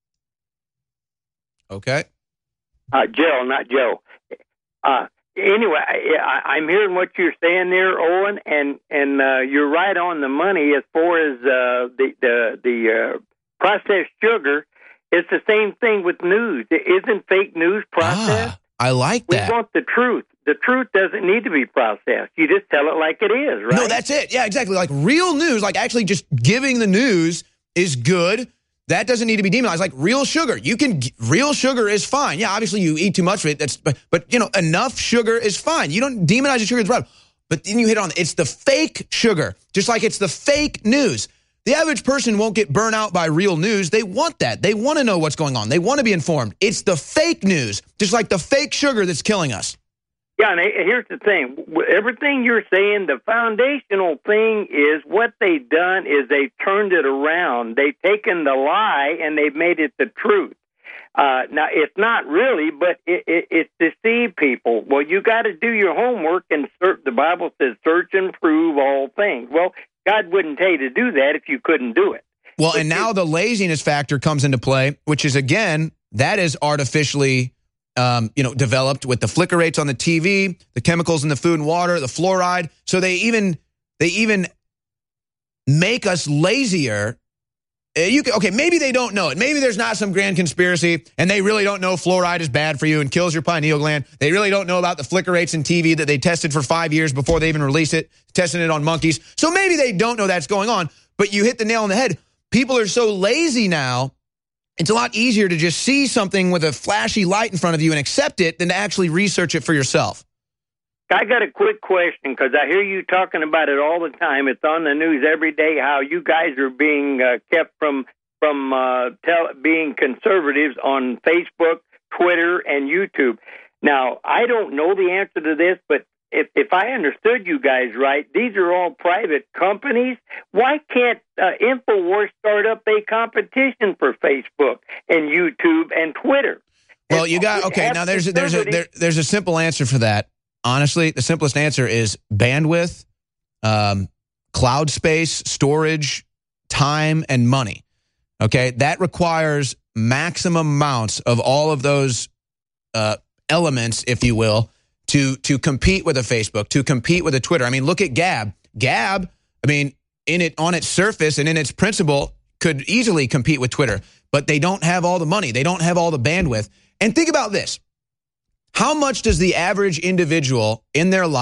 Okay. Uh, Gerald, not Joe. Uh, anyway, I, I'm hearing what you're saying there, Owen, and and uh, you're right on the money as far as uh, the the the uh, processed sugar. It's the same thing with news. Isn't fake news processed? Ah, I like that. We want the truth. The truth doesn't need to be processed. You just tell it like it is, right? No, that's it. Yeah, exactly. Like real news, like actually just giving the news is good. That doesn't need to be demonized. Like real sugar, you can. Real sugar is fine. Yeah, obviously you eat too much of it. That's, but, but you know, enough sugar is fine. You don't demonize the sugar. It's problem. But then you hit on it's the fake sugar, just like it's the fake news. The average person won't get burnt out by real news. They want that. They want to know what's going on. They want to be informed. It's the fake news, just like the fake sugar that's killing us. Yeah, and here's the thing. Everything you're saying, the foundational thing is what they've done is they've turned it around. They've taken the lie and they've made it the truth. Uh, now, it's not really, but it, it, it's deceive people. Well, you got to do your homework, and search, the Bible says, search and prove all things. Well, God wouldn't tell you to do that if you couldn't do it. Well, and now the laziness factor comes into play, which is, again, that is artificially um, you know, developed with the flicker rates on the T V, the chemicals in the food and water, the fluoride. So they even they even make us lazier. You can, okay, maybe they don't know it. Maybe there's not some grand conspiracy, and they really don't know fluoride is bad for you and kills your pineal gland. They really don't know about the flicker rates in T V that they tested for five years before they even released it, testing it on monkeys. So maybe they don't know that's going on, but you hit the nail on the head. People are so lazy now, it's a lot easier to just see something with a flashy light in front of you and accept it than to actually research it for yourself. I got a quick question because I hear you talking about it all the time. It's on the news every day how you guys are being uh, kept from from uh, tell, being conservatives on Facebook, Twitter, and YouTube. Now, I don't know the answer to this, but if, if I understood you guys right, these are all private companies. Why can't uh, InfoWars start up a competition for Facebook and YouTube and Twitter? Well, you got okay. Now there's there's a there, there's a simple answer for that. Honestly, the simplest answer is bandwidth, um, cloud space, storage, time, and money. Okay, that requires maximum amounts of all of those uh, elements, if you will, to to compete with a Facebook, to compete with a Twitter. I mean, look at Gab. Gab, I mean, in it on its surface and in its principle, could easily compete with Twitter, but they don't have all the money. They don't have all the bandwidth. And think about this. How much does the average individual in their life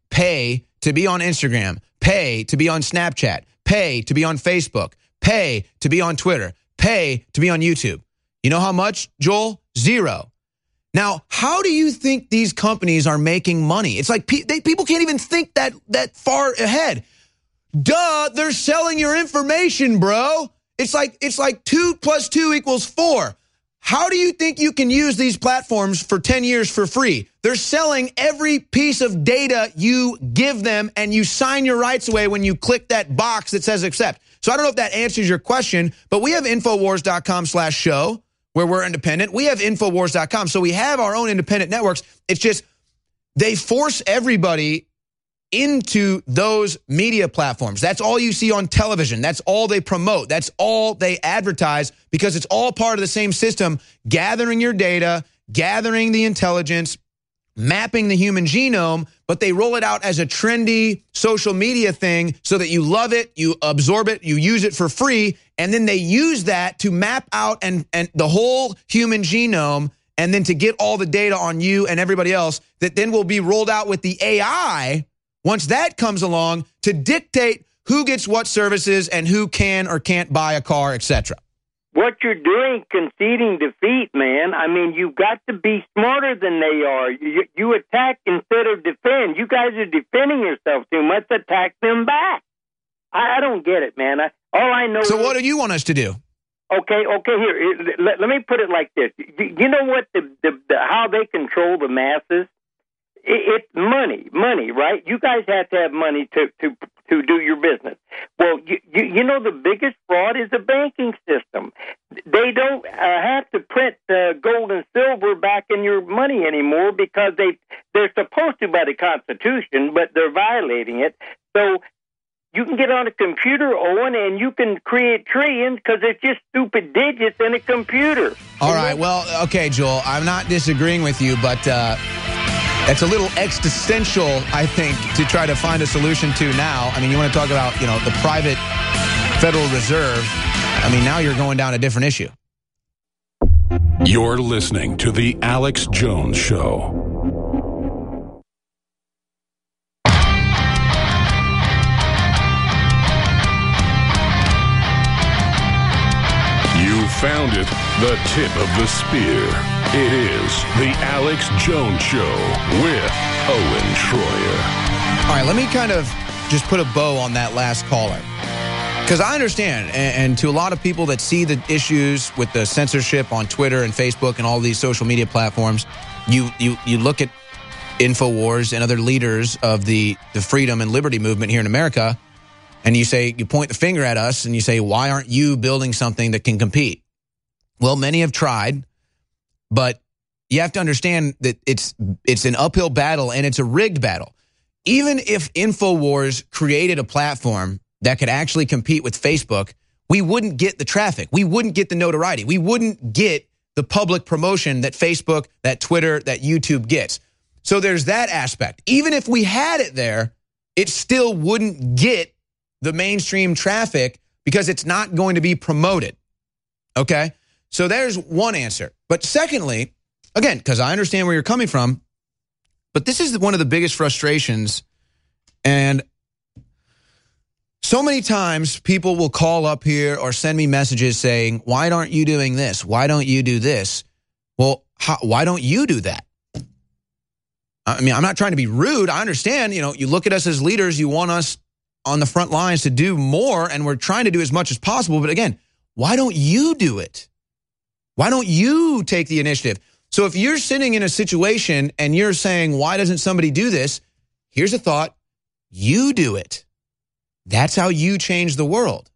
pay to be on Instagram, pay to be on Snapchat, pay to be on Facebook, pay to be on Twitter, pay to be on YouTube. You know how much, Joel? Zero. Now, how do you think these companies are making money? It's like pe- they, people can't even think that that far ahead. Duh, they're selling your information, bro. It's like it's like two plus two equals four. How do you think you can use these platforms for ten years for free? They're selling every piece of data you give them, and you sign your rights away when you click that box that says accept. So I don't know if that answers your question, but we have Infowars.com slash show where we're independent. We have Infowars dot com. So we have our own independent networks. It's just they force everybody into those media platforms. That's all you see on television. That's all they promote. That's all they advertise, because it's all part of the same system, gathering your data, gathering the intelligence, mapping the human genome, but they roll it out as a trendy social media thing so that you love it, you absorb it, you use it for free, and then they use that to map out and, and the whole human genome, and then to get all the data on you and everybody else that then will be rolled out with the A I once that comes along to dictate who gets what services and who can or can't buy a car, et cetera. What you're doing, conceding defeat, man. I mean, you've got to be smarter than they are. You, you attack instead of defend. You guys are defending yourself too much. Attack them back. I, I don't get it, man. I, all I know. So is, what do you want us to do? Okay, okay. Here, let, let me put it like this. You, you know what? The, the, the how they control the masses. It's money, money, right? You guys have to have money to, to, to do your business. Well, you, you, you know the biggest fraud is the banking system. They don't uh, have to print uh, gold and silver back in your money anymore because they, they're supposed to by the Constitution, but they're violating it. So you can get on a computer, Owen, and you can create trillions because it's just stupid digits in a computer. All right, well, okay, Joel, I'm not disagreeing with you, but... Uh It's a little existential, I think, to try to find a solution to now. I mean, you want to talk about, you know, the private Federal Reserve. I mean, now you're going down a different issue. You're listening to The Alex Jones Show. You found it, the tip of the spear. It is The Alex Jones Show with Owen Schroyer. All right, let me kind of just put a bow on that last caller. Because I understand, and, and to a lot of people that see the issues with the censorship on Twitter and Facebook and all these social media platforms, you you, you look at Infowars and other leaders of the, the freedom and liberty movement here in America, and you say, you point the finger at us and you say, why aren't you building something that can compete? Well, many have tried. But you have to understand that it's it's an uphill battle and it's a rigged battle. Even if Infowars created a platform that could actually compete with Facebook, we wouldn't get the traffic. We wouldn't get the notoriety. We wouldn't get the public promotion that Facebook, that Twitter, that YouTube gets. So there's that aspect. Even if we had it there, it still wouldn't get the mainstream traffic because it's not going to be promoted. Okay? So there's one answer. But secondly, again, because I understand where you're coming from, but this is one of the biggest frustrations. And so many times people will call up here or send me messages saying, why aren't you doing this? Why don't you do this? Well, how, why don't you do that? I mean, I'm not trying to be rude. I understand, you know, you look at us as leaders, you want us on the front lines to do more, and we're trying to do as much as possible. But again, why don't you do it? Why don't you take the initiative? So if you're sitting in a situation and you're saying, why doesn't somebody do this? Here's a thought. You do it. That's how you change the world.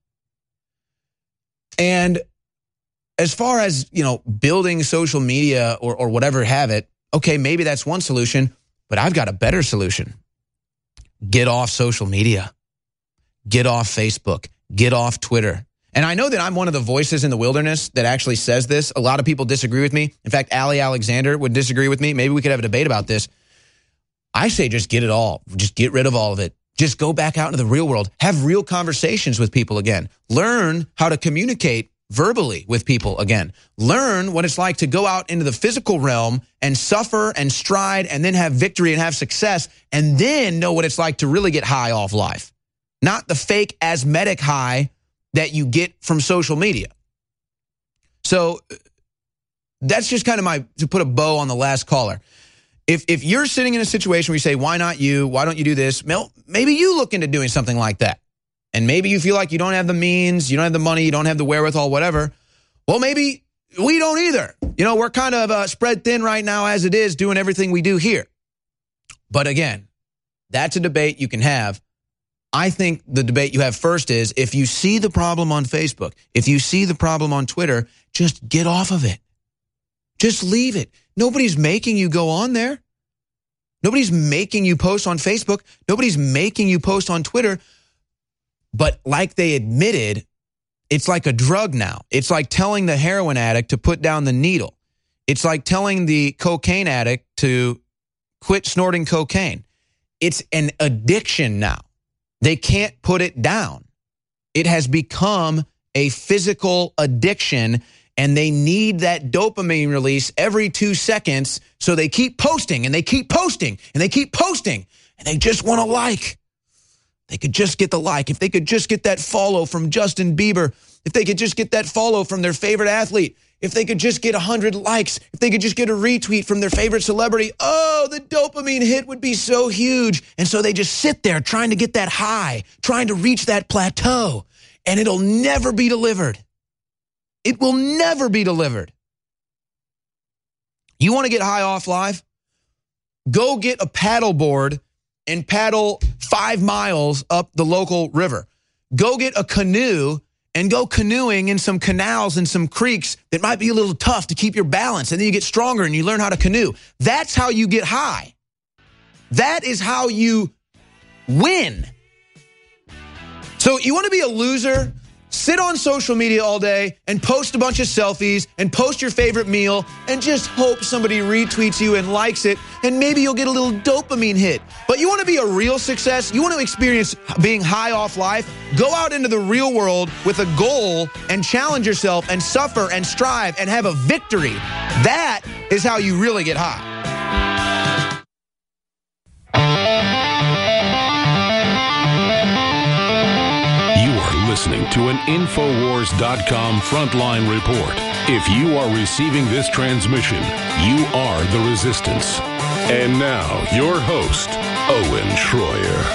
And as far as, you know, building social media or, or whatever have it, okay, maybe that's one solution, but I've got a better solution. Get off social media. Get off Facebook. Get off Twitter. And I know that I'm one of the voices in the wilderness that actually says this. A lot of people disagree with me. In fact, Ali Alexander would disagree with me. Maybe we could have a debate about this. I say just get it all. Just get rid of all of it. Just go back out into the real world. Have real conversations with people again. Learn how to communicate verbally with people again. Learn what it's like to go out into the physical realm and suffer and stride and then have victory and have success, and then know what it's like to really get high off life. Not the fake asthmatic high that you get from social media. So that's just kind of my, to put a bow on the last caller. If if you're sitting in a situation where you say, why not you? Why don't you do this? Well, maybe you look into doing something like that. And maybe you feel like you don't have the means, you don't have the money, you don't have the wherewithal, whatever. Well, maybe we don't either. You know, we're kind of uh, spread thin right now as it is, doing everything we do here. But again, that's a debate you can have. I think the debate you have first is, if you see the problem on Facebook, if you see the problem on Twitter, just get off of it. Just leave it. Nobody's making you go on there. Nobody's making you post on Facebook. Nobody's making you post on Twitter. But like they admitted, it's like a drug now. It's like telling the heroin addict to put down the needle. It's like telling the cocaine addict to quit snorting cocaine. It's an addiction now. They can't put it down. It has become a physical addiction, and they need that dopamine release every two seconds, so they keep posting, and they keep posting, and they keep posting, and they just want to like. They could just get the like. If they could just get that follow from Justin Bieber, if they could just get that follow from their favorite athlete, if they could just get one hundred likes, if they could just get a retweet from their favorite celebrity, oh, the dopamine hit would be so huge. And so they just sit there trying to get that high, trying to reach that plateau, and it'll never be delivered. It will never be delivered. You want to get high off life? Go get a paddle board and paddle five miles up the local river. Go get a canoe and go canoeing in some canals and some creeks that might be a little tough to keep your balance, and then you get stronger and you learn how to canoe. That's how you get high. That is how you win. So you want to be a loser? Sit on social media all day and post a bunch of selfies and post your favorite meal and just hope somebody retweets you and likes it, and maybe you'll get a little dopamine hit. But you want to be a real success? You want to experience being high off life? Go out into the real world with a goal and challenge yourself and suffer and strive and have a victory. That is how you really get high. Listening to an Infowars dot com frontline report. If you are receiving this transmission, you are the resistance. And now, your host, Owen Schroyer.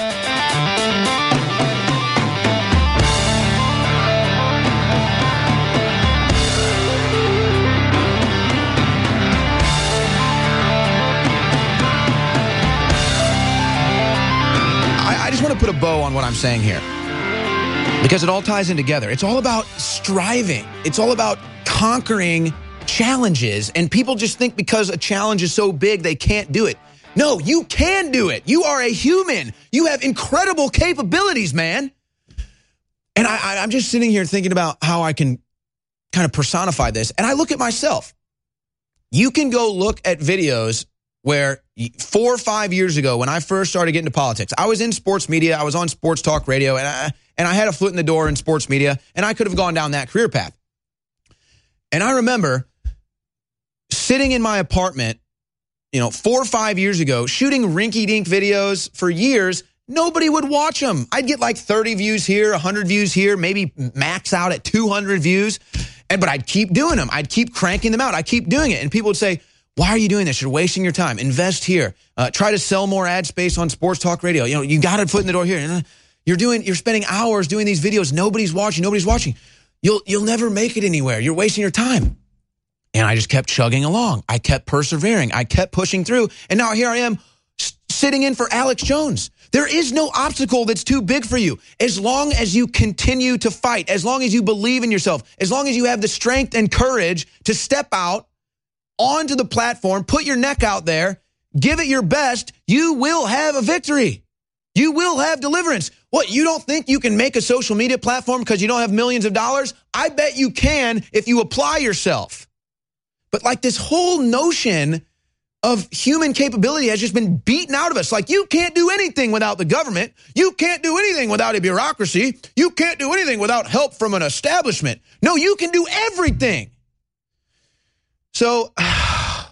I, I just want to put a bow on what I'm saying here, because it all ties in together. It's all about striving. It's all about conquering challenges. And people just think because a challenge is so big, they can't do it. No, you can do it. You are a human. You have incredible capabilities, man. And I, I'm just sitting here thinking about how I can kind of personify this. And I look at myself. You can go look at videos where four or five years ago, when I first started getting into politics, I was in sports media. I was on sports talk radio, and I, and I had a foot in the door in sports media, and I could have gone down that career path. And I remember sitting in my apartment, you know, four or five years ago, shooting rinky-dink videos for years. Nobody would watch them. I'd get like thirty views here, one hundred views here, maybe max out at two hundred views. And but I'd keep doing them. I'd keep cranking them out. I'd keep doing it. And people would say, why are you doing this? You're wasting your time. Invest here. Uh, try to sell more ad space on sports talk radio. You know, you got a foot in the door here. You're doing, you're spending hours doing these videos. Nobody's watching. Nobody's watching. You'll, you'll never make it anywhere. You're wasting your time. And I just kept chugging along. I kept persevering. I kept pushing through. And now here I am s- sitting in for Alex Jones. There is no obstacle that's too big for you. As long as you continue to fight, as long as you believe in yourself, as long as you have the strength and courage to step out onto the platform, put your neck out there, give it your best, you will have a victory. You will have deliverance. What, you don't think you can make a social media platform because you don't have millions of dollars? I bet you can if you apply yourself. But like this whole notion of human capability has just been beaten out of us. Like, you can't do anything without the government. You can't do anything without a bureaucracy. You can't do anything without help from an establishment. No, you can do everything. So I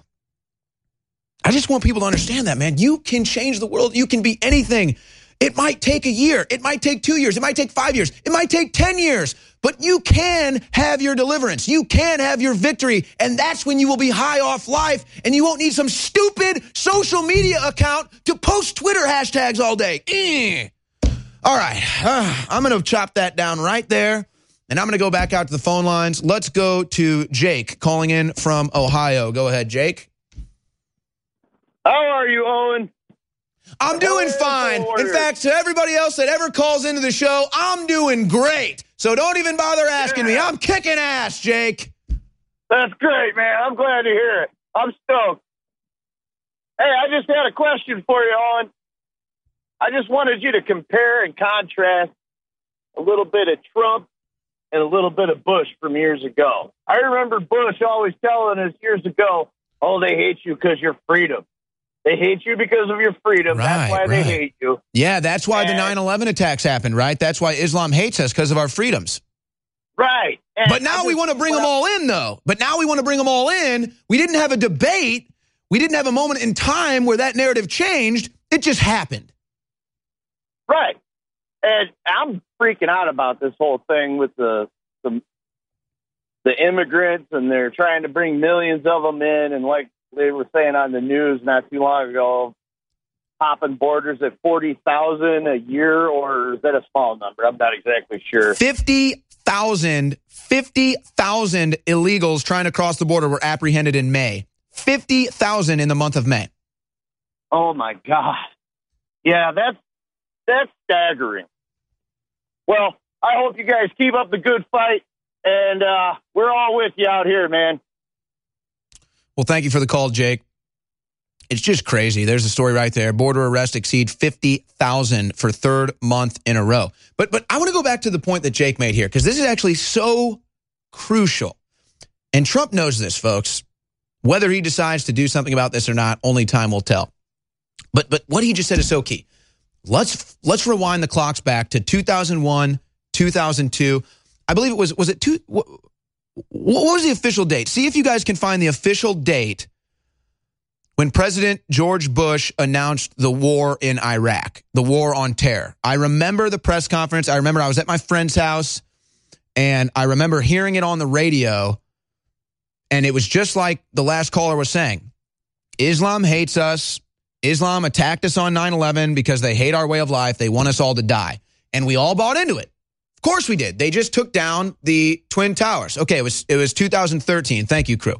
just want people to understand that, man. You can change the world. You can be anything. It might take a year. It might take two years. It might take five years. It might take ten years. But you can have your deliverance. You can have your victory. And that's when you will be high off life. And you won't need some stupid social media account to post Twitter hashtags all day. Eh. All right. Uh, I'm going to chop that down right there. And I'm going to go back out to the phone lines. Let's go to Jake calling in from Ohio. Go ahead, Jake. How are you, Owen? I'm doing fine. In fact, to everybody else that ever calls into the show, I'm doing great. So don't even bother asking yeah. me. I'm kicking ass, Jake. That's great, man. I'm glad to hear it. I'm stoked. Hey, I just had a question for you, Owen. I just wanted you to compare and contrast a little bit of Trump and a little bit of Bush from years ago. I remember Bush always telling us years ago, oh, they hate you because you're freedom. They hate you because of your freedom. Right, that's why right. they hate you. Yeah, that's why and, the nine eleven attacks happened, right? That's why Islam hates us, because of our freedoms. Right. And but now just, we want to bring well, them all in, though. But now we want to bring them all in. We didn't have a debate. We didn't have a moment in time where that narrative changed. It just happened. Right. And I'm freaking out about this whole thing with the the, the immigrants, and they're trying to bring millions of them in, and like they were saying on the news not too long ago, popping borders at forty thousand a year, or is that a small number? I'm not exactly sure. fifty thousand, fifty thousand illegals trying to cross the border were apprehended in May. fifty thousand in the month of May. Oh, my God. Yeah, that's, that's staggering. Well, I hope you guys keep up the good fight, and uh, we're all with you out here, man. Well, thank you for the call, Jake. It's just crazy. There's a story right there. Border arrests exceed fifty thousand for third month in a row. But but I want to go back to the point that Jake made here, because this is actually so crucial. And Trump knows this, folks. Whether he decides to do something about this or not, only time will tell. But but what he just said is so key. Let's let's rewind the clocks back to two thousand one, two thousand two. I believe it was, was it two? What, what was the official date? See if you guys can find the official date when President George Bush announced the war in Iraq, the war on terror. I remember the press conference. I remember I was at my friend's house, and I remember hearing it on the radio, and it was just like the last caller was saying. Islam hates us. Islam attacked us on nine eleven because they hate our way of life. They want us all to die. And we all bought into it. Of course we did. They just took down the Twin Towers. Okay, it was it was two thousand thirteen. Thank you, crew.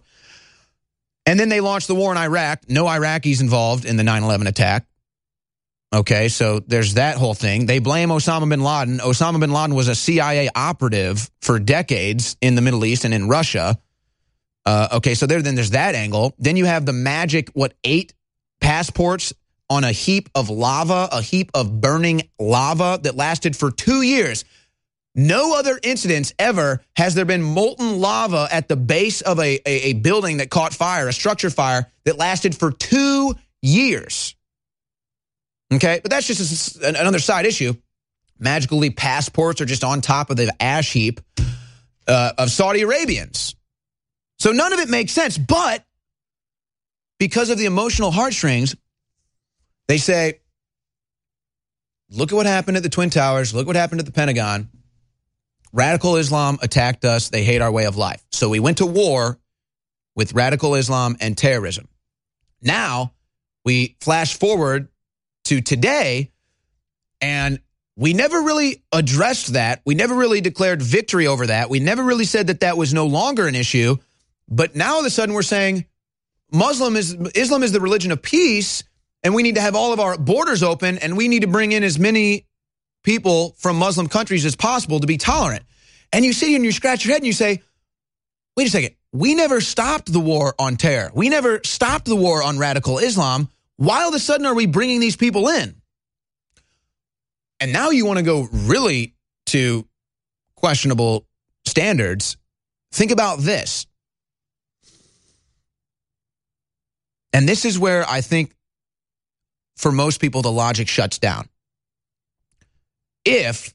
And then they launched the war in Iraq. No Iraqis involved in the nine eleven attack. Okay, so there's that whole thing. They blame Osama bin Laden. Osama bin Laden was a C I A operative for decades in the Middle East and in Russia. Uh, okay, so there, then there's that angle. Then you have the magic, what, eight passports on a heap of lava, a heap of burning lava that lasted for two years. No other incidents ever has there been molten lava at the base of a, a, a building that caught fire, a structure fire, that lasted for two years. Okay, but that's just a, another side issue. Magically, passports are just on top of the ash heap uh, of Saudi Arabians. So none of it makes sense, but because of the emotional heartstrings, they say, look at what happened at the Twin Towers, look what happened at the Pentagon. Radical Islam attacked us. They hate our way of life. So we went to war with radical Islam and terrorism. Now we flash forward to today, and we never really addressed that. We never really declared victory over that. We never really said that that was no longer an issue. But now all of a sudden we're saying Muslim is Islam is the religion of peace, and we need to have all of our borders open, and we need to bring in as many people from Muslim countries as possible to be tolerant. And you sit here and you scratch your head and you say, wait a second, we never stopped the war on terror. We never stopped the war on radical Islam. Why all of a sudden are we bringing these people in? And now you want to go really to questionable standards. Think about this. And this is where I think, for most people, the logic shuts down. If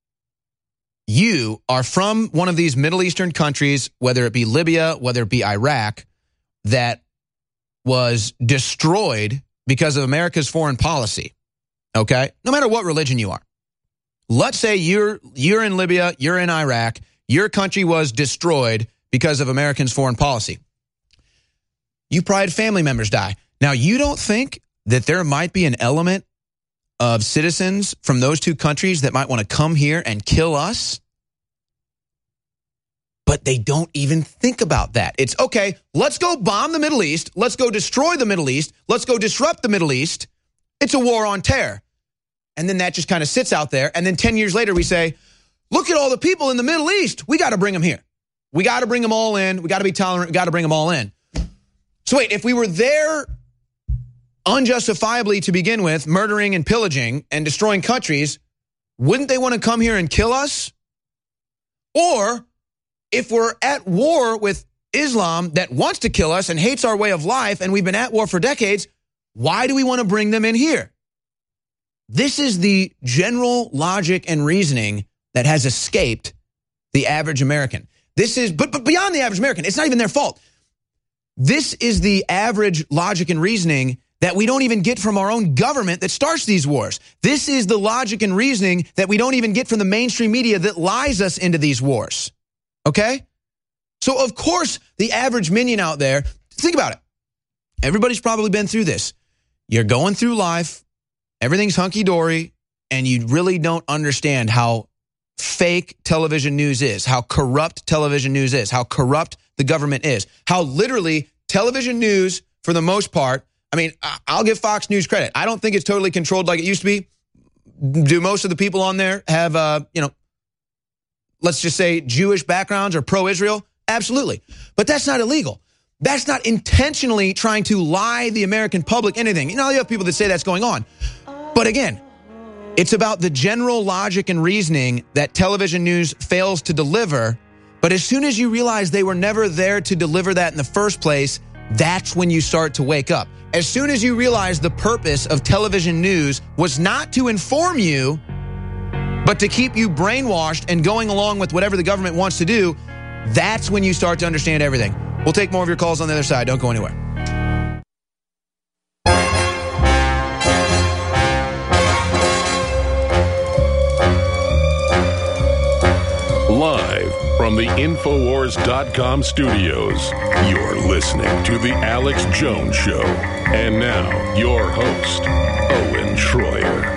you are from one of these Middle Eastern countries, whether it be Libya, whether it be Iraq, that was destroyed because of America's foreign policy, okay? No matter what religion you are. Let's say you're you're in Libya, you're in Iraq, your country was destroyed because of Americans' foreign policy. You probably had family members die. Now, you don't think that there might be an element of citizens from those two countries that might want to come here and kill us? But they don't even think about that. It's, okay, let's go bomb the Middle East. Let's go destroy the Middle East. Let's go disrupt the Middle East. It's a war on terror. And then that just kind of sits out there. And then ten years later, we say, look at all the people in the Middle East. We got to bring them here. We got to bring them all in. We got to be tolerant. We got to bring them all in. So wait, if we were there unjustifiably to begin with, murdering and pillaging and destroying countries, wouldn't they want to come here and kill us? Or if we're at war with Islam that wants to kill us and hates our way of life, and we've been at war for decades, why do we want to bring them in here? This is the general logic and reasoning that has escaped the average American. This is, but, but beyond the average American, it's not even their fault. This is the average logic and reasoning that we don't even get from our own government that starts these wars. This is the logic and reasoning that we don't even get from the mainstream media that lies us into these wars. Okay? So, of course, the average minion out there, think about it. Everybody's probably been through this. You're going through life, everything's hunky-dory, and you really don't understand how fake television news is, how corrupt television news is, how corrupt the government is, how literally television news, for the most part, I mean, I'll give Fox News credit. I don't think it's totally controlled like it used to be. Do most of the people on there have, uh, you know, let's just say Jewish backgrounds or pro-Israel? Absolutely. But that's not illegal. That's not intentionally trying to lie the American public anything. You know, you have people that say that's going on. But again, it's about the general logic and reasoning that television news fails to deliver. But as soon as you realize they were never there to deliver that in the first place, that's when you start to wake up. As soon as you realize the purpose of television news was not to inform you, but to keep you brainwashed and going along with whatever the government wants to do, that's when you start to understand everything. We'll take more of your calls on the other side. Don't go anywhere. Live from the Infowars dot com studios, you're listening to The Alex Jones Show. And now, your host, Owen Schroyer.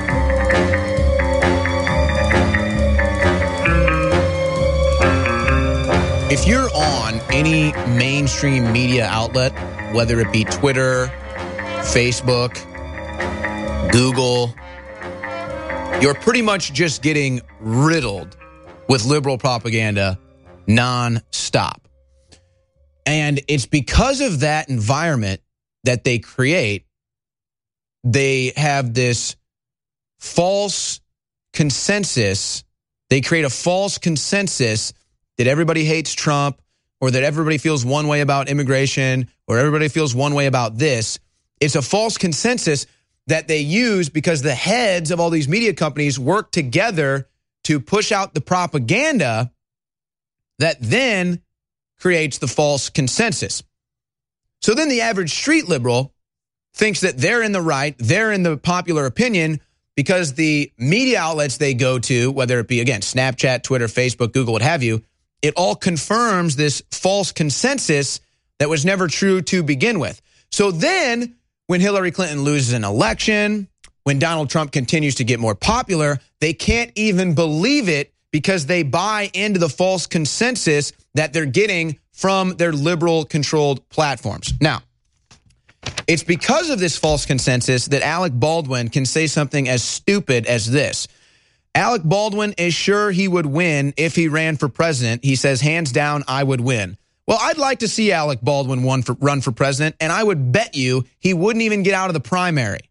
If you're on any mainstream media outlet, whether it be Twitter, Facebook, Google, you're pretty much just getting riddled with liberal propaganda nonstop. And it's because of that environment that they create, they have this false consensus. They create a false consensus that everybody hates Trump, or that everybody feels one way about immigration, or everybody feels one way about this. It's a false consensus that they use because the heads of all these media companies work together to push out the propaganda that then creates the false consensus. So then the average street liberal thinks that they're in the right, they're in the popular opinion, because the media outlets they go to, whether it be, again, Snapchat, Twitter, Facebook, Google, what have you, it all confirms this false consensus that was never true to begin with. So then when Hillary Clinton loses an election, when Donald Trump continues to get more popular, they can't even believe it because they buy into the false consensus that they're getting from their liberal-controlled platforms. Now, it's because of this false consensus that Alec Baldwin can say something as stupid as this. Alec Baldwin is sure he would win if he ran for president. He says, hands down, I would win. Well, I'd like to see Alec Baldwin run for, run for president, and I would bet you he wouldn't even get out of the primary.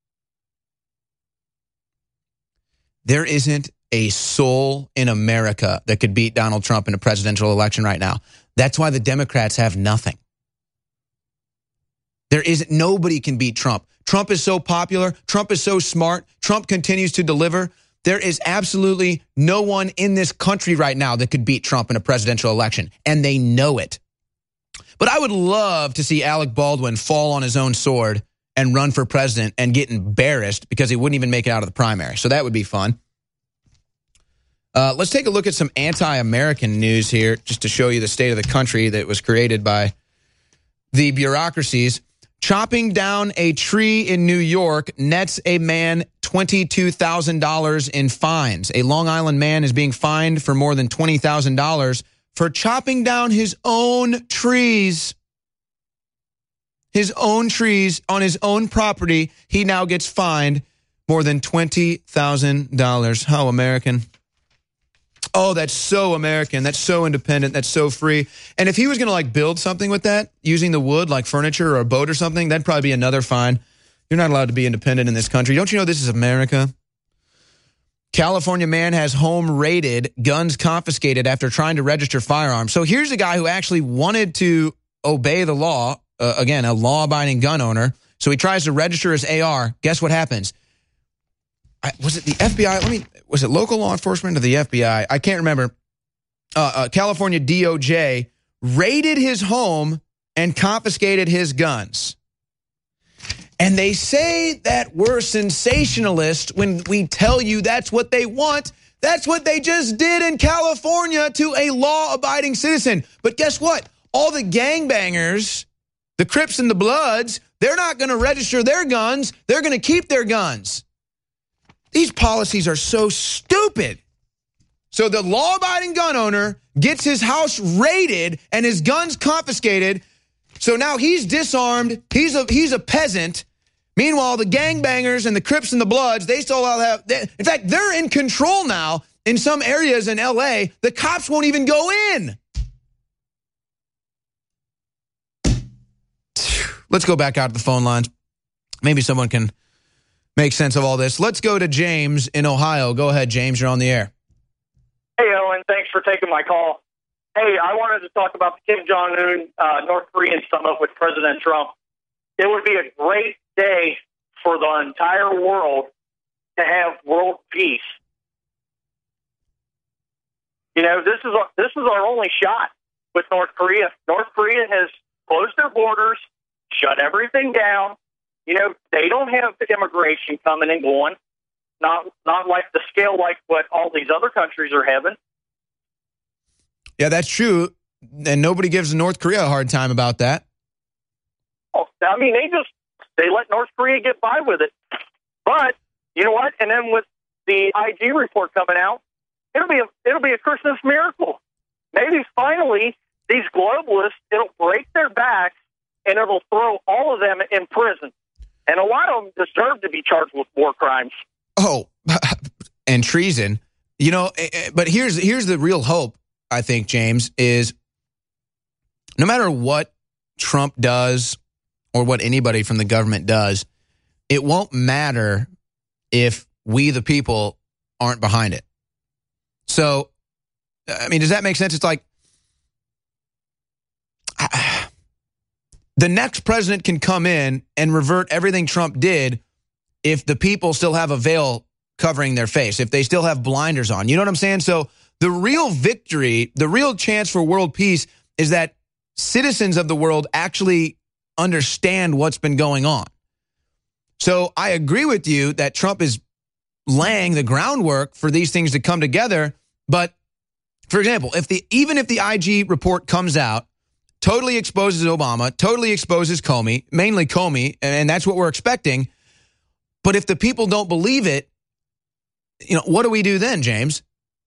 There isn't a soul in America that could beat Donald Trump in a presidential election right now. That's why the Democrats have nothing. There is nobody can beat Trump. Trump is so popular. Trump is so smart. Trump continues to deliver. There is absolutely no one in this country right now that could beat Trump in a presidential election, and they know it. But I would love to see Alec Baldwin fall on his own sword and run for president and get embarrassed because he wouldn't even make it out of the primary. So that would be fun. Uh, let's take a look at some anti-American news here just to show you the state of the country that was created by the bureaucracies. Chopping down a tree in New York nets a man twenty-two thousand dollars in fines. A Long Island man is being fined for more than twenty thousand dollars for chopping down his own trees. His own trees on his own property. He now gets fined more than twenty thousand dollars. How American. Oh, that's so American. That's so independent. That's so free. And if he was going to like build something with that, using the wood like furniture or a boat or something, that'd probably be another fine. You're not allowed to be independent in this country. Don't you know this is America? California man has home raided, guns confiscated after trying to register firearms. So here's a guy who actually wanted to obey the law. Uh, again, a law-abiding gun owner. So he tries to register his A R. Guess what happens? I, was it the F B I? Let me. Was it local law enforcement or the F B I? I can't remember. Uh, uh, California D O J raided his home and confiscated his guns. And they say that we're sensationalists when we tell you that's what they want. That's what they just did in California to a law-abiding citizen. But guess what? All the gangbangers, the Crips and the Bloods, they're not going to register their guns. They're going to keep their guns. These policies are so stupid. So the law-abiding gun owner gets his house raided and his guns confiscated. So now he's disarmed. He's a he's a peasant. Meanwhile, the gangbangers and the Crips and the Bloods, they still have, they, in fact, they're in control now in some areas in L A. The cops won't even go in. Let's go back out to the phone lines. Maybe someone can make sense of all this. Let's go to James in Ohio. Go ahead, James. You're on the air. Hey, Owen. Thanks for taking my call. Hey, I wanted to talk about the Kim Jong-un uh, North Korean summit with President Trump. It would be a great day for the entire world to have world peace. You know, this is our, this is our only shot with North Korea. North Korea has closed their borders, shut everything down. You know, they don't have the immigration coming and going, not not like the scale like what all these other countries are having. Yeah, that's true. And nobody gives North Korea a hard time about that. Oh, I mean, they just, they let North Korea get by with it. But, you know what? And then with the I G report coming out, it'll be a, it'll be a Christmas miracle. Maybe finally these globalists, it'll break their backs and it'll throw all of them in prison. And a lot of them deserve to be charged with war crimes. Oh, and treason. You know, but here's here's the real hope, I think, James, is no matter what Trump does or what anybody from the government does, it won't matter if we, the people, aren't behind it. So, I mean, does that make sense? It's like the next president can come in and revert everything Trump did if the people still have a veil covering their face, if they still have blinders on. You know what I'm saying? So the real victory, the real chance for world peace is that citizens of the world actually understand what's been going on. So I agree with you that Trump is laying the groundwork for these things to come together. But for example, if the even if the I G report comes out, totally exposes Obama, totally exposes Comey, mainly Comey, and that's what we're expecting. But if the people don't believe it, you know, what do we do then, James?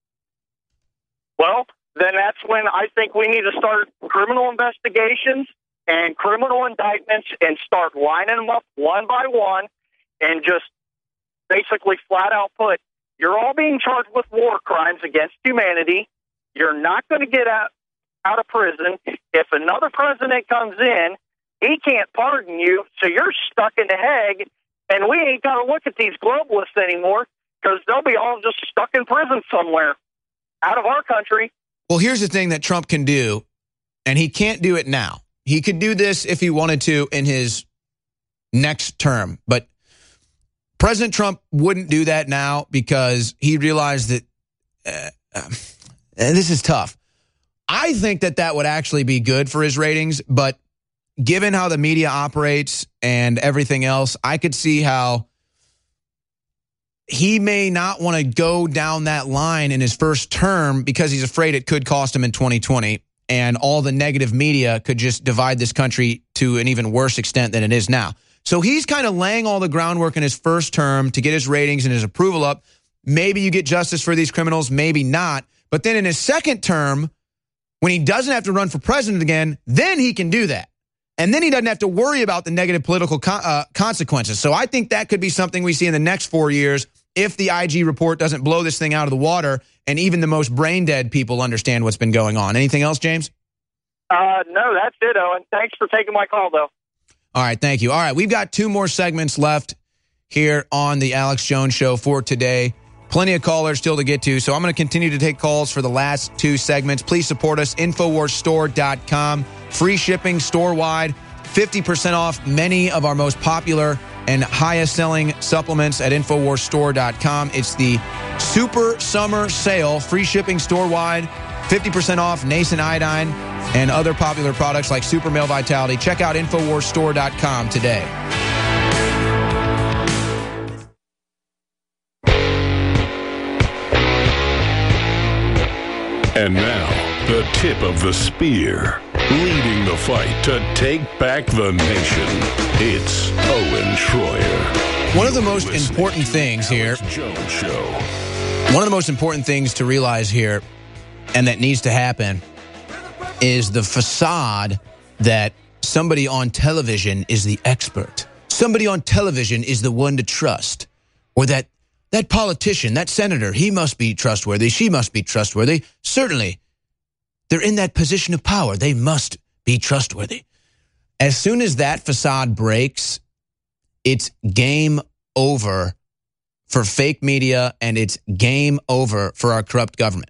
Well, then that's when I think we need to start criminal investigations and criminal indictments and start lining them up one by one and just basically flat out put, you're all being charged with war crimes against humanity. You're not going to get out, out of prison. If another president comes in, he can't pardon you, so you're stuck in the Hague, and we ain't got to look at these globalists anymore because they'll be all just stuck in prison somewhere out of our country. Well, here's the thing that Trump can do, and he can't do it now. He could do this if he wanted to in his next term. But President Trump wouldn't do that now because he realized that, uh, uh, and this is tough. I think that that would actually be good for his ratings, but given how the media operates and everything else, I could see how he may not want to go down that line in his first term because he's afraid it could cost him in twenty twenty, and all the negative media could just divide this country to an even worse extent than it is now. So he's kind of laying all the groundwork in his first term to get his ratings and his approval up. Maybe you get justice for these criminals, maybe not. But then in his second term, when he doesn't have to run for president again, then he can do that. And then he doesn't have to worry about the negative political co- uh, consequences. So I think that could be something we see in the next four years if the I G report doesn't blow this thing out of the water and even the most brain-dead people understand what's been going on. Anything else, James? Uh, no, that's it, Owen. Thanks for taking my call, though. All right, thank you. All right, we've got two more segments left here on the Alex Jones Show for today. Plenty of callers still to get to, so I'm going to continue to take calls for the last two segments. Please support us, Infowars Store dot com. Free shipping store-wide, fifty percent off many of our most popular and highest-selling supplements at Infowars Store dot com. It's the Super Summer Sale, free shipping store-wide, fifty percent off Nascent Iodine and other popular products like Super Male Vitality. Check out Infowars Store dot com today. And now, the tip of the spear, leading the fight to take back the nation. It's Owen Schroyer. One of the most important things here, Jones Show. One of the most important things to realize here, and that needs to happen, is the facade that somebody on television is the expert. Somebody on television is the one to trust, or that That politician, that senator, he must be trustworthy. She must be trustworthy. Certainly, they're in that position of power. They must be trustworthy. As soon as that facade breaks, it's game over for fake media, and it's game over for our corrupt government.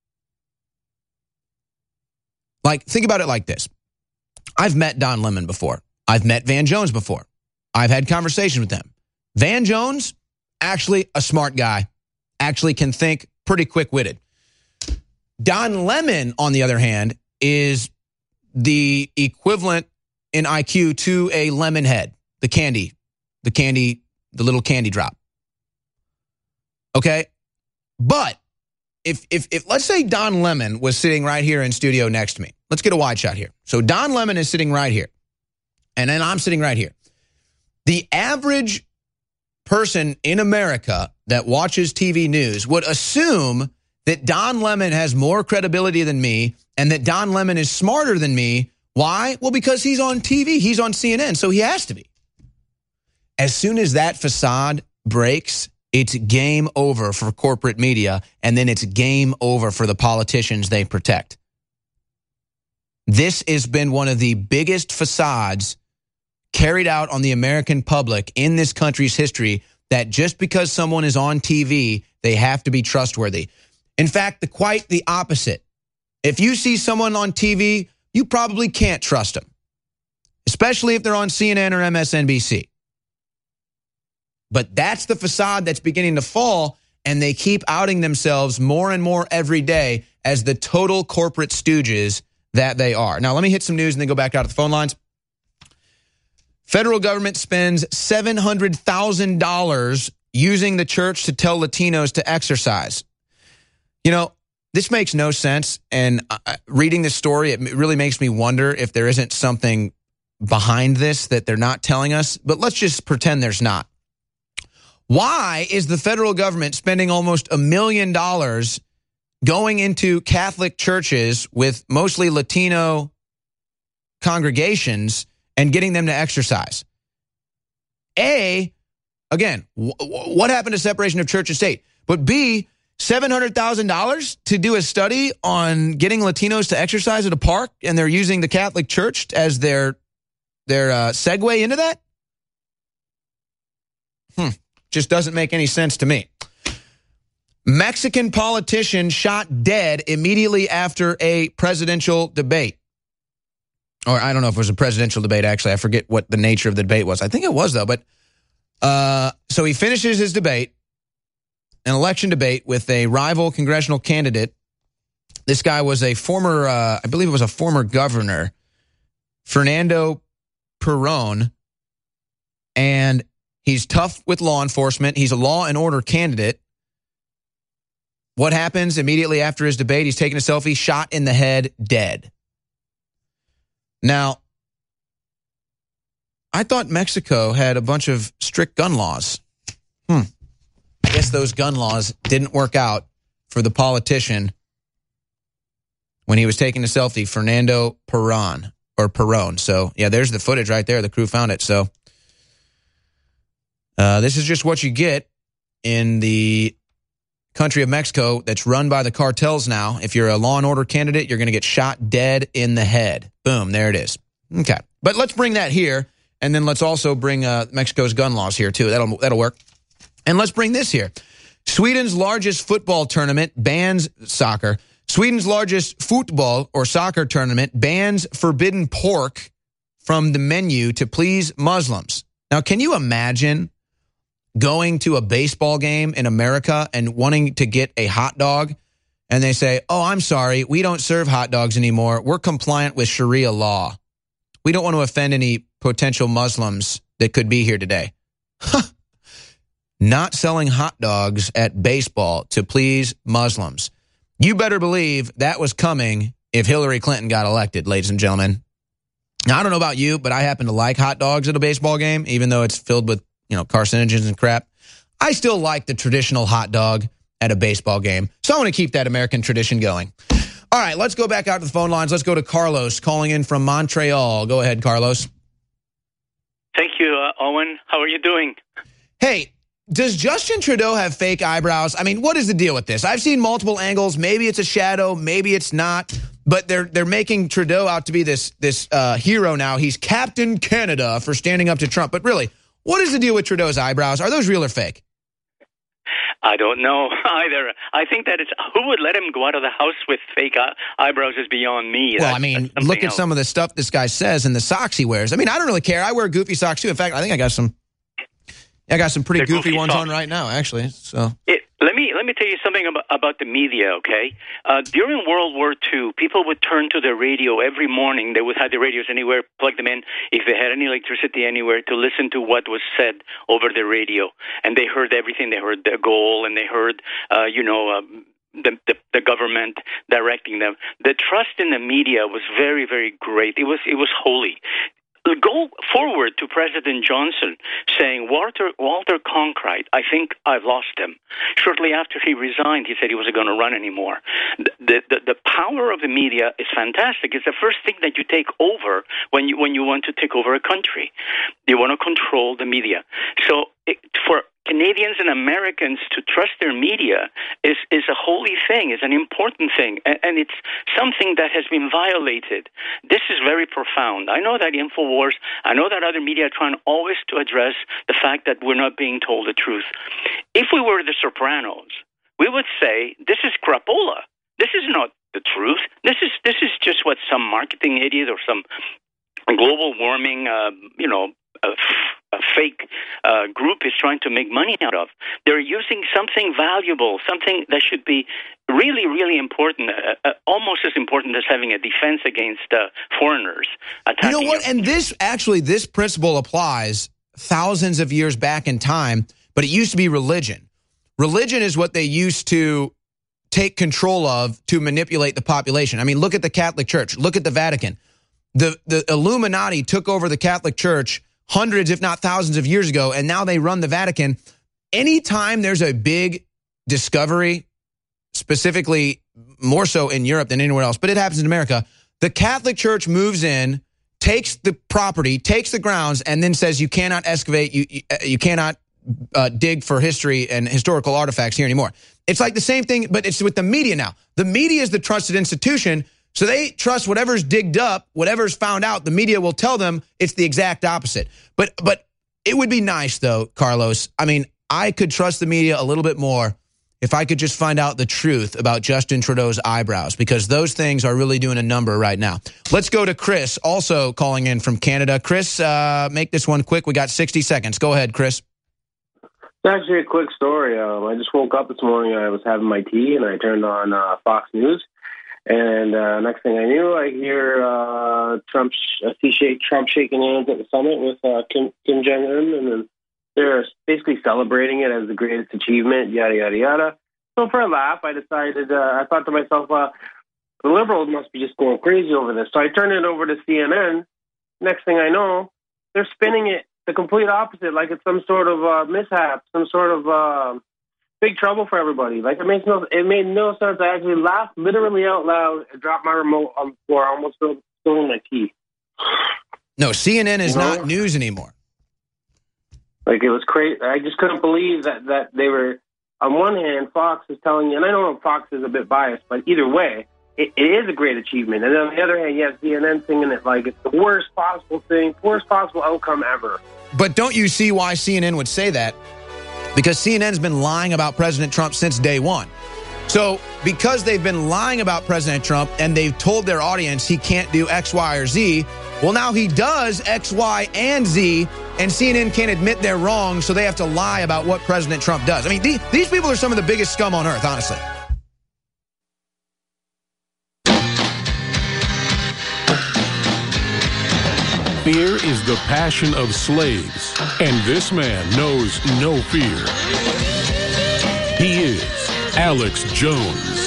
Like, think about it like this. I've met Don Lemon before. I've met Van Jones before. I've had conversations with them. Van Jones, actually a smart guy, actually can think, pretty quick-witted. Don Lemon, on the other hand, is the equivalent in I Q to a lemon head, the candy, the candy, the little candy drop. Okay? But if, if, if let's say Don Lemon was sitting right here in studio next to me. Let's get a wide shot here. So Don Lemon is sitting right here, and then I'm sitting right here. The average person in America that watches T V news would assume that Don Lemon has more credibility than me and that Don Lemon is smarter than me. Why? Well, because he's on T V. He's on C N N, so he has to be. As soon as that facade breaks, it's game over for corporate media, and then it's game over for the politicians they protect. This has been one of the biggest facades carried out on the American public in this country's history, that just because someone is on T V, they have to be trustworthy. In fact, the quite the opposite. If you see someone on T V, you probably can't trust them, especially if they're on C N N or M S N B C. But that's the facade that's beginning to fall, and they keep outing themselves more and more every day as the total corporate stooges that they are. Now, let me hit some news and then go back out to the phone lines. Federal government spends seven hundred thousand dollars using the church to tell Latinos to exercise. You know, this makes no sense. And uh, reading this story, it really makes me wonder if there isn't something behind this that they're not telling us. But let's just pretend there's not. Why is the federal government spending almost a million dollars going into Catholic churches with mostly Latino congregations and getting them to exercise? A, again, w- what happened to separation of church and state? But B, seven hundred thousand dollars to do a study on getting Latinos to exercise at a park, and they're using the Catholic Church as their, their uh, segue into that? Hmm, just doesn't make any sense to me. Mexican politician shot dead immediately after a presidential debate. or I don't know if it was a presidential debate, actually. I forget what the nature of the debate was. I think it was, though. But uh, so he finishes his debate, an election debate with a rival congressional candidate. This guy was a former, uh, I believe it was a former governor, Fernando Perón, and he's tough with law enforcement. He's a law and order candidate. What happens immediately after his debate? He's taking a selfie, shot in the head, dead. Now, I thought Mexico had a bunch of strict gun laws. Hmm. I guess those gun laws didn't work out for the politician when he was taking a selfie, Fernando Perón, or Perón. So, yeah, there's the footage right there. The crew found it. So, uh, this is just what you get in the country of Mexico that's run by the cartels now. If you're a law and order candidate, you're going to get shot dead in the head. Boom, there it is. Okay. But let's bring that here, and then let's also bring uh, Mexico's gun laws here, too. That'll, that'll work. And let's bring this here. Sweden's largest football tournament bans soccer. Sweden's largest football or soccer tournament bans forbidden pork from the menu to please Muslims. Now, can you imagine going to a baseball game in America and wanting to get a hot dog, and they say, oh, I'm sorry, we don't serve hot dogs anymore. We're compliant with Sharia law. We don't want to offend any potential Muslims that could be here today. Not selling hot dogs at baseball to please Muslims. You better believe that was coming if Hillary Clinton got elected, ladies and gentlemen. Now, I don't know about you, but I happen to like hot dogs at a baseball game, even though it's filled with, you know, carcinogens and crap. I still like the traditional hot dog at a baseball game. So I want to keep that American tradition going. All right, let's go back out to the phone lines. Let's go to Carlos calling in from Montreal. Go ahead, Carlos. Thank you, uh, Owen. How are you doing? Hey, does Justin Trudeau have fake eyebrows? I mean, what is the deal with this? I've seen multiple angles. Maybe it's a shadow. Maybe it's not. But they're they're making Trudeau out to be this, this uh, hero now. He's Captain Canada for standing up to Trump. But really, what is the deal with Trudeau's eyebrows? Are those real or fake? I don't know either. I think that it's who would let him go out of the house with fake eye- eyebrows is beyond me. Well, That's, I mean, that's look at else. some of the stuff this guy says and the socks he wears. I mean, I don't really care. I wear goofy socks too. In fact, I think I got some. I got some pretty They're goofy, goofy ones socks. on right now, actually. So It, let me let me tell you something about, about the media, okay? Uh, during World War Two, people would turn to their radio every morning. They would have the radios anywhere, plug them in, if they had any electricity anywhere, to listen to what was said over the radio. And they heard everything. They heard the goal, and they heard, uh, you know, um, the, the the government directing them. The trust in the media was very, very great. It was it was holy. Go forward to President Johnson saying, Walter Walter Cronkite, I think I've lost him. Shortly after he resigned, he said he wasn't going to run anymore. The, the the power of the media is fantastic. It's the first thing that you take over when you when you want to take over a country. You want to control the media. So it, for Canadians and Americans to trust their media is, is a holy thing, is an important thing, and, and it's something that has been violated. This is very profound. I know that InfoWars, I know that other media are trying always to address the fact that we're not being told the truth. If we were the Sopranos, we would say, this is crapola. This is not the truth. This is this is just what some marketing idiot or some global warming, uh, you know, a, a fake uh, group is trying to make money out of. They're using something valuable, something that should be really, really important, uh, uh, almost as important as having a defense against uh, foreigners attacking. You know what? And this actually, this principle applies thousands of years back in time, but it used to be religion. Religion is what they used to take control of to manipulate the population. I mean, look at the Catholic Church. Look at the Vatican. The, the Illuminati took over the Catholic Church hundreds, if not thousands of years ago, and now they run the Vatican. Anytime there's a big discovery, specifically more so in Europe than anywhere else, but it happens in America, the Catholic Church moves in, takes the property, takes the grounds, and then says you cannot excavate, you, you, you cannot uh, dig for history and historical artifacts here anymore. It's like the same thing, but it's with the media now. The media is the trusted institution, so they trust whatever's digged up, whatever's found out. The media will tell them it's the exact opposite. But but it would be nice, though, Carlos. I mean, I could trust the media a little bit more if I could just find out the truth about Justin Trudeau's eyebrows, because those things are really doing a number right now. Let's go to Chris, also calling in from Canada. Chris, uh, make this one quick. We got sixty seconds. Go ahead, Chris. It's actually a quick story. Um, I just woke up this morning. I was having my tea, and I turned on uh, Fox News. And uh, next thing I knew, I hear uh, Trump, sh- I see shake, Trump shaking hands at the summit with uh, Kim, Kim Jong-un, and then they're basically celebrating it as the greatest achievement, yada, yada, yada. So for a laugh, I decided, uh, I thought to myself, uh, the liberals must be just going crazy over this. So I turned it over to C N N. Next thing I know, they're spinning it the complete opposite, like it's some sort of uh, mishap, some sort of... Uh, big trouble for everybody. Like, it makes no, it made no sense. I actually laughed literally out loud and dropped my remote on the floor. I almost spilled my tea. No, C N N is You know? not news anymore. Like, it was crazy. I just couldn't believe that, that they were, on one hand, Fox is telling you, and I know Fox is a bit biased, but either way, it, it is a great achievement. And on the other hand, yes, C N N singing it like it's the worst possible thing, worst possible outcome ever. But don't you see why C N N would say that? Because C N N's been lying about President Trump since day one. So because they've been lying about President Trump and they've told their audience he can't do X, Y, or Z, well, now he does X, Y, and Z, and C N N can't admit they're wrong, so they have to lie about what President Trump does. I mean, these, these people are some of the biggest scum on earth, honestly. Fear is the passion of slaves, and this man knows no fear. He is Alex Jones.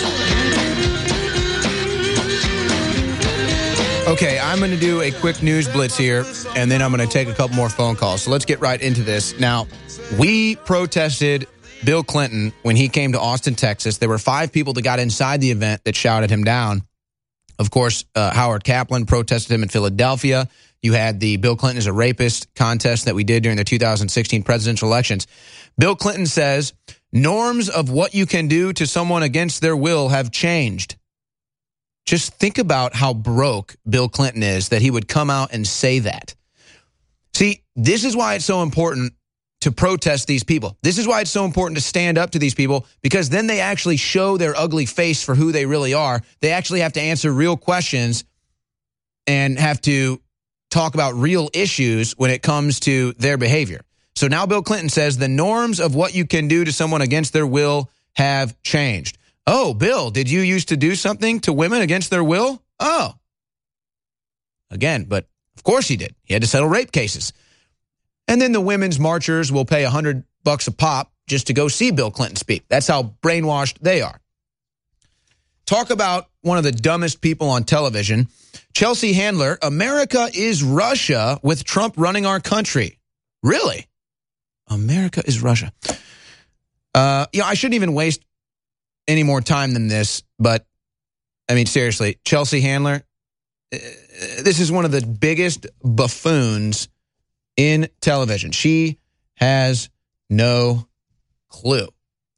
Okay, I'm going to do a quick news blitz here, and then I'm going to take a couple more phone calls. So let's get right into this. Now, we protested Bill Clinton when he came to Austin, Texas. There were five people that got inside the event that shouted him down. Of course, uh, Howard Kaplan protested him in Philadelphia. You had the Bill Clinton is a rapist contest that we did during the two thousand sixteen presidential elections. Bill Clinton says, norms of what you can do to someone against their will have changed. Just think about how broke Bill Clinton is that he would come out and say that. See, this is why it's so important to protest these people. This is why it's so important to stand up to these people, because then they actually show their ugly face for who they really are. They actually have to answer real questions and have to talk about real issues when it comes to their behavior. So now Bill Clinton says the norms of what you can do to someone against their will have changed. Oh, Bill, did you used to do something to women against their will? Oh. Again, but of course he did. He had to settle rape cases. And then the women's marchers will pay a hundred bucks a pop just to go see Bill Clinton speak. That's how brainwashed they are. Talk about one of the dumbest people on television. Chelsea Handler, America is Russia with Trump running our country. Really? America is Russia. Uh, you know, I shouldn't even waste any more time than this, but I mean, seriously, Chelsea Handler, uh, this is one of the biggest buffoons in television. She has no clue.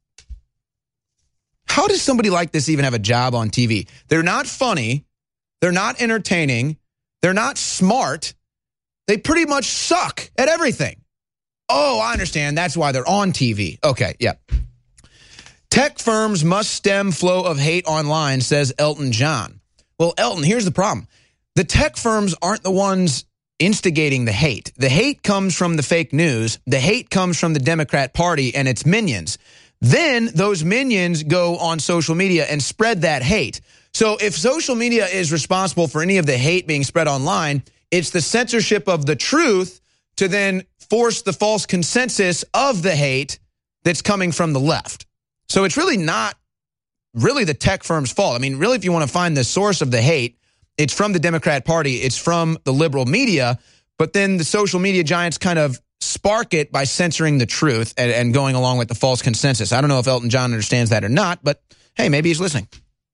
How does somebody like this even have a job on T V? They're not funny. They're not entertaining. They're not smart. They pretty much suck at everything. Oh, I understand. That's why they're on T V. Okay, yeah. Tech firms must stem flow of hate online, says Elton John. Well, Elton, here's the problem. The tech firms aren't the ones instigating the hate. The hate comes from the fake news. The hate comes from the Democrat Party and its minions. Then those minions go on social media and spread that hate. So if social media is responsible for any of the hate being spread online, it's the censorship of the truth to then force the false consensus of the hate that's coming from the left. So it's really not really the tech firm's fault. I mean, really, if you want to find the source of the hate, it's from the Democrat Party, it's from the liberal media, but then the social media giants kind of spark it by censoring the truth and, and going along with the false consensus. I don't know if Elton John understands that or not, but hey, maybe he's listening.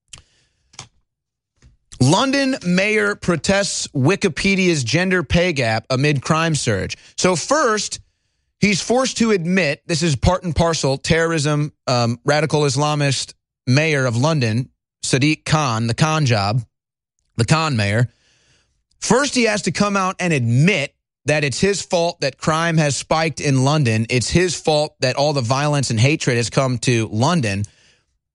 London mayor protests Wikipedia's gender pay gap amid crime surge. So first, he's forced to admit, this is part and parcel, terrorism, um, radical Islamist mayor of London, Sadiq Khan, the Khan job, the Khan mayor. First, he has to come out and admit that it's his fault that crime has spiked in London. It's his fault that all the violence and hatred has come to London.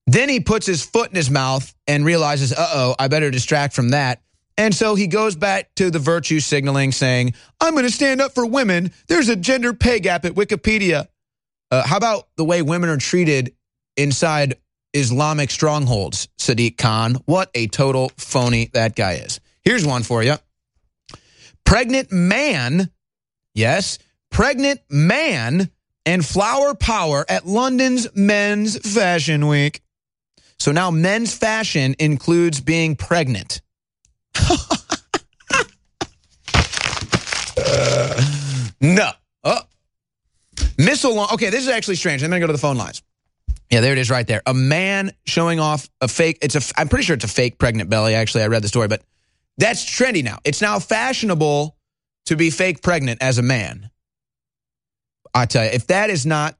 Then he puts his foot in his mouth and realizes, uh-oh, I better distract from that. And so he goes back to the virtue signaling saying, I'm going to stand up for women. There's a gender pay gap at Wikipedia. Uh, how about the way women are treated inside Islamic strongholds, Sadiq Khan? What a total phony that guy is. Here's one for you. Pregnant man, yes, pregnant man and flower power at London's Men's Fashion Week. So now men's fashion includes being pregnant. uh, no. Oh. Missile launch. Okay, this is actually strange. I'm going to go to the phone lines. Yeah, there it is right there. A man showing off a fake, it's a, I'm pretty sure it's a fake pregnant belly. Actually, I read the story, but that's trendy now. It's now fashionable to be fake pregnant as a man. I tell you, if that is not...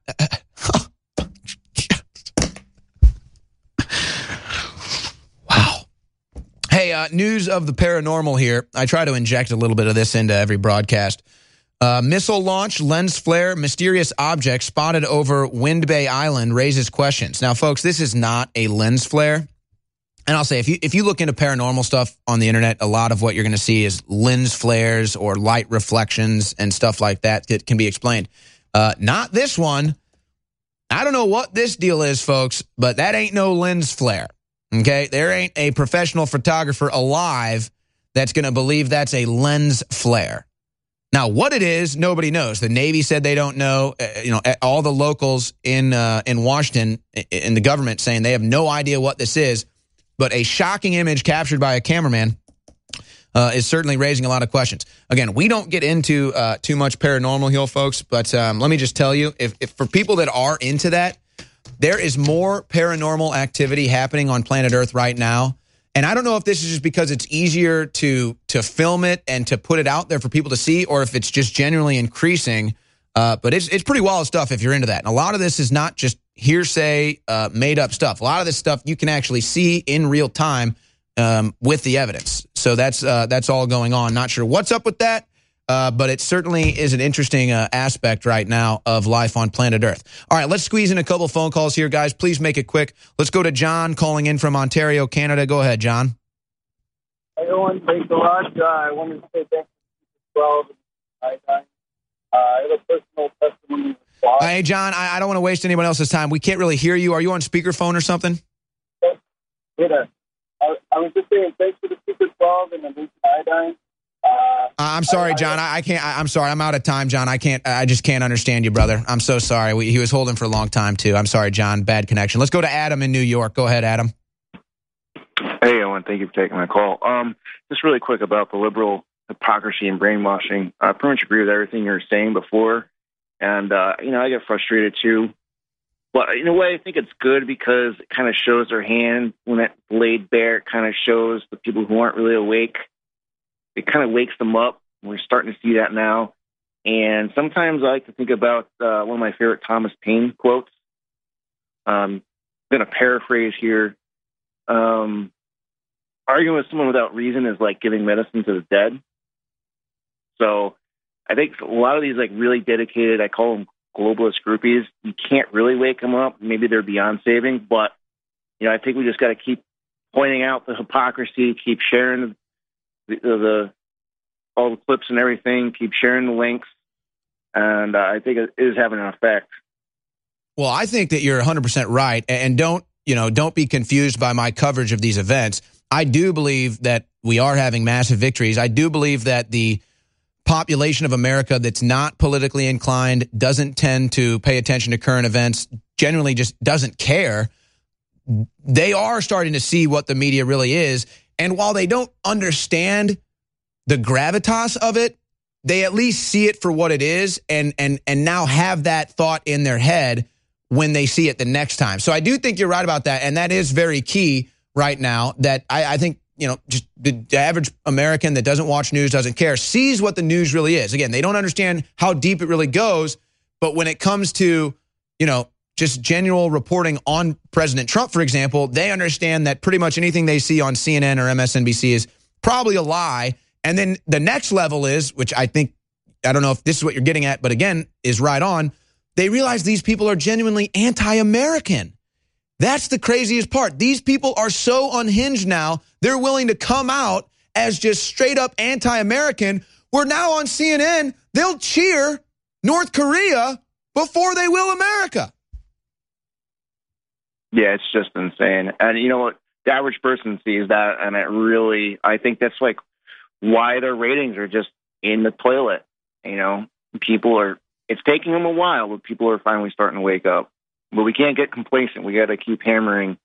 Wow. Hey, uh, news of the paranormal here. I try to inject a little bit of this into every broadcast. Uh, missile launch, lens flare, mysterious object spotted over Wind Bay Island raises questions. Now, folks, this is not a lens flare. And I'll say, if you if you look into paranormal stuff on the internet, a lot of what you're going to see is lens flares or light reflections and stuff like that that can be explained. Uh, not this one. I don't know what this deal is, folks, but that ain't no lens flare. Okay? There ain't a professional photographer alive that's going to believe that's a lens flare. Now, what it is, nobody knows. The Navy said they don't know. Uh, you know, all the locals in uh, in Washington, in the government, saying they have no idea what this is. But a shocking image captured by a cameraman uh, is certainly raising a lot of questions. Again, we don't get into uh, too much paranormal here, folks. But um, let me just tell you, if, if for people that are into that, there is more paranormal activity happening on planet Earth right now. And I don't know if this is just because it's easier to to film it and to put it out there for people to see, or if it's just genuinely increasing. Uh, but it's it's pretty wild stuff if you're into that. And a lot of this is not just hearsay, uh, made up stuff. A lot of this stuff you can actually see in real time um, with the evidence. So that's uh, that's all going on. Not sure what's up with that, uh, but it certainly is an interesting uh, aspect right now of life on planet Earth. All right, let's squeeze in a couple phone calls here, guys. Please make it quick. Let's go to John calling in from Ontario, Canada. Go ahead, John. Hey, Owen. Thanks a lot. Uh, I wanted to say thanks to twelve. I, I, uh, I have a personal testimony. Uh, hey, John, I, I don't want to waste anyone else's time. We can't really hear you. Are you on speakerphone or something? Yeah. I, I was just saying thanks for the Super twelve and the Vincent Iodine. Uh, I'm sorry, John. I, I can't. I, I'm sorry. I'm out of time, John. I can't. I just can't understand you, brother. I'm so sorry. We, he was holding for a long time, too. I'm sorry, John. Bad connection. Let's go to Adam in New York. Go ahead, Adam. Hey, Owen. Thank you for taking my call. Um, just really quick about the liberal hypocrisy and brainwashing. I pretty much agree with everything you were saying before. And, uh, you know, I get frustrated, too. But in a way, I think it's good because it kind of shows their hand. When it's laid bare, it kind of shows the people who aren't really awake. It kind of wakes them up. We're starting to see that now. And sometimes I like to think about uh, one of my favorite Thomas Paine quotes. Um, I'm going to paraphrase here. Um, arguing with someone without reason is like giving medicine to the dead. So I think a lot of these like really dedicated, I call them globalist groupies, you can't really wake them up. Maybe they're beyond saving, but you know, I think we just got to keep pointing out the hypocrisy, keep sharing the, the, the all the clips and everything, keep sharing the links, and uh, I think it is having an effect. Well, I think that you're one hundred percent right, and don't you know, don't be confused by my coverage of these events. I do believe that we are having massive victories. I do believe that the population of America that's not politically inclined, doesn't tend to pay attention to current events, generally just doesn't care, they are starting to see what the media really is. And while they don't understand the gravitas of it, they at least see it for what it is and and and now have that thought in their head when they see it the next time. So I do think you're right about that, and that is very key right now, that I, I think, you know, just the average American that doesn't watch news, doesn't care, sees what the news really is. Again, they don't understand how deep it really goes, but when it comes to, you know, just general reporting on President Trump, for example, they understand that pretty much anything they see on C N N or M S N B C is probably a lie. And then the next level is, which I think, I don't know if this is what you're getting at, but again, is right on, they realize these people are genuinely anti-American. That's the craziest part. These people are so unhinged now, they're willing to come out as just straight up anti-American. We're now on C N N, they'll cheer North Korea before they will America. Yeah, it's just insane. And you know what? The average person sees that, and it really, I think that's like why their ratings are just in the toilet. You know, people are, it's taking them a while, but people are finally starting to wake up. But we can't get complacent. We got to keep hammering,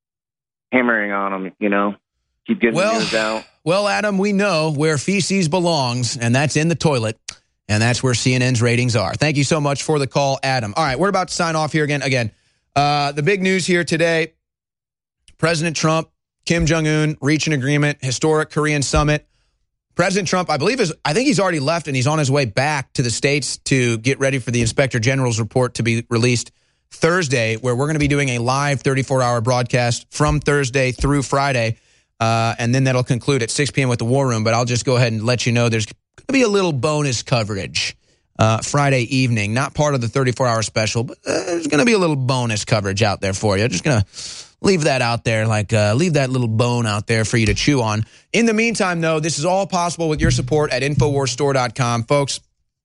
hammering on them, you know, keep getting well, the news out. Well, Adam, we know where feces belongs, and that's in the toilet, and that's where C N N's ratings are. Thank you so much for the call, Adam. All right, we're about to sign off here again. Again, uh, the big news here today, President Trump, Kim Jong-un reach an agreement, historic Korean summit. President Trump, I believe, is I think he's already left, and he's on his way back to the States to get ready for the Inspector General's report to be released Thursday, where we're going to be doing a live thirty-four hour broadcast from Thursday through Friday, uh, and then that'll conclude at six p.m. with the War Room. But I'll just go ahead and let you know there's going to be a little bonus coverage uh, Friday evening, not part of the thirty-four hour special, but uh, there's going to be a little bonus coverage out there for you. Just going to leave that out there, like uh, leave that little bone out there for you to chew on. In the meantime, though, this is all possible with your support at Infowars Store dot com. Folks,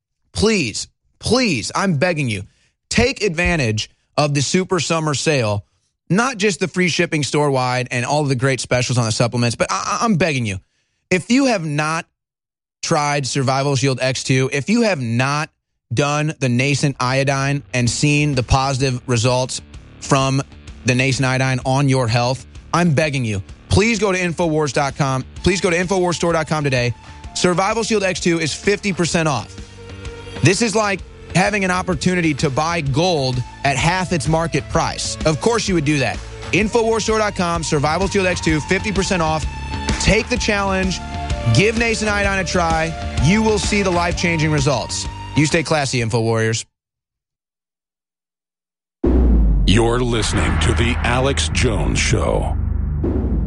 please, please, I'm begging you, take advantage of the Super Summer Sale, not just the free shipping store-wide and all of the great specials on the supplements, but I- I'm begging you, if you have not tried Survival Shield X two, if you have not done the nascent iodine and seen the positive results from the nascent iodine on your health, I'm begging you, please go to Infowars dot com. Please go to Infowars Store dot com today. Survival Shield X two is fifty percent off. This is like having an opportunity to buy gold at half its market price. Of course you would do that. Infowars Store dot com, Survival Shield X two, fifty percent off. Take the challenge. Give nascent iodine a try. You will see the life-changing results. You stay classy, Info Warriors. You're listening to The Alex Jones Show.